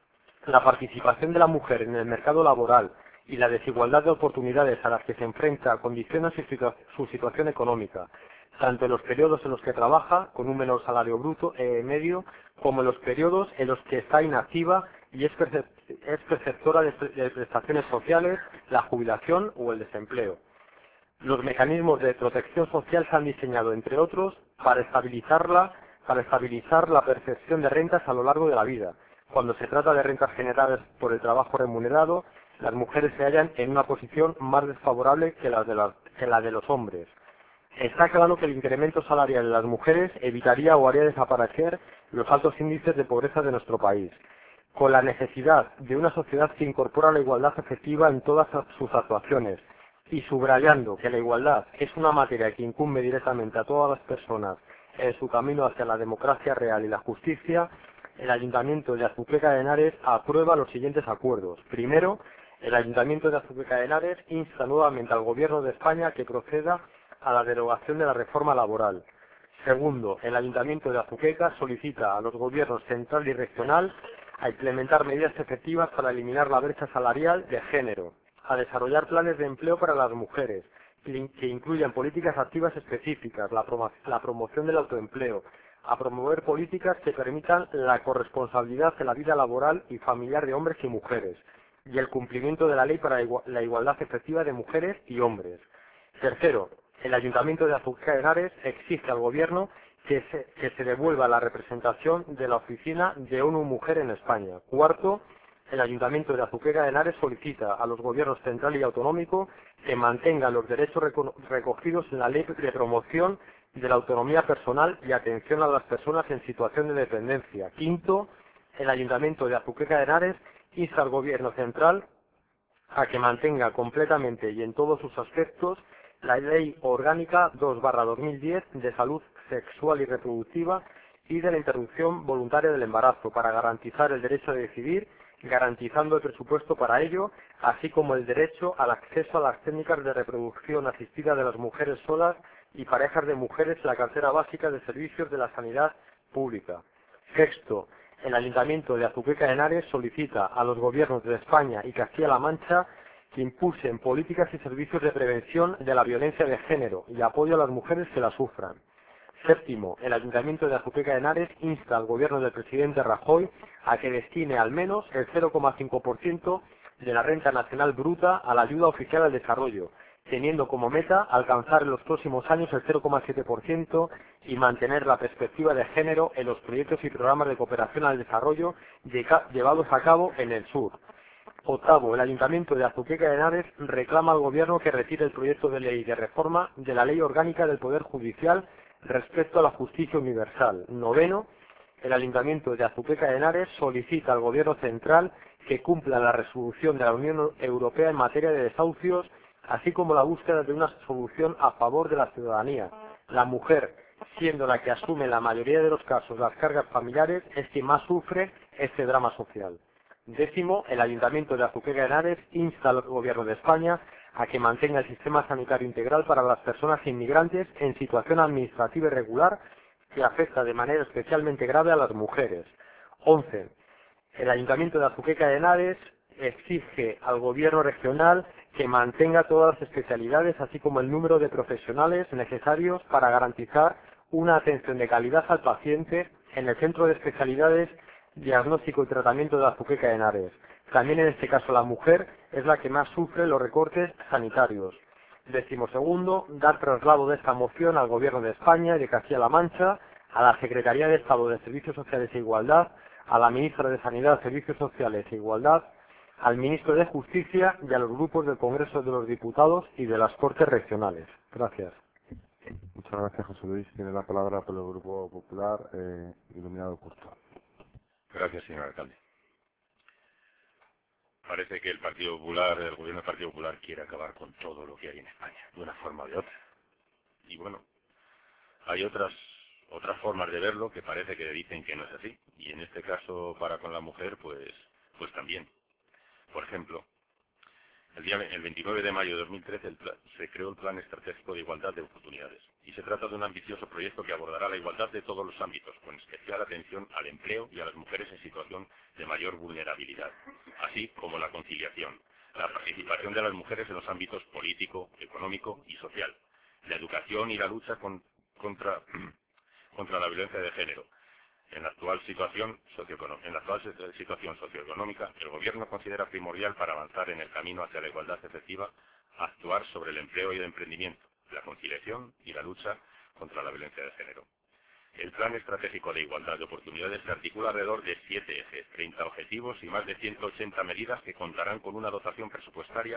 La participación de la mujer en el mercado laboral y la desigualdad de oportunidades a las que se enfrenta condicionan su situación económica, tanto en los periodos en los que trabaja, con un menor salario bruto medio, como en los periodos en los que está inactiva y es perceptora de prestaciones sociales, la jubilación o el desempleo. Los mecanismos de protección social se han diseñado, entre otros, para estabilizar la percepción de rentas a lo largo de la vida. Cuando se trata de rentas generadas por el trabajo remunerado, las mujeres se hallan en una posición más desfavorable que la de los hombres. Está claro que el incremento salarial de las mujeres evitaría o haría desaparecer los altos índices de pobreza de nuestro país, con la necesidad de una sociedad que incorpora la igualdad efectiva en todas sus actuaciones, y subrayando que la igualdad es una materia que incumbe directamente a todas las personas en su camino hacia la democracia real y la justicia, el Ayuntamiento de Azuqueca de Henares aprueba los siguientes acuerdos. Primero, el Ayuntamiento de Azuqueca de Henares insta nuevamente al Gobierno de España que proceda a la derogación de la reforma laboral. Segundo, el Ayuntamiento de Azuqueca solicita a los gobiernos central y regional a implementar medidas efectivas para eliminar la brecha salarial de género, a desarrollar planes de empleo para las mujeres, que incluyan políticas activas específicas, la promoción del autoempleo, a promover políticas que permitan la corresponsabilidad en la vida laboral y familiar de hombres y mujeres, y el cumplimiento de la ley para la igualdad efectiva de mujeres y hombres. Tercero, el Ayuntamiento de Azuqueca de Henares exige al Gobierno que se devuelva la representación de la oficina de ONU Mujer en España. Cuarto, el Ayuntamiento de Azuqueca de Henares solicita a los gobiernos central y autonómico que mantengan los derechos recogidos en la Ley de Promoción de la Autonomía Personal y Atención a las Personas en Situación de Dependencia. Quinto, el Ayuntamiento de Azuqueca de Henares insta al Gobierno central a que mantenga completamente y en todos sus aspectos la Ley Orgánica 2/2010 de Salud Sexual y Reproductiva y de la Interrupción Voluntaria del Embarazo para garantizar el derecho a decidir, garantizando el presupuesto para ello, así como el derecho al acceso a las técnicas de reproducción asistida de las mujeres solas y parejas de mujeres en la cartera básica de servicios de la sanidad pública. Sexto, el Ayuntamiento de Azuqueca de Henares solicita a los gobiernos de España y Castilla-La Mancha que impulsen políticas y servicios de prevención de la violencia de género y apoyo a las mujeres que la sufran. Séptimo, el Ayuntamiento de Azuqueca de Henares insta al Gobierno del presidente Rajoy a que destine al menos el 0,5% de la renta nacional bruta a la ayuda oficial al desarrollo, teniendo como meta alcanzar en los próximos años el 0,7% y mantener la perspectiva de género en los proyectos y programas de cooperación al desarrollo llevados a cabo en el sur. Octavo, el Ayuntamiento de Azuqueca de Henares reclama al Gobierno que retire el proyecto de ley de reforma de la Ley Orgánica del Poder Judicial respecto a la justicia universal. Noveno, el Ayuntamiento de Azuqueca de Henares solicita al Gobierno central que cumpla la resolución de la Unión Europea en materia de desahucios, así como la búsqueda de una solución a favor de la ciudadanía. La mujer, siendo la que asume en la mayoría de los casos las cargas familiares, es quien más sufre este drama social. Décimo, el Ayuntamiento de Azuqueca de Henares insta al Gobierno de España a que mantenga el sistema sanitario integral para las personas inmigrantes en situación administrativa irregular que afecta de manera especialmente grave a las mujeres. 11. El Ayuntamiento de Azuqueca de Henares exige al Gobierno regional que mantenga todas las especialidades, así como el número de profesionales necesarios para garantizar una atención de calidad al paciente en el Centro de Especialidades, Diagnóstico y Tratamiento de Azuqueca de Henares. También en este caso la mujer es la que más sufre los recortes sanitarios. 12º, dar traslado de esta moción al Gobierno de España y de Castilla-La Mancha, a la Secretaría de Estado de Servicios Sociales e Igualdad, a la Ministra de Sanidad, Servicios Sociales e Igualdad, al Ministro de Justicia y a los grupos del Congreso de los Diputados y de las Cortes Regionales. Gracias. Muchas gracias, José Luis. Tiene la palabra por el Grupo Popular, Iluminado Curto. Gracias, señor alcalde. Parece que el Gobierno del Partido Popular quiere acabar con todo lo que hay en España, de una forma o de otra. Y bueno, hay otras formas de verlo que parece que dicen que no es así. Y en este caso, para con la mujer, pues también. Por ejemplo, el 29 de mayo de 2013 se creó el Plan Estratégico de Igualdad de Oportunidades. Y se trata de un ambicioso proyecto que abordará la igualdad de todos los ámbitos, con especial atención al empleo y a las mujeres en situación de mayor vulnerabilidad, así como la conciliación, la participación de las mujeres en los ámbitos político, económico y social, la educación y la lucha contra la violencia de género. En la actual situación socioeconómica, el Gobierno considera primordial para avanzar en el camino hacia la igualdad efectiva actuar sobre el empleo y el emprendimiento, la conciliación y la lucha contra la violencia de género. El Plan Estratégico de Igualdad de Oportunidades se articula alrededor de 7 ejes, 30 objetivos y más de 180 medidas que contarán con una dotación presupuestaria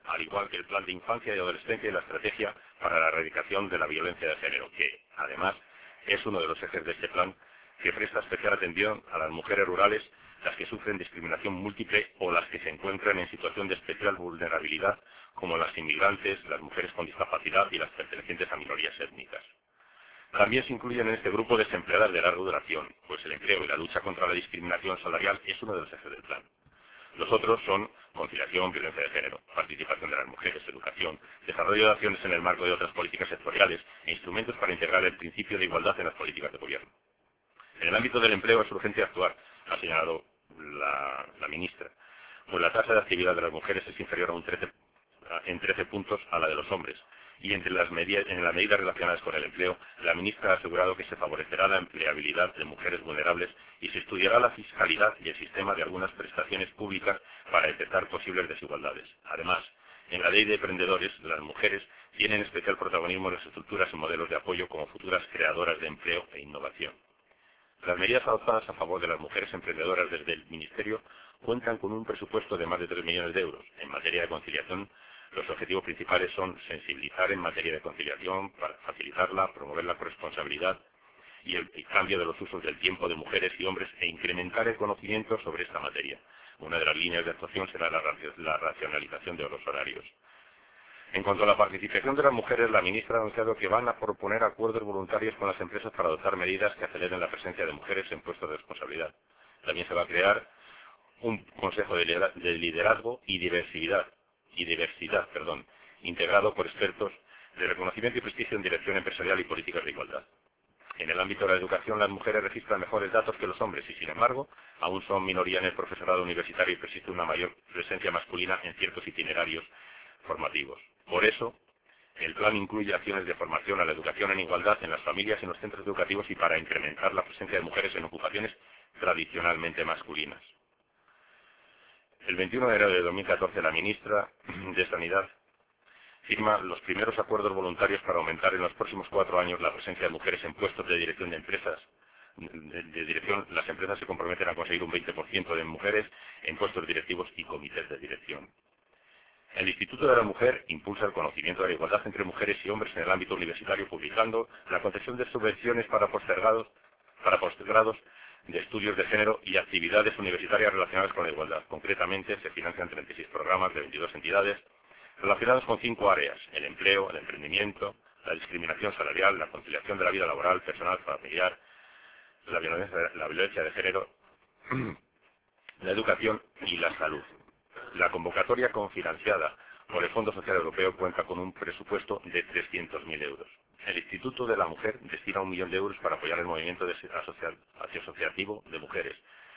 al igual que el Plan de Infancia y Adolescencia y la Estrategia para la Erradicación de la Violencia de Género, que, además, es uno de los ejes de este plan que presta especial atención a las mujeres rurales, las que sufren discriminación múltiple o las que se encuentran en situación de especial vulnerabilidad, como las inmigrantes, las mujeres con discapacidad y las pertenecientes a minorías étnicas. También se incluyen en este grupo desempleadas de larga duración, pues el empleo y la lucha contra la discriminación salarial es uno de los ejes del plan. Los otros son conciliación, violencia de género, participación de las mujeres, educación, desarrollo de acciones en el marco de otras políticas sectoriales e instrumentos para integrar el principio de igualdad en las políticas de gobierno. En el ámbito del empleo es urgente actuar, ha señalado la ministra, pues la tasa de actividad de las mujeres es inferior en 13 puntos a la de los hombres, y en las medidas relacionadas con el empleo, la ministra ha asegurado que se favorecerá la empleabilidad de mujeres vulnerables y se estudiará la fiscalidad y el sistema de algunas prestaciones públicas para detectar posibles desigualdades. Además, en la ley de emprendedores, las mujeres tienen especial protagonismo en las estructuras y modelos de apoyo como futuras creadoras de empleo e innovación. Las medidas adoptadas a favor de las mujeres emprendedoras desde el Ministerio cuentan con un presupuesto de más de 3 millones de euros. En materia de conciliación, los objetivos principales son sensibilizar en materia de conciliación para facilitarla, promover la corresponsabilidad y el cambio de los usos del tiempo de mujeres y hombres e incrementar el conocimiento sobre esta materia. Una de las líneas de actuación será la racionalización de los horarios. En cuanto a la participación de las mujeres, la ministra ha anunciado que van a proponer acuerdos voluntarios con las empresas para adoptar medidas que aceleren la presencia de mujeres en puestos de responsabilidad. También se va a crear un consejo de liderazgo y diversidad, integrado por expertos de reconocimiento y prestigio en dirección empresarial y políticas de igualdad. En el ámbito de la educación, las mujeres registran mejores datos que los hombres y, sin embargo, aún son minoría en el profesorado universitario y persiste una mayor presencia masculina en ciertos itinerarios formativos. Por eso, el plan incluye acciones de formación a la educación en igualdad en las familias y en los centros educativos y para incrementar la presencia de mujeres en ocupaciones tradicionalmente masculinas. El 21 de enero de 2014, la ministra de Sanidad firma los primeros acuerdos voluntarios para aumentar en los próximos 4 años la presencia de mujeres en puestos de dirección de empresas. Las empresas se comprometen a conseguir un 20% de mujeres en puestos directivos y comités de dirección. El Instituto de la Mujer impulsa el conocimiento de la igualdad entre mujeres y hombres en el ámbito universitario, publicando la concesión de subvenciones para postgrados de estudios de género y actividades universitarias relacionadas con la igualdad. Concretamente, se financian 36 programas de 22 entidades relacionados con 5 áreas: el empleo, el emprendimiento, la discriminación salarial, la conciliación de la vida laboral, personal, familiar, la violencia de género, la educación y la salud. La convocatoria confinanciada por el Fondo Social Europeo cuenta con un presupuesto de 300.000 euros. El Instituto de la Mujer destina 1 millón de euros para apoyar el movimiento asociativo de mujeres.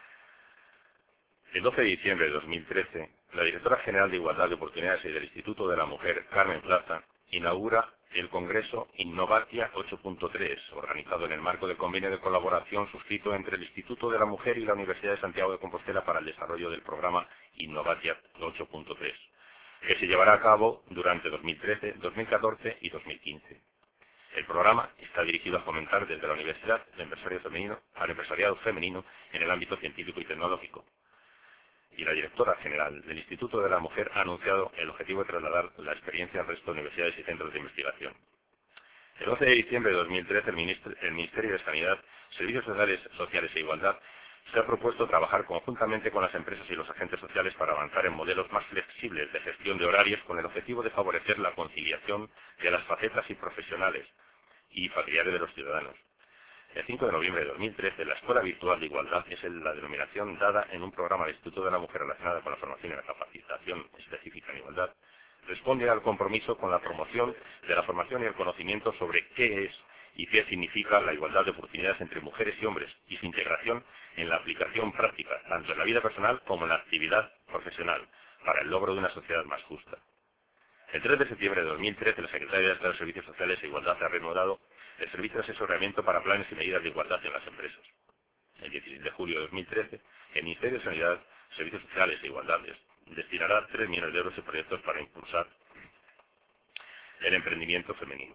El 12 de diciembre de 2013, la directora general de Igualdad de Oportunidades y del Instituto de la Mujer, Carmen Plaza, inaugura el Congreso Innovatia 8.3, organizado en el marco del convenio de colaboración suscrito entre el Instituto de la Mujer y la Universidad de Santiago de Compostela para el desarrollo del programa Innovatia 8.3, que se llevará a cabo durante 2013, 2014 y 2015. El programa está dirigido a fomentar desde la Universidad al empresariado femenino en el ámbito científico y tecnológico. Y la directora general del Instituto de la Mujer ha anunciado el objetivo de trasladar la experiencia al resto de universidades y centros de investigación. El 11 de diciembre de 2013, el Ministerio de Sanidad, Servicios Sociales e Igualdad se ha propuesto trabajar conjuntamente con las empresas y los agentes sociales para avanzar en modelos más flexibles de gestión de horarios con el objetivo de favorecer la conciliación de las facetas y profesionales y familiares de los ciudadanos. El 5 de noviembre de 2013, la Escuela Virtual de Igualdad es la denominación dada en un programa del Instituto de la Mujer relacionada con la formación y la capacitación específica en igualdad. Responde al compromiso con la promoción de la formación y el conocimiento sobre qué es y qué significa la igualdad de oportunidades entre mujeres y hombres y su integración en la aplicación práctica, tanto en la vida personal como en la actividad profesional, para el logro de una sociedad más justa. El 3 de septiembre de 2013, la Secretaría de Estado de Servicios Sociales e Igualdad ha reanudado el servicio de asesoramiento para planes y medidas de igualdad en las empresas. El 16 de julio de 2013, el Ministerio de Sanidad, Servicios Sociales e Igualdad destinará 3 millones de euros en proyectos para impulsar el emprendimiento femenino.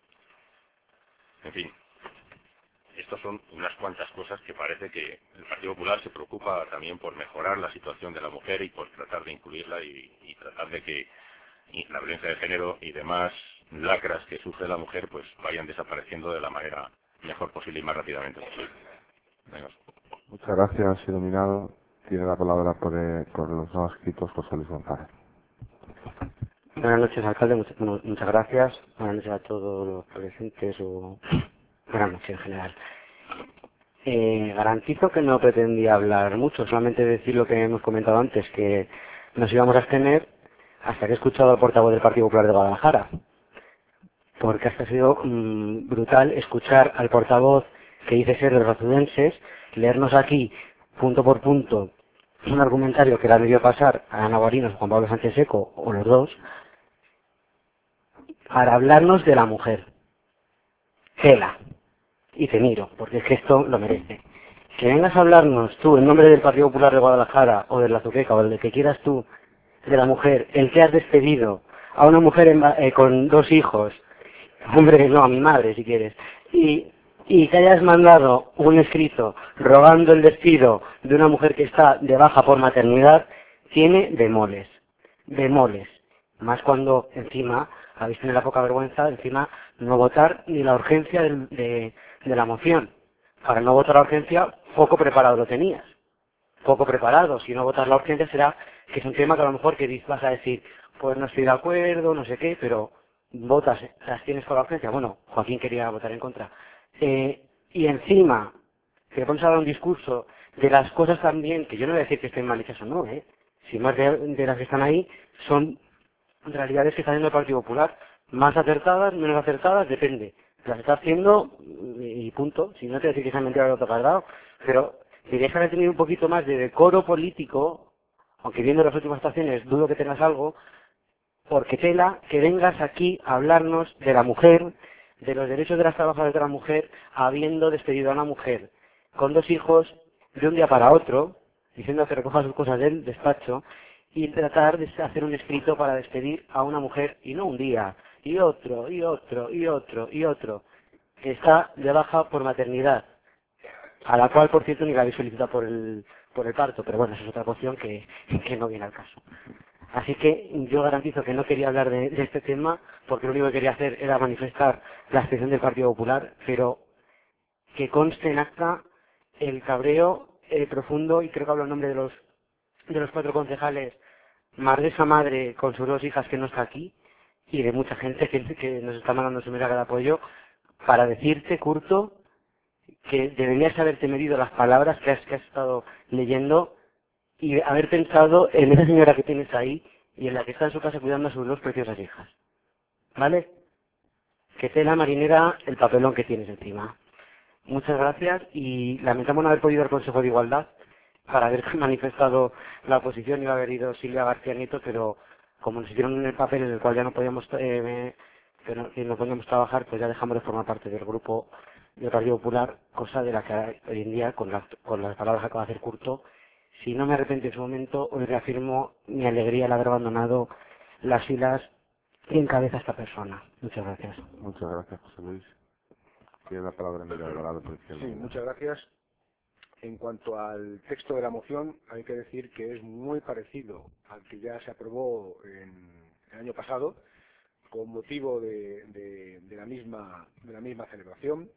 En fin, estas son unas cuantas cosas que parece que el Partido Popular se preocupa también por mejorar la situación de la mujer y por tratar de incluirla y tratar de que la violencia de género y demás lacras que sufre la mujer pues vayan desapareciendo de la manera mejor posible y más rápidamente posible. Venga. Muchas gracias, iluminado. Tiene la palabra por los no escritos José Luis González. Buenas noches, alcalde. Muchas gracias. Buenas noches a todos los presentes o buenas noches en general. Garantizo que no pretendía hablar mucho, solamente decir lo que hemos comentado antes, que nos íbamos a abstener hasta que he escuchado al portavoz del Partido Popular de Guadalajara. Porque hasta ha sido brutal escuchar al portavoz que dice ser de los azudenses, leernos aquí, punto por punto, un argumentario que le ha debido pasar a Ana Guarinos, Juan Pablo Sánchez Seco, o los dos, para hablarnos de la mujer. Tela. Y te miro, porque es que esto lo merece. Que vengas a hablarnos tú, en nombre del Partido Popular de Guadalajara, o de la Azuqueca, o del que quieras tú, de la mujer, el que has despedido a una mujer con 2 hijos, hombre, no, a mi madre si quieres, y que hayas mandado un escrito rogando el despido de una mujer que está de baja por maternidad, tiene bemoles. Bemoles. Más cuando encima habéis tenido la poca vergüenza de encima no votar ni la urgencia de la moción. Para no votar la urgencia, poco preparado lo tenías. Poco preparado. Si no votas la urgencia será que es un tema que a lo mejor que vas a decir, pues no estoy de acuerdo, no sé qué, pero votas, las tienes con la urgencia. Bueno, Joaquín quería votar en contra. Y encima, te pones a dar un discurso de las cosas también, que yo no voy a decir que estén mal hechas o no, si más de las que están ahí son realidades que está haciendo el Partido Popular, más acertadas, menos acertadas, depende. Las está haciendo y punto. Si no te voy a decir que se han mentido al otro cargado, pero deberías haber tenido un poquito más de decoro político, aunque viendo las últimas estaciones dudo que tengas algo, porque tela que vengas aquí a hablarnos de la mujer, de los derechos de las trabajadoras de la mujer, habiendo despedido a una mujer con 2 hijos de un día para otro, diciendo que recoja sus cosas del despacho, y tratar de hacer un escrito para despedir a una mujer, y no un día, y otro, y otro, y otro, y otro, que está de baja por maternidad, a la cual, por cierto, ni la habéis solicitado por el parto, pero bueno, eso es otra cuestión que no viene al caso. Así que yo garantizo que no quería hablar de este tema, porque lo único que quería hacer era manifestar la abstención del Partido Popular, pero que conste en acta el cabreo profundo, y creo que hablo en nombre de los 4 concejales, más de esa madre con sus 2 hijas que no está aquí, y de mucha gente que nos está mandando su mensaje de apoyo, para decirte, Curto, que deberías haberte medido las palabras que has estado leyendo y haber pensado en esa señora que tienes ahí y en la que está en su casa cuidando a sus 2 preciosas hijas. ¿Vale? Que tela marinera el papelón que tienes encima. Muchas gracias y lamentamos no haber podido ir al Consejo de Igualdad para haber manifestado la oposición. Iba a haber ido Silvia García Nieto, pero como nos hicieron el papel en el cual ya no podíamos trabajar, pues ya dejamos de formar parte del grupo del Partido Popular, cosa de la que hoy en día, con las palabras que acaba de hacer Curto, si no me arrepiento en su momento, hoy reafirmo mi alegría al haber abandonado las filas que encabeza esta persona. Muchas gracias. Muchas gracias, José Luis. Tiene la palabra Emilio Alvarado por izquierda. Sí, muchas gracias. En cuanto al texto de la moción, hay que decir que es muy parecido al que ya se aprobó el año pasado, con motivo de la misma celebración.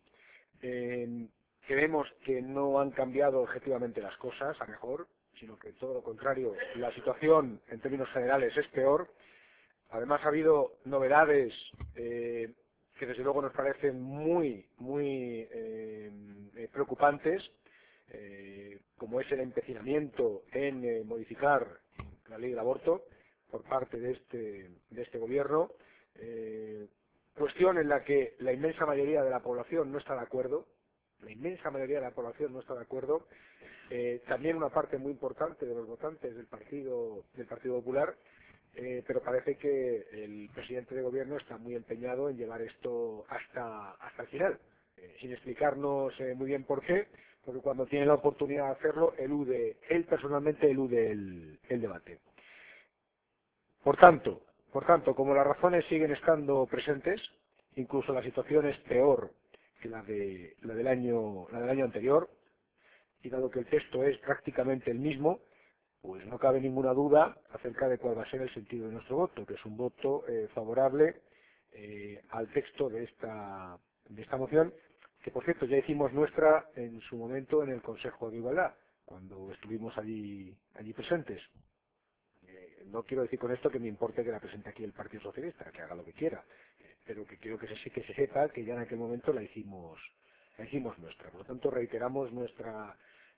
Creemos que no han cambiado objetivamente las cosas a mejor, sino que todo lo contrario, la situación en términos generales es peor. Además ha habido novedades que desde luego nos parecen muy preocupantes, como es el empecinamiento en modificar la ley del aborto por parte de este gobierno, cuestión en la que la inmensa mayoría de la población no está de acuerdo. También una parte muy importante de los votantes del Partido Popular, pero parece que el presidente de gobierno está muy empeñado en llevar esto hasta el final, sin explicarnos muy bien por qué, porque cuando tiene la oportunidad de hacerlo, él personalmente elude el debate. Por tanto, como las razones siguen estando presentes, incluso la situación es peor que la del año anterior, y dado que el texto es prácticamente el mismo, pues no cabe ninguna duda acerca de cuál va a ser el sentido de nuestro voto, que es un voto favorable al texto de esta moción, que por cierto ya hicimos nuestra en su momento en el Consejo de Igualdad, cuando estuvimos allí presentes. No quiero decir con esto que me importe que la presente aquí el Partido Socialista, que haga lo que quiera, pero que quiero que se sepa que ya en aquel momento la hicimos nuestra. Por lo tanto, reiteramos nuestra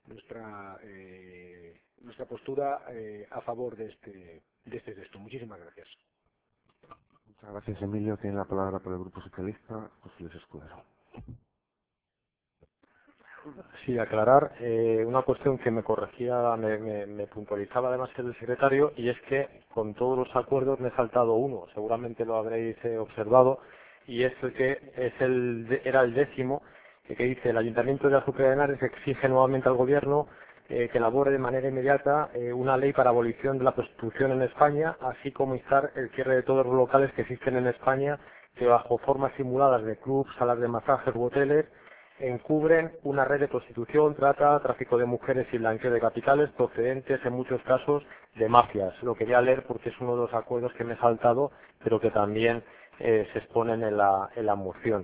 postura a favor de este texto. Muchísimas gracias. Muchas gracias, Emilio. Tiene la palabra por el Grupo Socialista, José Luis Escudero. Sí, aclarar una cuestión que me corregía, me puntualizaba además el secretario, y es que con todos los acuerdos me he saltado uno, seguramente lo habréis observado, y es el que era el 10º, que dice: el Ayuntamiento de Azúcar de Henares exige nuevamente al Gobierno que elabore de manera inmediata una ley para abolición de la prostitución en España, así como instar el cierre de todos los locales que existen en España que bajo formas simuladas de clubs, salas de masajes u hoteles encubren una red de prostitución, trata, tráfico de mujeres y blanqueo de capitales procedentes en muchos casos de mafias. Lo quería leer porque es uno de los acuerdos que me he saltado, pero que también se exponen en la moción.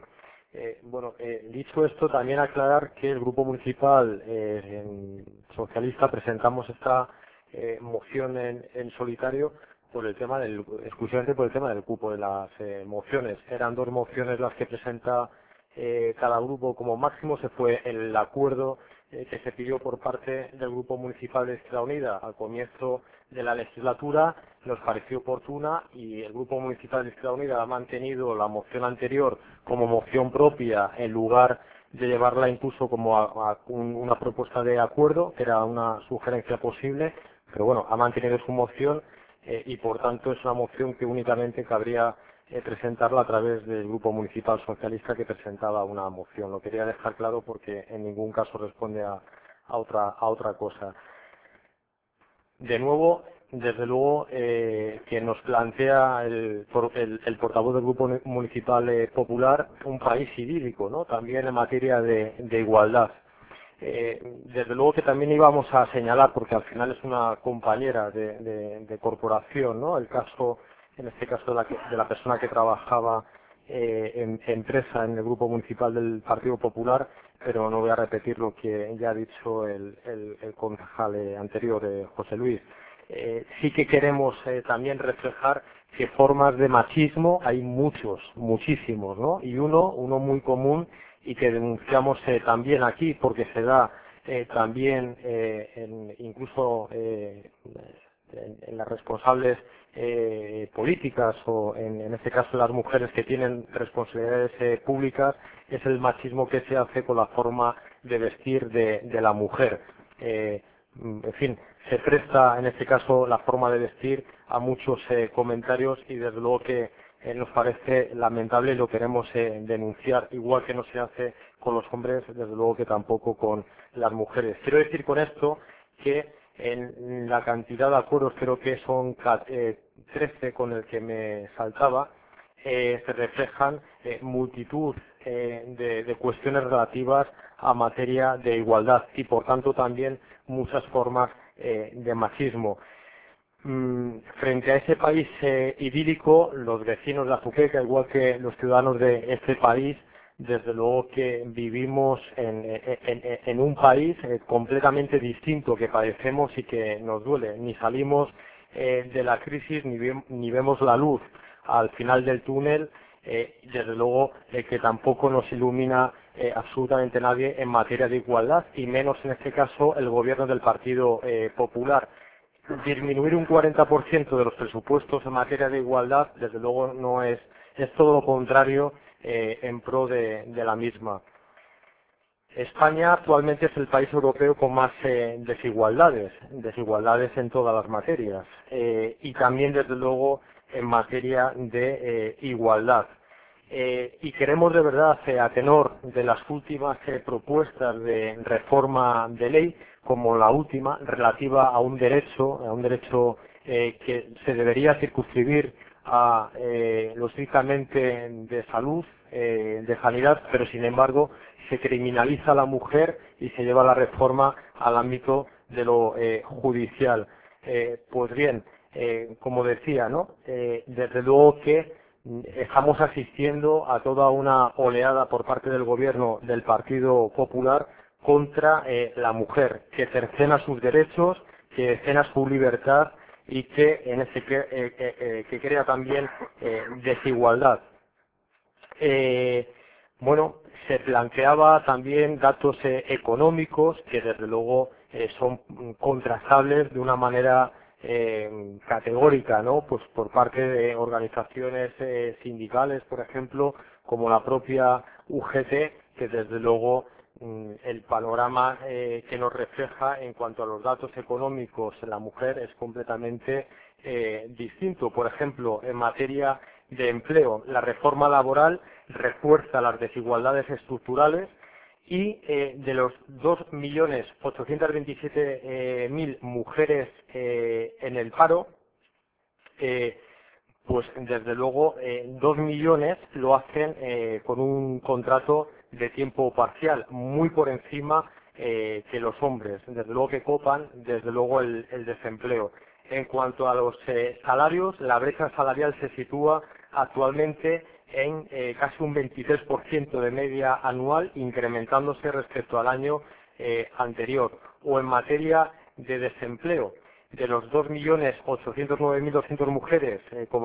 Dicho esto, también aclarar que el Grupo Municipal Socialista presentamos esta moción en solitario exclusivamente por el tema del cupo de las mociones. Eran 2 mociones las que presenta cada grupo como máximo. Se fue el acuerdo que se pidió por parte del Grupo Municipal de Izquierda Unida al comienzo de la legislatura, nos pareció oportuna, y el Grupo Municipal de Izquierda Unida ha mantenido la moción anterior como moción propia en lugar de llevarla incluso como una propuesta de acuerdo, que era una sugerencia posible, pero bueno, ha mantenido su moción y por tanto es una moción que únicamente cabría presentarla a través del Grupo Municipal Socialista, que presentaba una moción. Lo quería dejar claro porque en ningún caso responde a otra cosa. De nuevo, desde luego, que nos plantea el portavoz del Grupo Municipal Popular un país idílico, ¿no? También en materia de igualdad. Desde luego que también íbamos a señalar, porque al final es una compañera de corporación, ¿no? En este caso de la persona que trabajaba en empresa en el Grupo Municipal del Partido Popular, pero no voy a repetir lo que ya ha dicho el concejal anterior, José Luis. Sí que queremos también reflejar que formas de machismo hay muchísimos, ¿no? Y uno muy común, y que denunciamos también aquí, porque se da también incluso en las responsables políticas, o en este caso las mujeres que tienen responsabilidades públicas, es el machismo que se hace con la forma de vestir de la mujer. En fin, se presta en este caso la forma de vestir a muchos comentarios, y desde luego que nos parece lamentable y lo queremos denunciar, igual que no se hace con los hombres, desde luego que tampoco con las mujeres. Quiero decir con esto que en la cantidad de acuerdos, creo que son 13 con el que me saltaba, se reflejan multitud de cuestiones relativas a materia de igualdad, y por tanto también muchas formas de machismo. Frente a ese país idílico, los vecinos de Azuqueca, igual que los ciudadanos de este país, desde luego que vivimos en un país completamente distinto, que padecemos y que nos duele. Ni salimos de la crisis, ni vemos la luz al final del túnel, desde luego que tampoco nos ilumina absolutamente nadie en materia de igualdad, y menos en este caso el gobierno del Partido Popular. Disminuir un 40% de los presupuestos en materia de igualdad, desde luego no es todo lo contrario en pro de la misma. España actualmente es el país europeo con más desigualdades en todas las materias, y también desde luego en materia de igualdad. Y queremos de verdad, a tenor de las últimas propuestas de reforma de ley, como la última relativa a un derecho que se debería circunscribir a lo estrictamente de salud, de sanidad, pero sin embargo se criminaliza a la mujer y se lleva la reforma al ámbito de lo judicial. Pues bien, como decía, ¿no? Desde luego que estamos asistiendo a toda una oleada por parte del gobierno del Partido Popular contra la mujer, que cercena sus derechos, que cercena su libertad y que que crea también desigualdad. Bueno, se planteaba también datos económicos que desde luego son contrastables de una manera categórica, ¿no? Pues por parte de organizaciones sindicales, por ejemplo, como la propia UGT, que desde luego el panorama que nos refleja en cuanto a los datos económicos en la mujer es completamente distinto. Por ejemplo, en materia de empleo, la reforma laboral refuerza las desigualdades estructurales y de los 2.827.000 mujeres en el paro, pues desde luego 2 millones lo hacen con un contrato de tiempo parcial, muy por encima que los hombres, desde luego que copan desde luego el desempleo. En cuanto a los salarios, la brecha salarial se sitúa actualmente en casi un 23% de media anual, incrementándose respecto al año anterior. O en materia de desempleo, de los 2.809.200 mujeres, como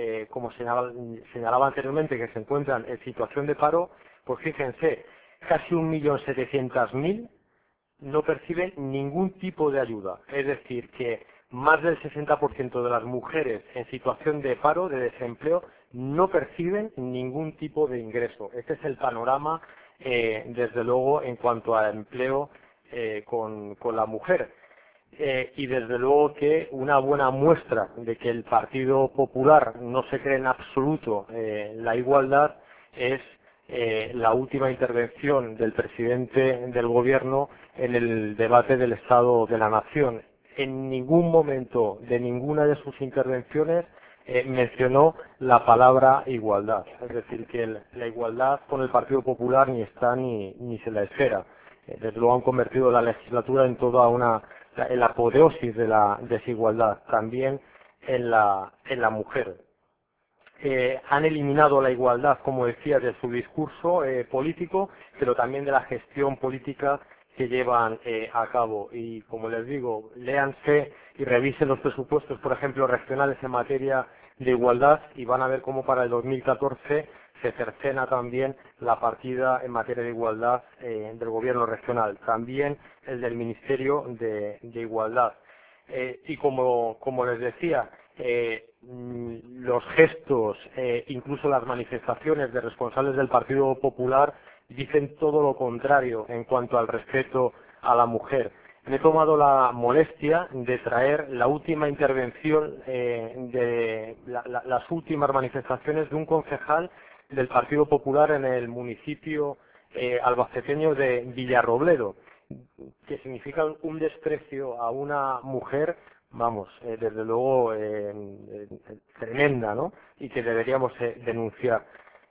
señalaba anteriormente, que se encuentran en situación de paro, pues fíjense, casi 1.700.000 no perciben ningún tipo de ayuda. Es decir, que más del 60% de las mujeres en situación de paro, de desempleo, no perciben ningún tipo de ingreso. Este es el panorama, desde luego, en cuanto a empleo con la mujer. Y desde luego que una buena muestra de que el Partido Popular no se cree en absoluto la igualdad es la última intervención del presidente del Gobierno en el debate del Estado de la Nación. En ningún momento de ninguna de sus intervenciones mencionó la palabra igualdad. Es decir, que la igualdad con el Partido Popular ni está ni se la espera. Desde luego han convertido la legislatura en toda en la apoteosis de la desigualdad, también en la mujer. Han eliminado la igualdad, como decía, de su discurso político, pero también de la gestión política que llevan a cabo. Y como les digo, léanse y revisen los presupuestos, por ejemplo, regionales en materia de igualdad y van a ver cómo para el 2014 se cercena también la partida en materia de igualdad del gobierno regional, también el del Ministerio de Igualdad. Y como les decía, los gestos, incluso las manifestaciones de responsables del Partido Popular dicen todo lo contrario en cuanto al respeto a la mujer. Me he tomado la molestia de traer la última intervención de las últimas manifestaciones de un concejal del Partido Popular en el municipio albaceteño de Villarrobledo, que significa un desprecio a una mujer, vamos, desde luego tremenda, ¿no? Y que deberíamos denunciar.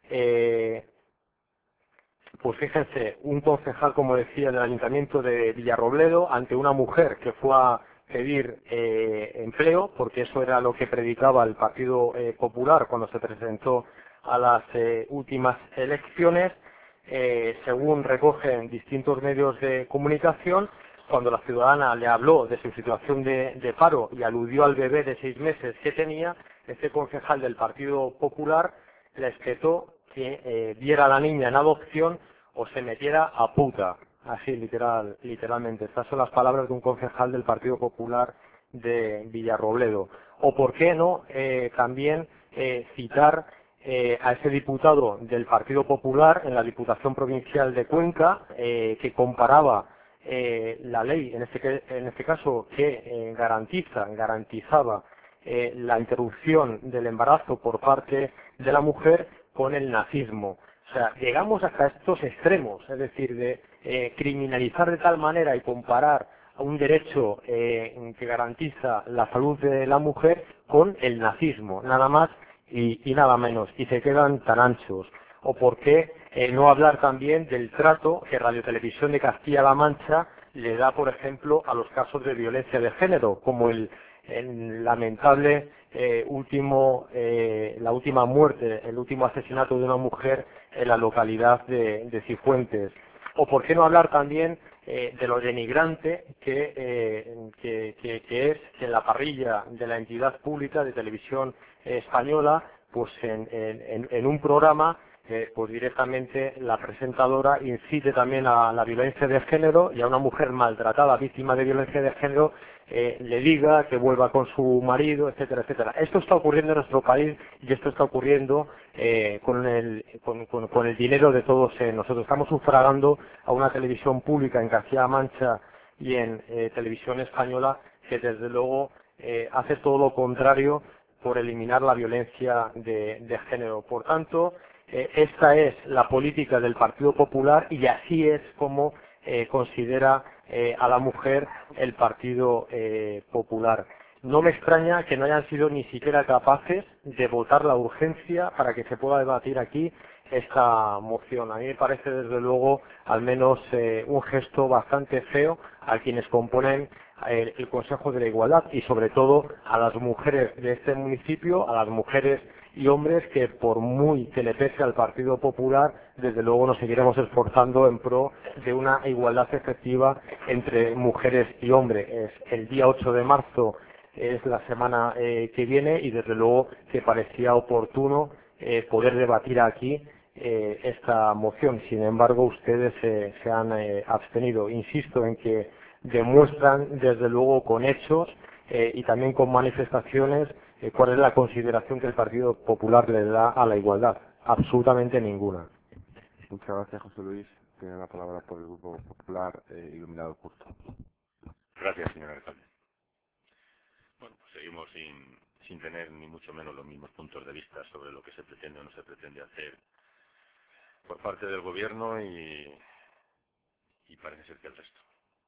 Pues fíjense, un concejal, como decía, del Ayuntamiento de Villarrobledo, ante una mujer que fue a pedir empleo, porque eso era lo que predicaba el Partido Popular cuando se presentó a las últimas elecciones, según recogen distintos medios de comunicación, cuando la ciudadana le habló de su situación de paro y aludió al bebé de 6 meses que tenía, este concejal del Partido Popular le espetó que diera a la niña en adopción o se metiera a puta. Así, literalmente. Estas son las palabras de un concejal del Partido Popular de Villarrobledo. O, ¿por qué no?, también citar a ese diputado del Partido Popular en la Diputación Provincial de Cuenca, que comparaba la ley, en este caso, que garantizaba la interrupción del embarazo por parte de la mujer con el nazismo. O sea, llegamos hasta estos extremos, es decir, de criminalizar de tal manera y comparar a un derecho que garantiza la salud de la mujer con el nazismo, nada más y nada menos, y se quedan tan anchos. O por qué no hablar también del trato que Radio Televisión de Castilla-La Mancha le da, por ejemplo, a los casos de violencia de género, como el el lamentable la última muerte, el último asesinato de una mujer en la localidad de Cifuentes. O por qué no hablar también de lo denigrante que es que en la parrilla de la entidad pública de televisión española, pues en un programa, pues directamente la presentadora incite también a la violencia de género, y a una mujer maltratada, víctima de violencia de género, le diga que vuelva con su marido, etcétera, etcétera. Esto está ocurriendo en nuestro país, y esto está ocurriendo con el dinero de todos nosotros. Estamos sufragando a una televisión pública en Castilla-La Mancha y en televisión española, que desde luego hace todo lo contrario por eliminar la violencia de género. Por tanto, esta es la política del Partido Popular, y así es como considera a la mujer el Partido Popular. No me extraña que no hayan sido ni siquiera capaces de votar la urgencia para que se pueda debatir aquí esta moción. A mí me parece, desde luego, al menos un gesto bastante feo a quienes componen el Consejo de la Igualdad, y sobre todo a las mujeres de este municipio, a las mujeres y hombres que, por muy que le pese al Partido Popular, desde luego nos seguiremos esforzando en pro de una igualdad efectiva entre mujeres y hombres. El día 8 de marzo es la semana que viene, y desde luego que parecía oportuno poder debatir aquí esta moción. Sin embargo, ustedes se han abstenido. Insisto en que demuestran, desde luego, con hechos y también con manifestaciones, cuál es la consideración que el Partido Popular le da a la igualdad. Absolutamente ninguna. Muchas gracias, José Luis. Tiene la palabra por el Grupo Popular, Iluminado Curto. Gracias, señor alcalde. Bueno, pues seguimos sin tener ni mucho menos los mismos puntos de vista sobre lo que se pretende o no se pretende hacer por parte del gobierno, y parece ser que el resto.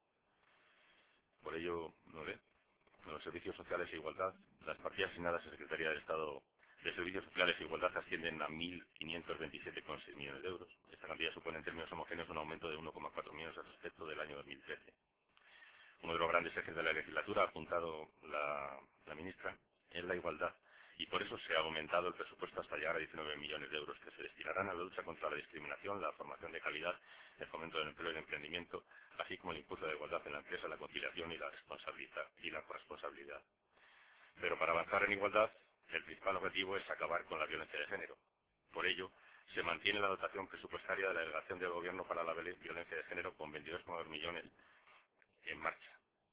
Por ello, no sé, los servicios sociales e igualdad, las partidas asignadas a Secretaría de Estado de Servicios Sociales e Igualdad ascienden a 1.527,6 millones de euros. Esta cantidad supone en términos homogéneos un aumento de 1,4 millones respecto del año 2013. Uno de los grandes ejes de la legislatura, ha apuntado la ministra, es la igualdad, y por eso se ha aumentado el presupuesto hasta llegar a 19 millones de euros, que se destinarán a la lucha contra la discriminación, la formación de calidad, el fomento del empleo y el emprendimiento, así como el impulso de la igualdad en la empresa, la conciliación y la corresponsabilidad. Pero para avanzar en igualdad, el principal objetivo es acabar con la violencia de género. Por ello, se mantiene la dotación presupuestaria de la Delegación del Gobierno para la Violencia de Género con 22,2 millones en marcha.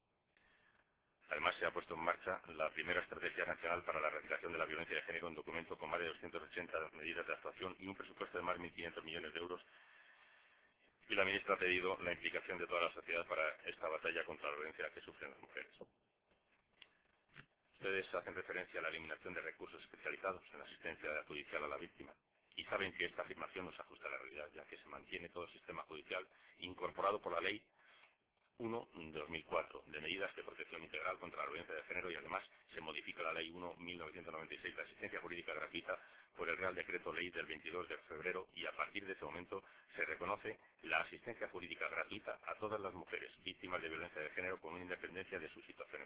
Además, se ha puesto en marcha la primera Estrategia Nacional para la Erradicación de la Violencia de Género, un documento con más de 280 medidas de actuación y un presupuesto de más de 1.500 millones de euros. Y la ministra ha pedido la implicación de toda la sociedad para esta batalla contra la violencia que sufren las mujeres. Ustedes hacen referencia a la eliminación de recursos especializados en la asistencia judicial a la víctima, y saben que esta afirmación no se ajusta a la realidad, ya que se mantiene todo el sistema judicial incorporado por la Ley 1/2004 de medidas de protección integral contra la violencia de género, y además se modifica la Ley 1/1996 de asistencia jurídica gratuita por el Real Decreto Ley del 22 de febrero, y a partir de ese momento se reconoce la asistencia jurídica gratuita a todas las mujeres víctimas de violencia de género con independencia de su situación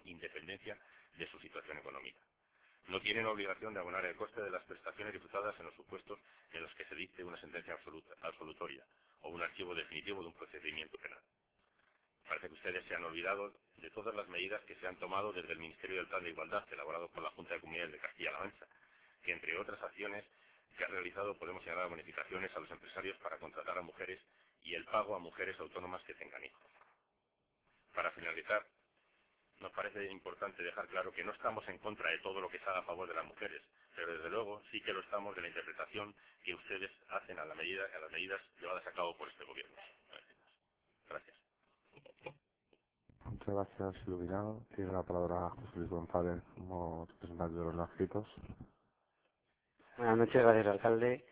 económica. No tienen obligación de abonar el coste de las prestaciones disfrutadas en los supuestos en los que se dicte una sentencia absolutoria o un archivo definitivo de un procedimiento penal. Parece que ustedes se han olvidado de todas las medidas que se han tomado desde el Ministerio del Plan de Igualdad, elaborado por la Junta de Comunidades de Castilla-La Mancha, que entre otras acciones que ha realizado podemos señalar bonificaciones a los empresarios para contratar a mujeres y el pago a mujeres autónomas que tengan hijos. Para finalizar, nos parece importante dejar claro que no estamos en contra de todo lo que se haga a favor de las mujeres, pero desde luego sí que lo estamos de la interpretación que ustedes hacen a las medidas llevadas a cabo por este gobierno. Gracias. Muchas gracias, Iluminado. Tiene la palabra José Luis González como representante de los no adscritos. Buenas noches, gracias, alcalde.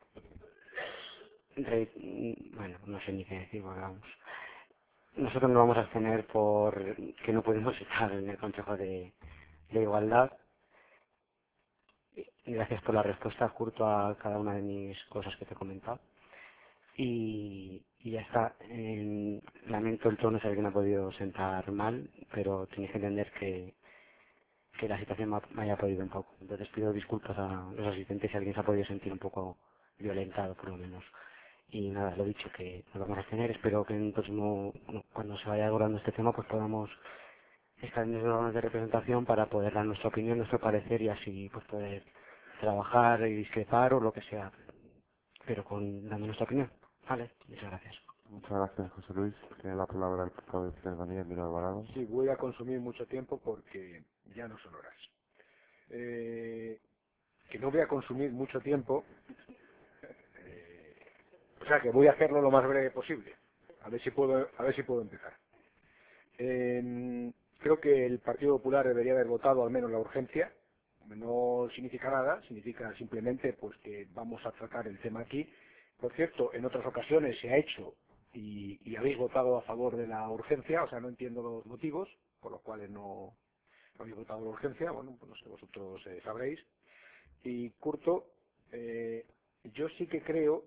Bueno, no sé ni qué decir, porque vamos. Nosotros nos vamos a abstener por que no podemos estar en el Consejo de Igualdad. Y gracias por la respuesta, Curto, a cada una de mis cosas que te he comentado. Y ya está. Lamento el tono, sé que no ha podido sentar mal, pero tenéis que entender que que la situación me haya podido un poco. Entonces pido disculpas a los asistentes si alguien se ha podido sentir un poco violentado, por lo menos. Y nada, lo dicho, que nos vamos a tener. Espero que en el próximo, cuando se vaya abordando este tema, pues podamos estar en los órganos de representación para poder dar nuestra opinión, nuestro parecer y así pues poder trabajar y discrepar o lo que sea, pero dando nuestra opinión. Vale, muchas gracias. Muchas gracias, José Luis. Tiene la palabra el portavoz de Ciudadanía, Emilio Alvarado. Sí, voy a consumir mucho tiempo porque ya no son horas. Que no voy a consumir mucho tiempo, o sea que voy a hacerlo lo más breve posible. A ver si puedo empezar. Creo que el Partido Popular debería haber votado al menos la urgencia. No significa nada, significa simplemente pues que vamos a tratar el tema aquí. Por cierto, en otras ocasiones se ha hecho y habéis votado a favor de la urgencia, o sea, no entiendo los motivos por los cuales no habéis votado la urgencia. Bueno, pues no sé, vosotros sabréis. Y Curto, yo sí que creo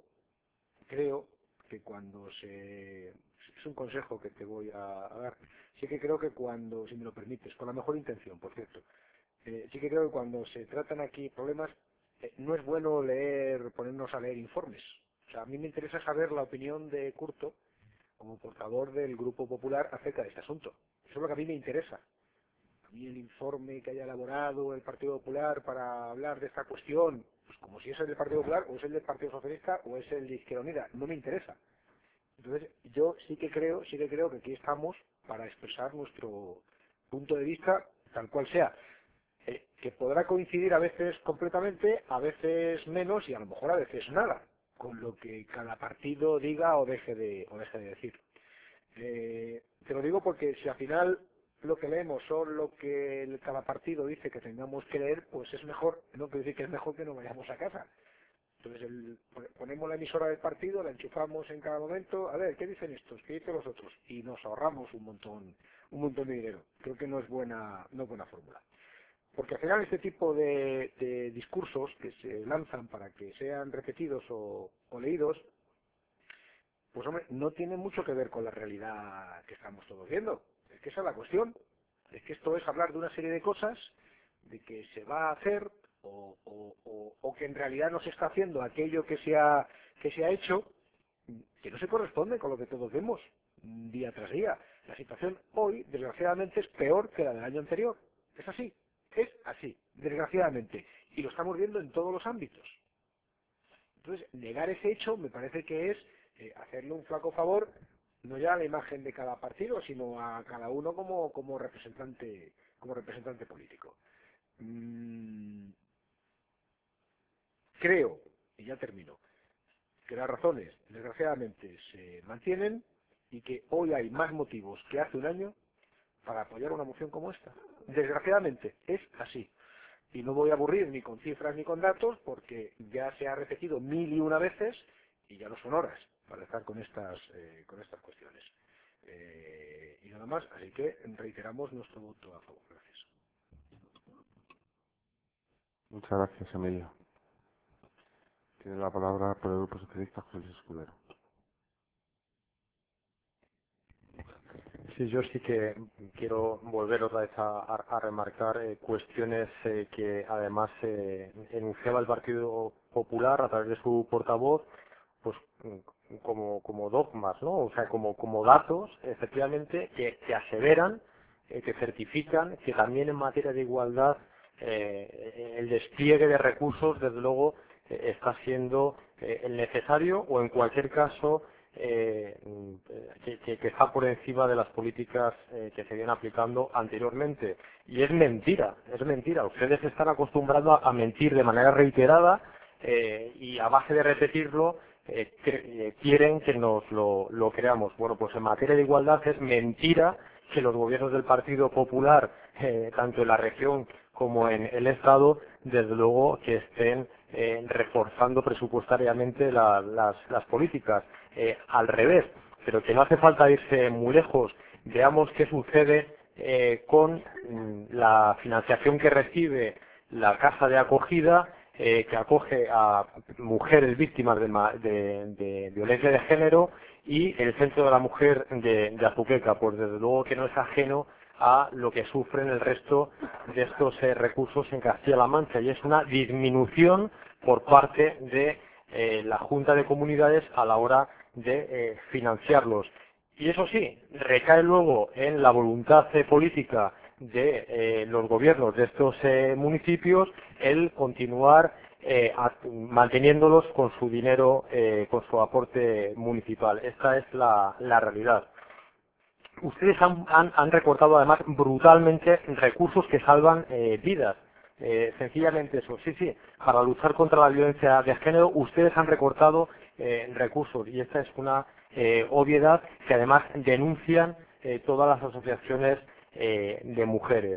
que cuando es un consejo que te voy a dar, sí que creo que cuando, si me lo permites, con la mejor intención, por cierto, sí que creo que cuando se tratan aquí problemas, no es bueno ponernos a leer informes. O sea, a mí me interesa saber la opinión de Curto, como portador del Grupo Popular, acerca de este asunto. Eso es lo que a mí me interesa. A mí el informe que haya elaborado el Partido Popular para hablar de esta cuestión, pues como si es el del Partido Popular, o es el del Partido Socialista, o es el de Izquierda Unida, no me interesa. Entonces, yo sí que creo que aquí estamos para expresar nuestro punto de vista, tal cual sea, que podrá coincidir a veces completamente, a veces menos y a lo mejor a veces nada, con lo que cada partido diga o deje de decir. Te lo digo porque si al final lo que leemos son lo que cada partido dice que tengamos que leer, pues es mejor, no quiero decir que es mejor que no vayamos a casa. Entonces ponemos la emisora del partido, la enchufamos en cada momento, a ver, ¿qué dicen estos? ¿Qué dicen los otros? Y nos ahorramos un montón de dinero. Creo que no es buena fórmula. Porque al final este tipo de discursos que se lanzan para que sean repetidos o leídos, pues hombre, no tienen mucho que ver con la realidad que estamos todos viendo. Es que esa es la cuestión. Es que esto es hablar de una serie de cosas, de que se va a hacer o que en realidad no se está haciendo aquello que se ha hecho, que no se corresponde con lo que todos vemos día tras día. La situación hoy, desgraciadamente, es peor que la del año anterior. Es así, desgraciadamente. Y lo estamos viendo en todos los ámbitos. Entonces, negar ese hecho me parece que es hacerle un flaco favor, no ya a la imagen de cada partido, sino a cada uno como representante político. Creo, y ya termino, que las razones, desgraciadamente, se mantienen y que hoy hay más motivos que hace un año para apoyar una moción como esta. Desgraciadamente, es así. Y no voy a aburrir ni con cifras ni con datos porque ya se ha repetido 1001 veces y ya no son horas para estar con estas cuestiones. Y nada más, así que reiteramos nuestro voto a favor. Gracias. Muchas gracias, Emilio. Tiene la palabra por el Grupo Socialista, José Luis Escudero. Sí, yo sí que quiero volver otra vez a remarcar cuestiones que además enunciaba el Partido Popular a través de su portavoz, pues como dogmas, ¿no? O sea, como datos, efectivamente, que aseveran, que certifican que también en materia de igualdad el despliegue de recursos, desde luego, está siendo el necesario o en cualquier caso que está por encima de las políticas que se vienen aplicando anteriormente. Y es mentira. Ustedes se están acostumbrando a mentir de manera reiterada y a base de repetirlo quieren que nos lo creamos. Bueno, pues en materia de igualdad es mentira que los gobiernos del Partido Popular, tanto en la región como en el Estado, desde luego que estén reforzando presupuestariamente las políticas. Al revés, pero que no hace falta irse muy lejos. Veamos qué sucede con la financiación que recibe la casa de acogida que acoge a mujeres víctimas de violencia de género y el Centro de la Mujer de Azuqueca. Pues desde luego que no es ajeno a lo que sufren el resto de estos recursos en Castilla-La Mancha, y es una disminución por parte de la Junta de Comunidades a la hora de financiarlos. Y eso sí, recae luego en la voluntad política de los gobiernos de estos municipios el continuar manteniéndolos con su dinero, con su aporte municipal. Esta es la realidad. Ustedes han recortado además brutalmente recursos que salvan vidas. Sencillamente eso. Sí, para luchar contra la violencia de género ustedes han recortado recursos, y esta es una obviedad que además denuncian todas las asociaciones de mujeres.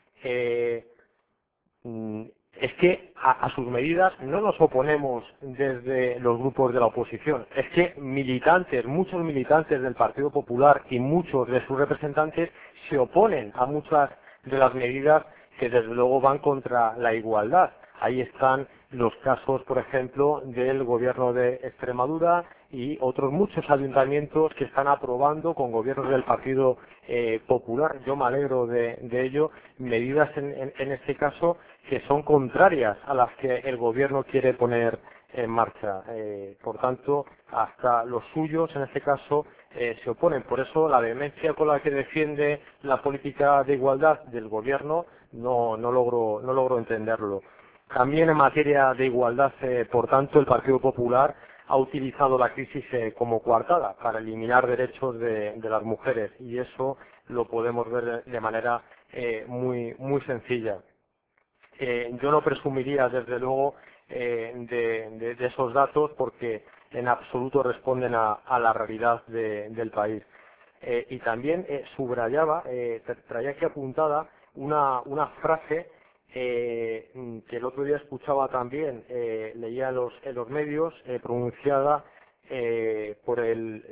Es que a sus medidas no nos oponemos desde los grupos de la oposición. Es que muchos militantes del Partido Popular y muchos de sus representantes se oponen a muchas de las medidas que desde luego van contra la igualdad. Ahí están los casos, por ejemplo, del gobierno de Extremadura y otros muchos ayuntamientos que están aprobando con gobiernos del Partido Popular. Yo me alegro de ello, medidas en este caso que son contrarias a las que el gobierno quiere poner en marcha. Por tanto, hasta los suyos en este caso se oponen. Por eso la vehemencia con la que defiende la política de igualdad del gobierno no logro entenderlo. También en materia de igualdad, por tanto, el Partido Popular ha utilizado la crisis como coartada para eliminar derechos de las mujeres, y eso lo podemos ver de manera muy sencilla. Yo no presumiría, desde luego, de esos datos porque en absoluto responden a la realidad del país. Y también subrayaba, traía aquí apuntada una frase que el otro día escuchaba también, leía en los medios, pronunciada por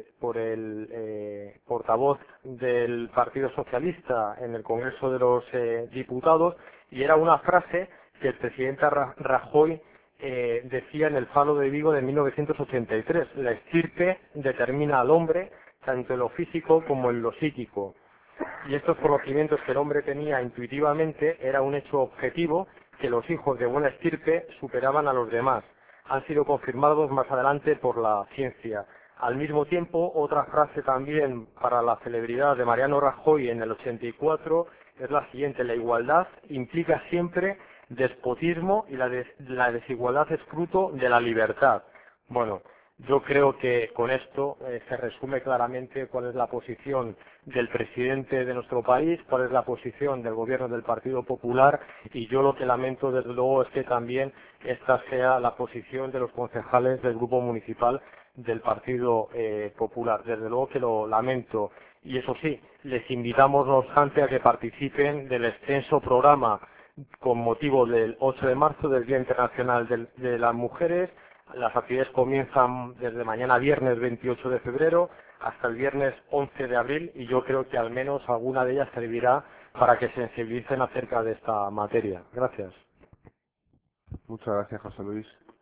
el portavoz del Partido Socialista en el Congreso de los Diputados, y era una frase que el presidente Rajoy decía en el Faro de Vigo de 1983: la estirpe determina al hombre tanto en lo físico como en lo psíquico. Y estos conocimientos que el hombre tenía intuitivamente era un hecho objetivo, que los hijos de buena estirpe superaban a los demás. Han sido confirmados más adelante por la ciencia. Al mismo tiempo, otra frase también para la celebridad de Mariano Rajoy en el 84 es la siguiente: la igualdad implica siempre despotismo y la desigualdad es fruto de la libertad. Bueno, yo creo que con esto se resume claramente cuál es la posición del presidente de nuestro país, cuál es la posición del gobierno del Partido Popular, y yo lo que lamento desde luego es que también esta sea la posición de los concejales del Grupo Municipal del Partido Popular. Desde luego que lo lamento, y eso sí, les invitamos no obstante a que participen del extenso programa con motivo del 8 de marzo, del Día Internacional de las Mujeres. Las actividades comienzan desde mañana viernes 28 de febrero hasta el viernes 11 de abril, y yo creo que al menos alguna de ellas servirá para que sensibilicen acerca de esta materia. Gracias. Muchas gracias, José Luis.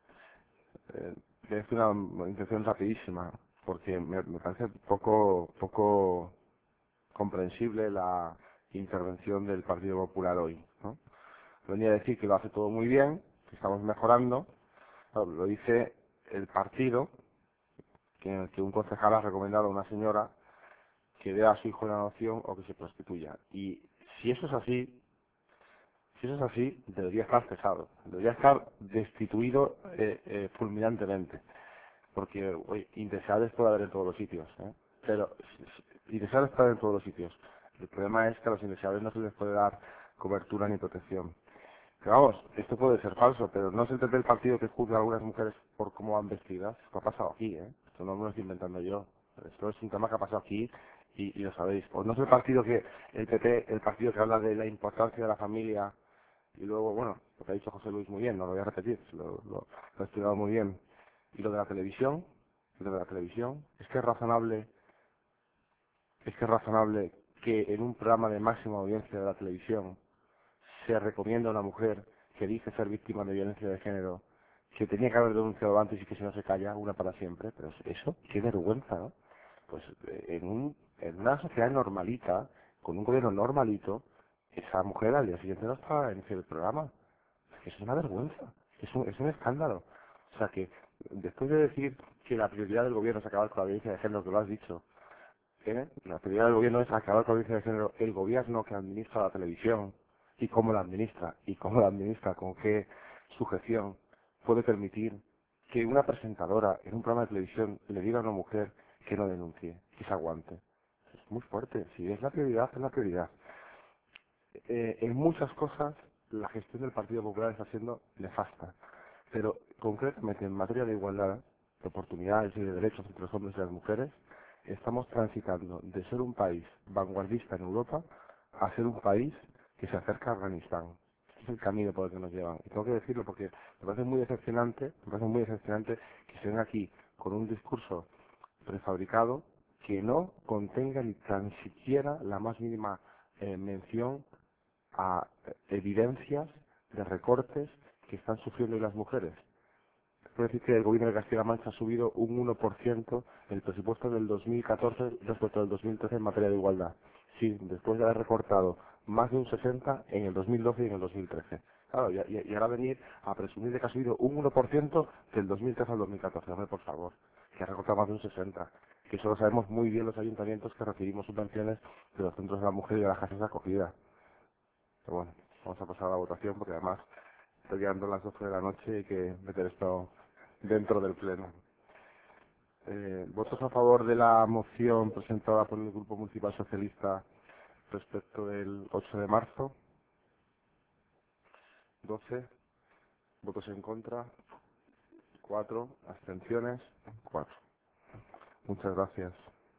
Es una intención rapidísima, porque me parece poco comprensible la intervención del Partido Popular hoy, ¿no? Venía a decir que lo hace todo muy bien, que estamos mejorando. Claro, lo dice el partido que un concejal ha recomendado a una señora que dé a su hijo en adopción o que se prostituya. Y si eso es así, debería estar cesado, debería estar destituido fulminantemente, porque indeseables puede haber en todos los sitios, pero indeseables puede haber en todos los sitios. El problema es que a los indeseables no se les puede dar cobertura ni protección. Pero vamos, esto puede ser falso, pero no se entiende el partido que juzga a algunas mujeres por cómo van vestidas. Esto ha pasado aquí, esto no me lo estoy inventando yo. Esto es un tema que ha pasado aquí y lo sabéis. Pues no es el partido el PP, el partido que habla de la importancia de la familia, y luego, bueno, lo que ha dicho José Luis muy bien, no lo voy a repetir, lo ha estudiado muy bien. Y lo de la televisión, es que es razonable que en un programa de máxima audiencia de la televisión se recomienda a una mujer que dice ser víctima de violencia de género, que tenía que haber denunciado antes y que si no se calla, una para siempre. Pero eso, qué vergüenza, ¿no? Pues en una sociedad normalita, con un gobierno normalito, esa mujer al día siguiente no estaba en el programa. Eso es una vergüenza, es un escándalo. O sea que, después de decir que la prioridad del gobierno es acabar con la violencia de género, que lo has dicho, la prioridad del gobierno es acabar con la violencia de género, el gobierno que administra la televisión, y cómo la administra, con qué sujeción puede permitir que una presentadora en un programa de televisión le diga a una mujer que no denuncie, que se aguante. Es muy fuerte, si es la prioridad, es la prioridad. En muchas cosas la gestión del Partido Popular está siendo nefasta, pero concretamente en materia de igualdad, de oportunidades y de derechos entre los hombres y las mujeres, estamos transitando de ser un país vanguardista en Europa a ser un país que se acerca a Afganistán. Este es el camino por el que nos llevan. Y tengo que decirlo porque me parece muy decepcionante que se venga aquí con un discurso prefabricado que no contenga ni tan siquiera la más mínima mención a evidencias de recortes que están sufriendo hoy las mujeres. Quiero decir que el gobierno de Castilla-La Mancha ha subido un 1% el presupuesto del 2014 respecto del 2013 en materia de igualdad. Sí, después de haber recortado más de un 60% en el 2012 y en el 2013. Claro, y ahora venir a presumir de que ha subido un 1% del 2013 al 2014. Hombre, por favor, que ha recortado más de un 60%. Que eso lo sabemos muy bien los ayuntamientos que recibimos subvenciones de los centros de la mujer y de las casas de acogida. Pero bueno, vamos a pasar a la votación porque además estoy llegando a las 12 de la noche y hay que meter esto dentro del pleno. ¿Votos a favor de la moción presentada por el Grupo Municipal Socialista respecto del 8 de marzo? 12. ¿Votos en contra? 4. ¿Abstenciones? 4. Muchas gracias.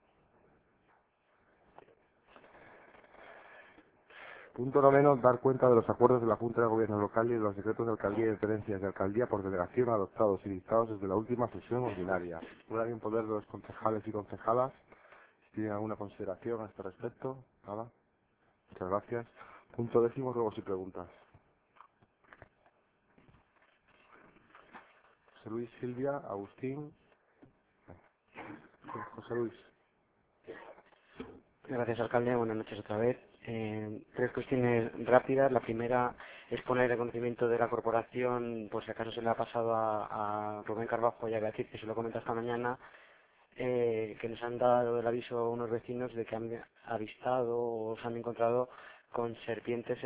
Punto noveno, dar cuenta de los acuerdos de la Junta de Gobierno Local y de los decretos de alcaldía y de tenencias de alcaldía por delegación adoptados y dictados desde la última sesión ordinaria. Ahora bien, poder de los concejales y concejalas. Si tienen alguna consideración a este respecto. Nada. Muchas gracias. Punto décimo, ruegos y preguntas. José Luis, Silvia, Agustín. José Luis. Gracias, alcalde. Buenas noches otra vez. Tres cuestiones rápidas. La primera es poner el conocimiento de la corporación, por si acaso se le ha pasado a Rubén Carvajo y a Beatriz, que se lo comenta esta mañana, que nos han dado el aviso a unos vecinos de que han avistado o se han encontrado con serpientes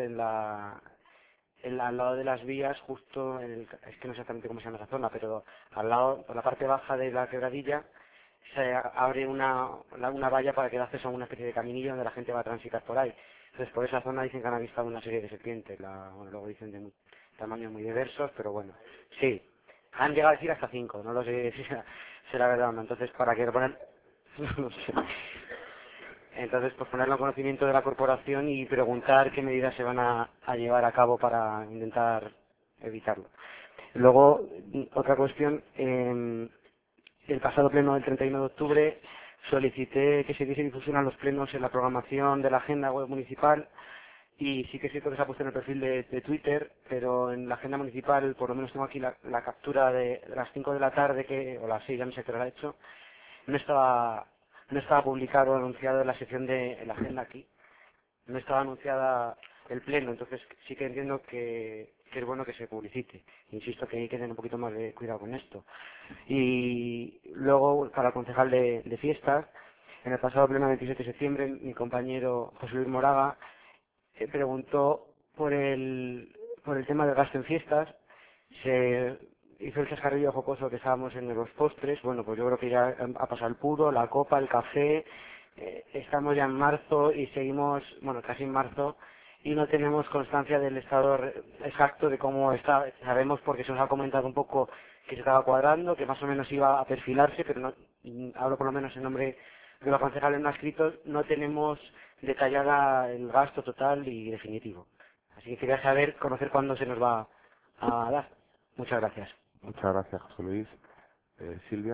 al lado de las vías, justo es que no sé exactamente cómo se llama esa zona, pero al lado, por la parte baja de la quebradilla, se abre una valla para que dé acceso a una especie de caminillo donde la gente va a transitar por ahí. Entonces, por esa zona dicen que han avistado una serie de serpientes. Bueno, luego dicen de tamaños muy diversos, pero bueno, sí. Han llegado a decir hasta 5, no lo sé si será verdad o no. Entonces, ¿para qué poner? No sé. Entonces, pues ponerlo en conocimiento de la corporación y preguntar qué medidas se van a llevar a cabo para intentar evitarlo. Luego, otra cuestión, el pasado pleno del 31 de octubre solicité que se diese difusión a los plenos en la programación de la agenda web municipal y sí que es cierto que se ha puesto en el perfil de Twitter, pero en la agenda municipal, por lo menos tengo aquí la captura de las 5 de la tarde, o las 6, ya no sé qué hora ha hecho, no estaba publicado o anunciado en la sección de la agenda aquí, no estaba anunciada el pleno, entonces sí que entiendo que es bueno que se publicite. Insisto que hay que tener un poquito más de cuidado con esto. Y luego, para el concejal de fiestas, en el pasado pleno del 27 de septiembre, mi compañero José Luis Moraga preguntó por el tema del gasto en fiestas. Se hizo el chascarrillo jocoso que estábamos en los postres. Bueno, pues yo creo que ya ha pasado el puro, la copa, el café. Estamos ya en marzo y seguimos, bueno, casi en marzo, y no tenemos constancia del estado exacto de cómo está. Sabemos porque se nos ha comentado un poco que se estaba cuadrando, que más o menos iba a perfilarse, pero no, hablo por lo menos en nombre de los concejales no escritos, no tenemos detallada el gasto total y definitivo. Así que quería conocer cuándo se nos va a dar. Muchas gracias. Muchas gracias, José Luis. Silvia.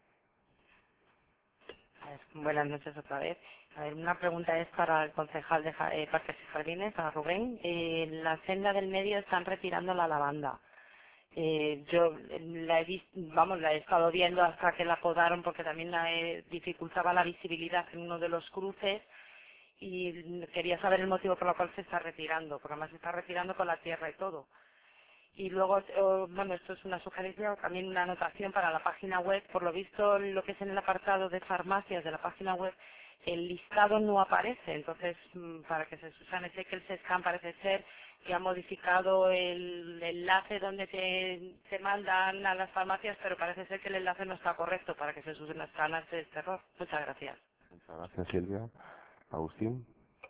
Buenas noches otra vez. A ver, una pregunta es para el concejal de Parques y Jardines, para Rubén. En la senda del medio están retirando la lavanda. Yo la he estado viendo hasta que la podaron porque también dificultaba la visibilidad en uno de los cruces y quería saber el motivo por el cual se está retirando, porque además se está retirando con la tierra y todo. Y luego, bueno, esto es una sugerencia, también una anotación para la página web. Por lo visto, lo que es en el apartado de farmacias de la página web, el listado no aparece. Entonces, para que se subsane, sé que el SESCAM parece ser que ha modificado el enlace donde te mandan a las farmacias, pero parece ser que el enlace no está correcto para que se subsane este error. Muchas gracias. Muchas gracias, Silvia. Agustín.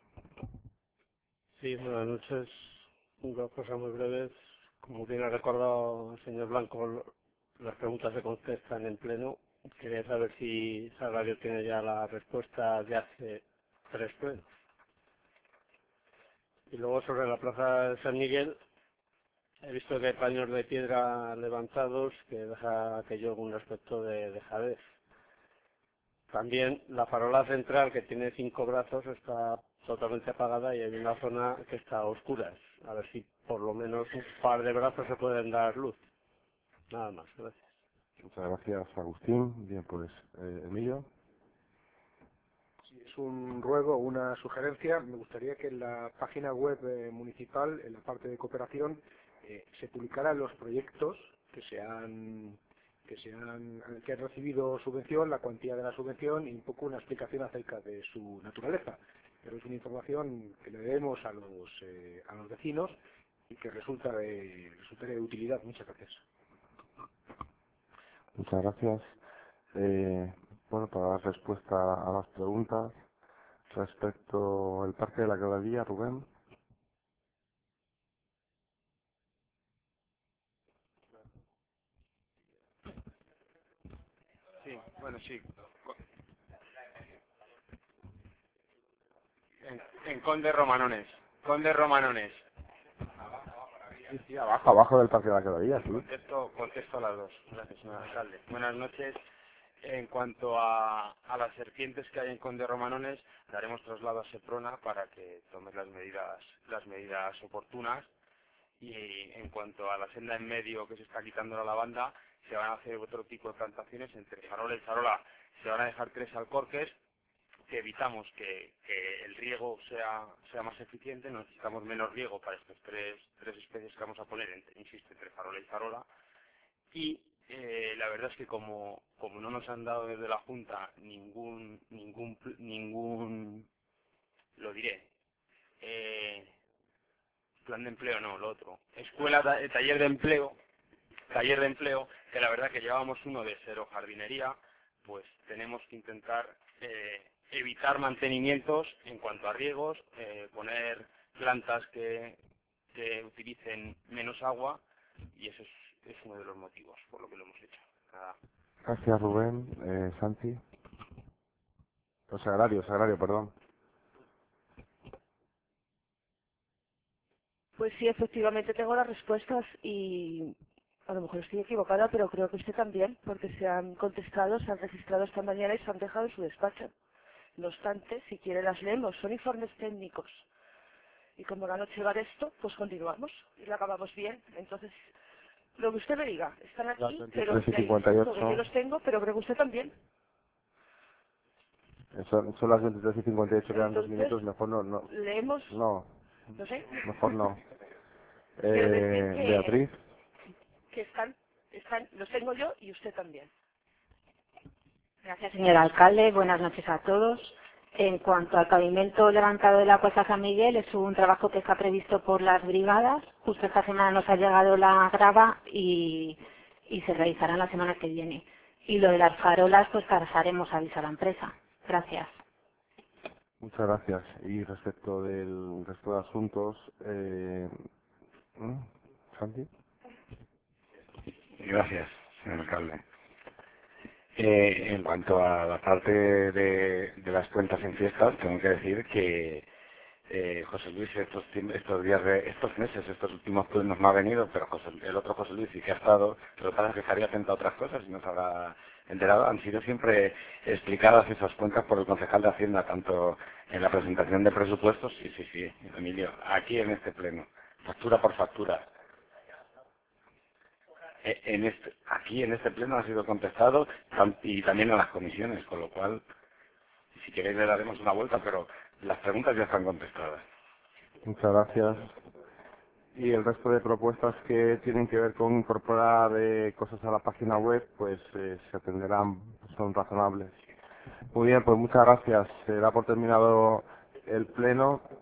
Sí, buenas noches. Dos cosas muy breves. Como bien ha recordado el señor Blanco, las preguntas se contestan en pleno. Quería saber si Sagrario tiene ya la respuesta de hace 3 plenos. Y luego sobre la plaza de San Miguel, he visto que hay paños de piedra levantados que deja aquello con un aspecto de dejadez. También la farola central, que tiene 5 brazos, está totalmente apagada y hay una zona que está a oscuras. A ver si por lo menos un par de brazos se pueden dar luz. Nada más, gracias. Muchas gracias, Agustín. Bien, pues, Emilio. Si es un ruego o una sugerencia, me gustaría que en la página web municipal, en la parte de cooperación, se publicaran los proyectos que han recibido subvención, la cuantía de la subvención y un poco una explicación acerca de su naturaleza. Pero es una información que le debemos a los vecinos y que resulta de utilidad. Muchas gracias. Muchas gracias. Bueno, para dar respuesta a las preguntas respecto al Parque de la Quebradilla, Rubén. Sí, bueno, sí. En Conde Romanones. Conde Romanones. Sí, abajo del Parque de la Quebradilla, sí. Contesto a las dos. Gracias, señor alcalde. Buenas noches. En cuanto a las serpientes que hay en Conde Romanones, daremos traslado a Seprona para que tome las medidas oportunas. Y en cuanto a la senda en medio que se está quitando la lavanda, se van a hacer otro tipo de plantaciones entre farola y farola. Se van a dejar 3 alcorques, que evitamos que el riego sea más eficiente. Necesitamos menos riego para estas tres especies que vamos a poner, insisto, entre farola y farola. Y la verdad es que como no nos han dado desde la Junta ningún lo diré, plan de empleo, no, lo otro, taller de empleo, que la verdad que llevábamos uno de cero jardinería, pues tenemos que intentar evitar mantenimientos en cuanto a riegos, poner plantas que utilicen menos agua, y eso es uno de los motivos por lo que lo hemos hecho. Nada. Gracias, Rubén. Santi. Sagrario, perdón. Pues sí, efectivamente tengo las respuestas y a lo mejor estoy equivocada, pero creo que usted también, porque se han contestado, se han registrado esta mañana y se han dejado en su despacho. No obstante, si quiere las leemos, son informes técnicos. Y como la noche va de esto, pues continuamos y la acabamos bien. Entonces, lo que usted me diga, están aquí, pero yo los tengo, pero creo que usted también. Son las 23:58, quedan 2 minutos, mejor no. Leemos. No. No sé. Mejor no. Que Beatriz. Que están, los tengo yo y usted también. Gracias, señor alcalde. Buenas noches a todos. En cuanto al pavimento levantado de la Plaza San Miguel, es un trabajo que está previsto por las brigadas. Justo esta semana nos ha llegado la grava y se realizará la semana que viene. Y lo de las farolas, pues pasaremos aviso a la empresa. Gracias. Muchas gracias. Y respecto del resto de asuntos, Santi. Gracias, señor alcalde. En cuanto a la parte de las cuentas en fiestas, tengo que decir que José Luis estos meses, estos últimos turnos no ha venido, pero el otro José Luis sí que ha estado. Lo que pasa es que estaría atento a otras cosas y no se habrá enterado. Han sido siempre explicadas esas cuentas por el concejal de Hacienda, tanto en la presentación de presupuestos, sí, Emilio, aquí en este pleno, factura por factura. Aquí en este pleno ha sido contestado y también en las comisiones, con lo cual, si queréis le daremos una vuelta, pero Las preguntas ya están contestadas. Muchas gracias. Y el resto de propuestas que tienen que ver con incorporar cosas a la página web, pues se atenderán, son razonables. Muy bien, pues muchas gracias. Se da por terminado el pleno.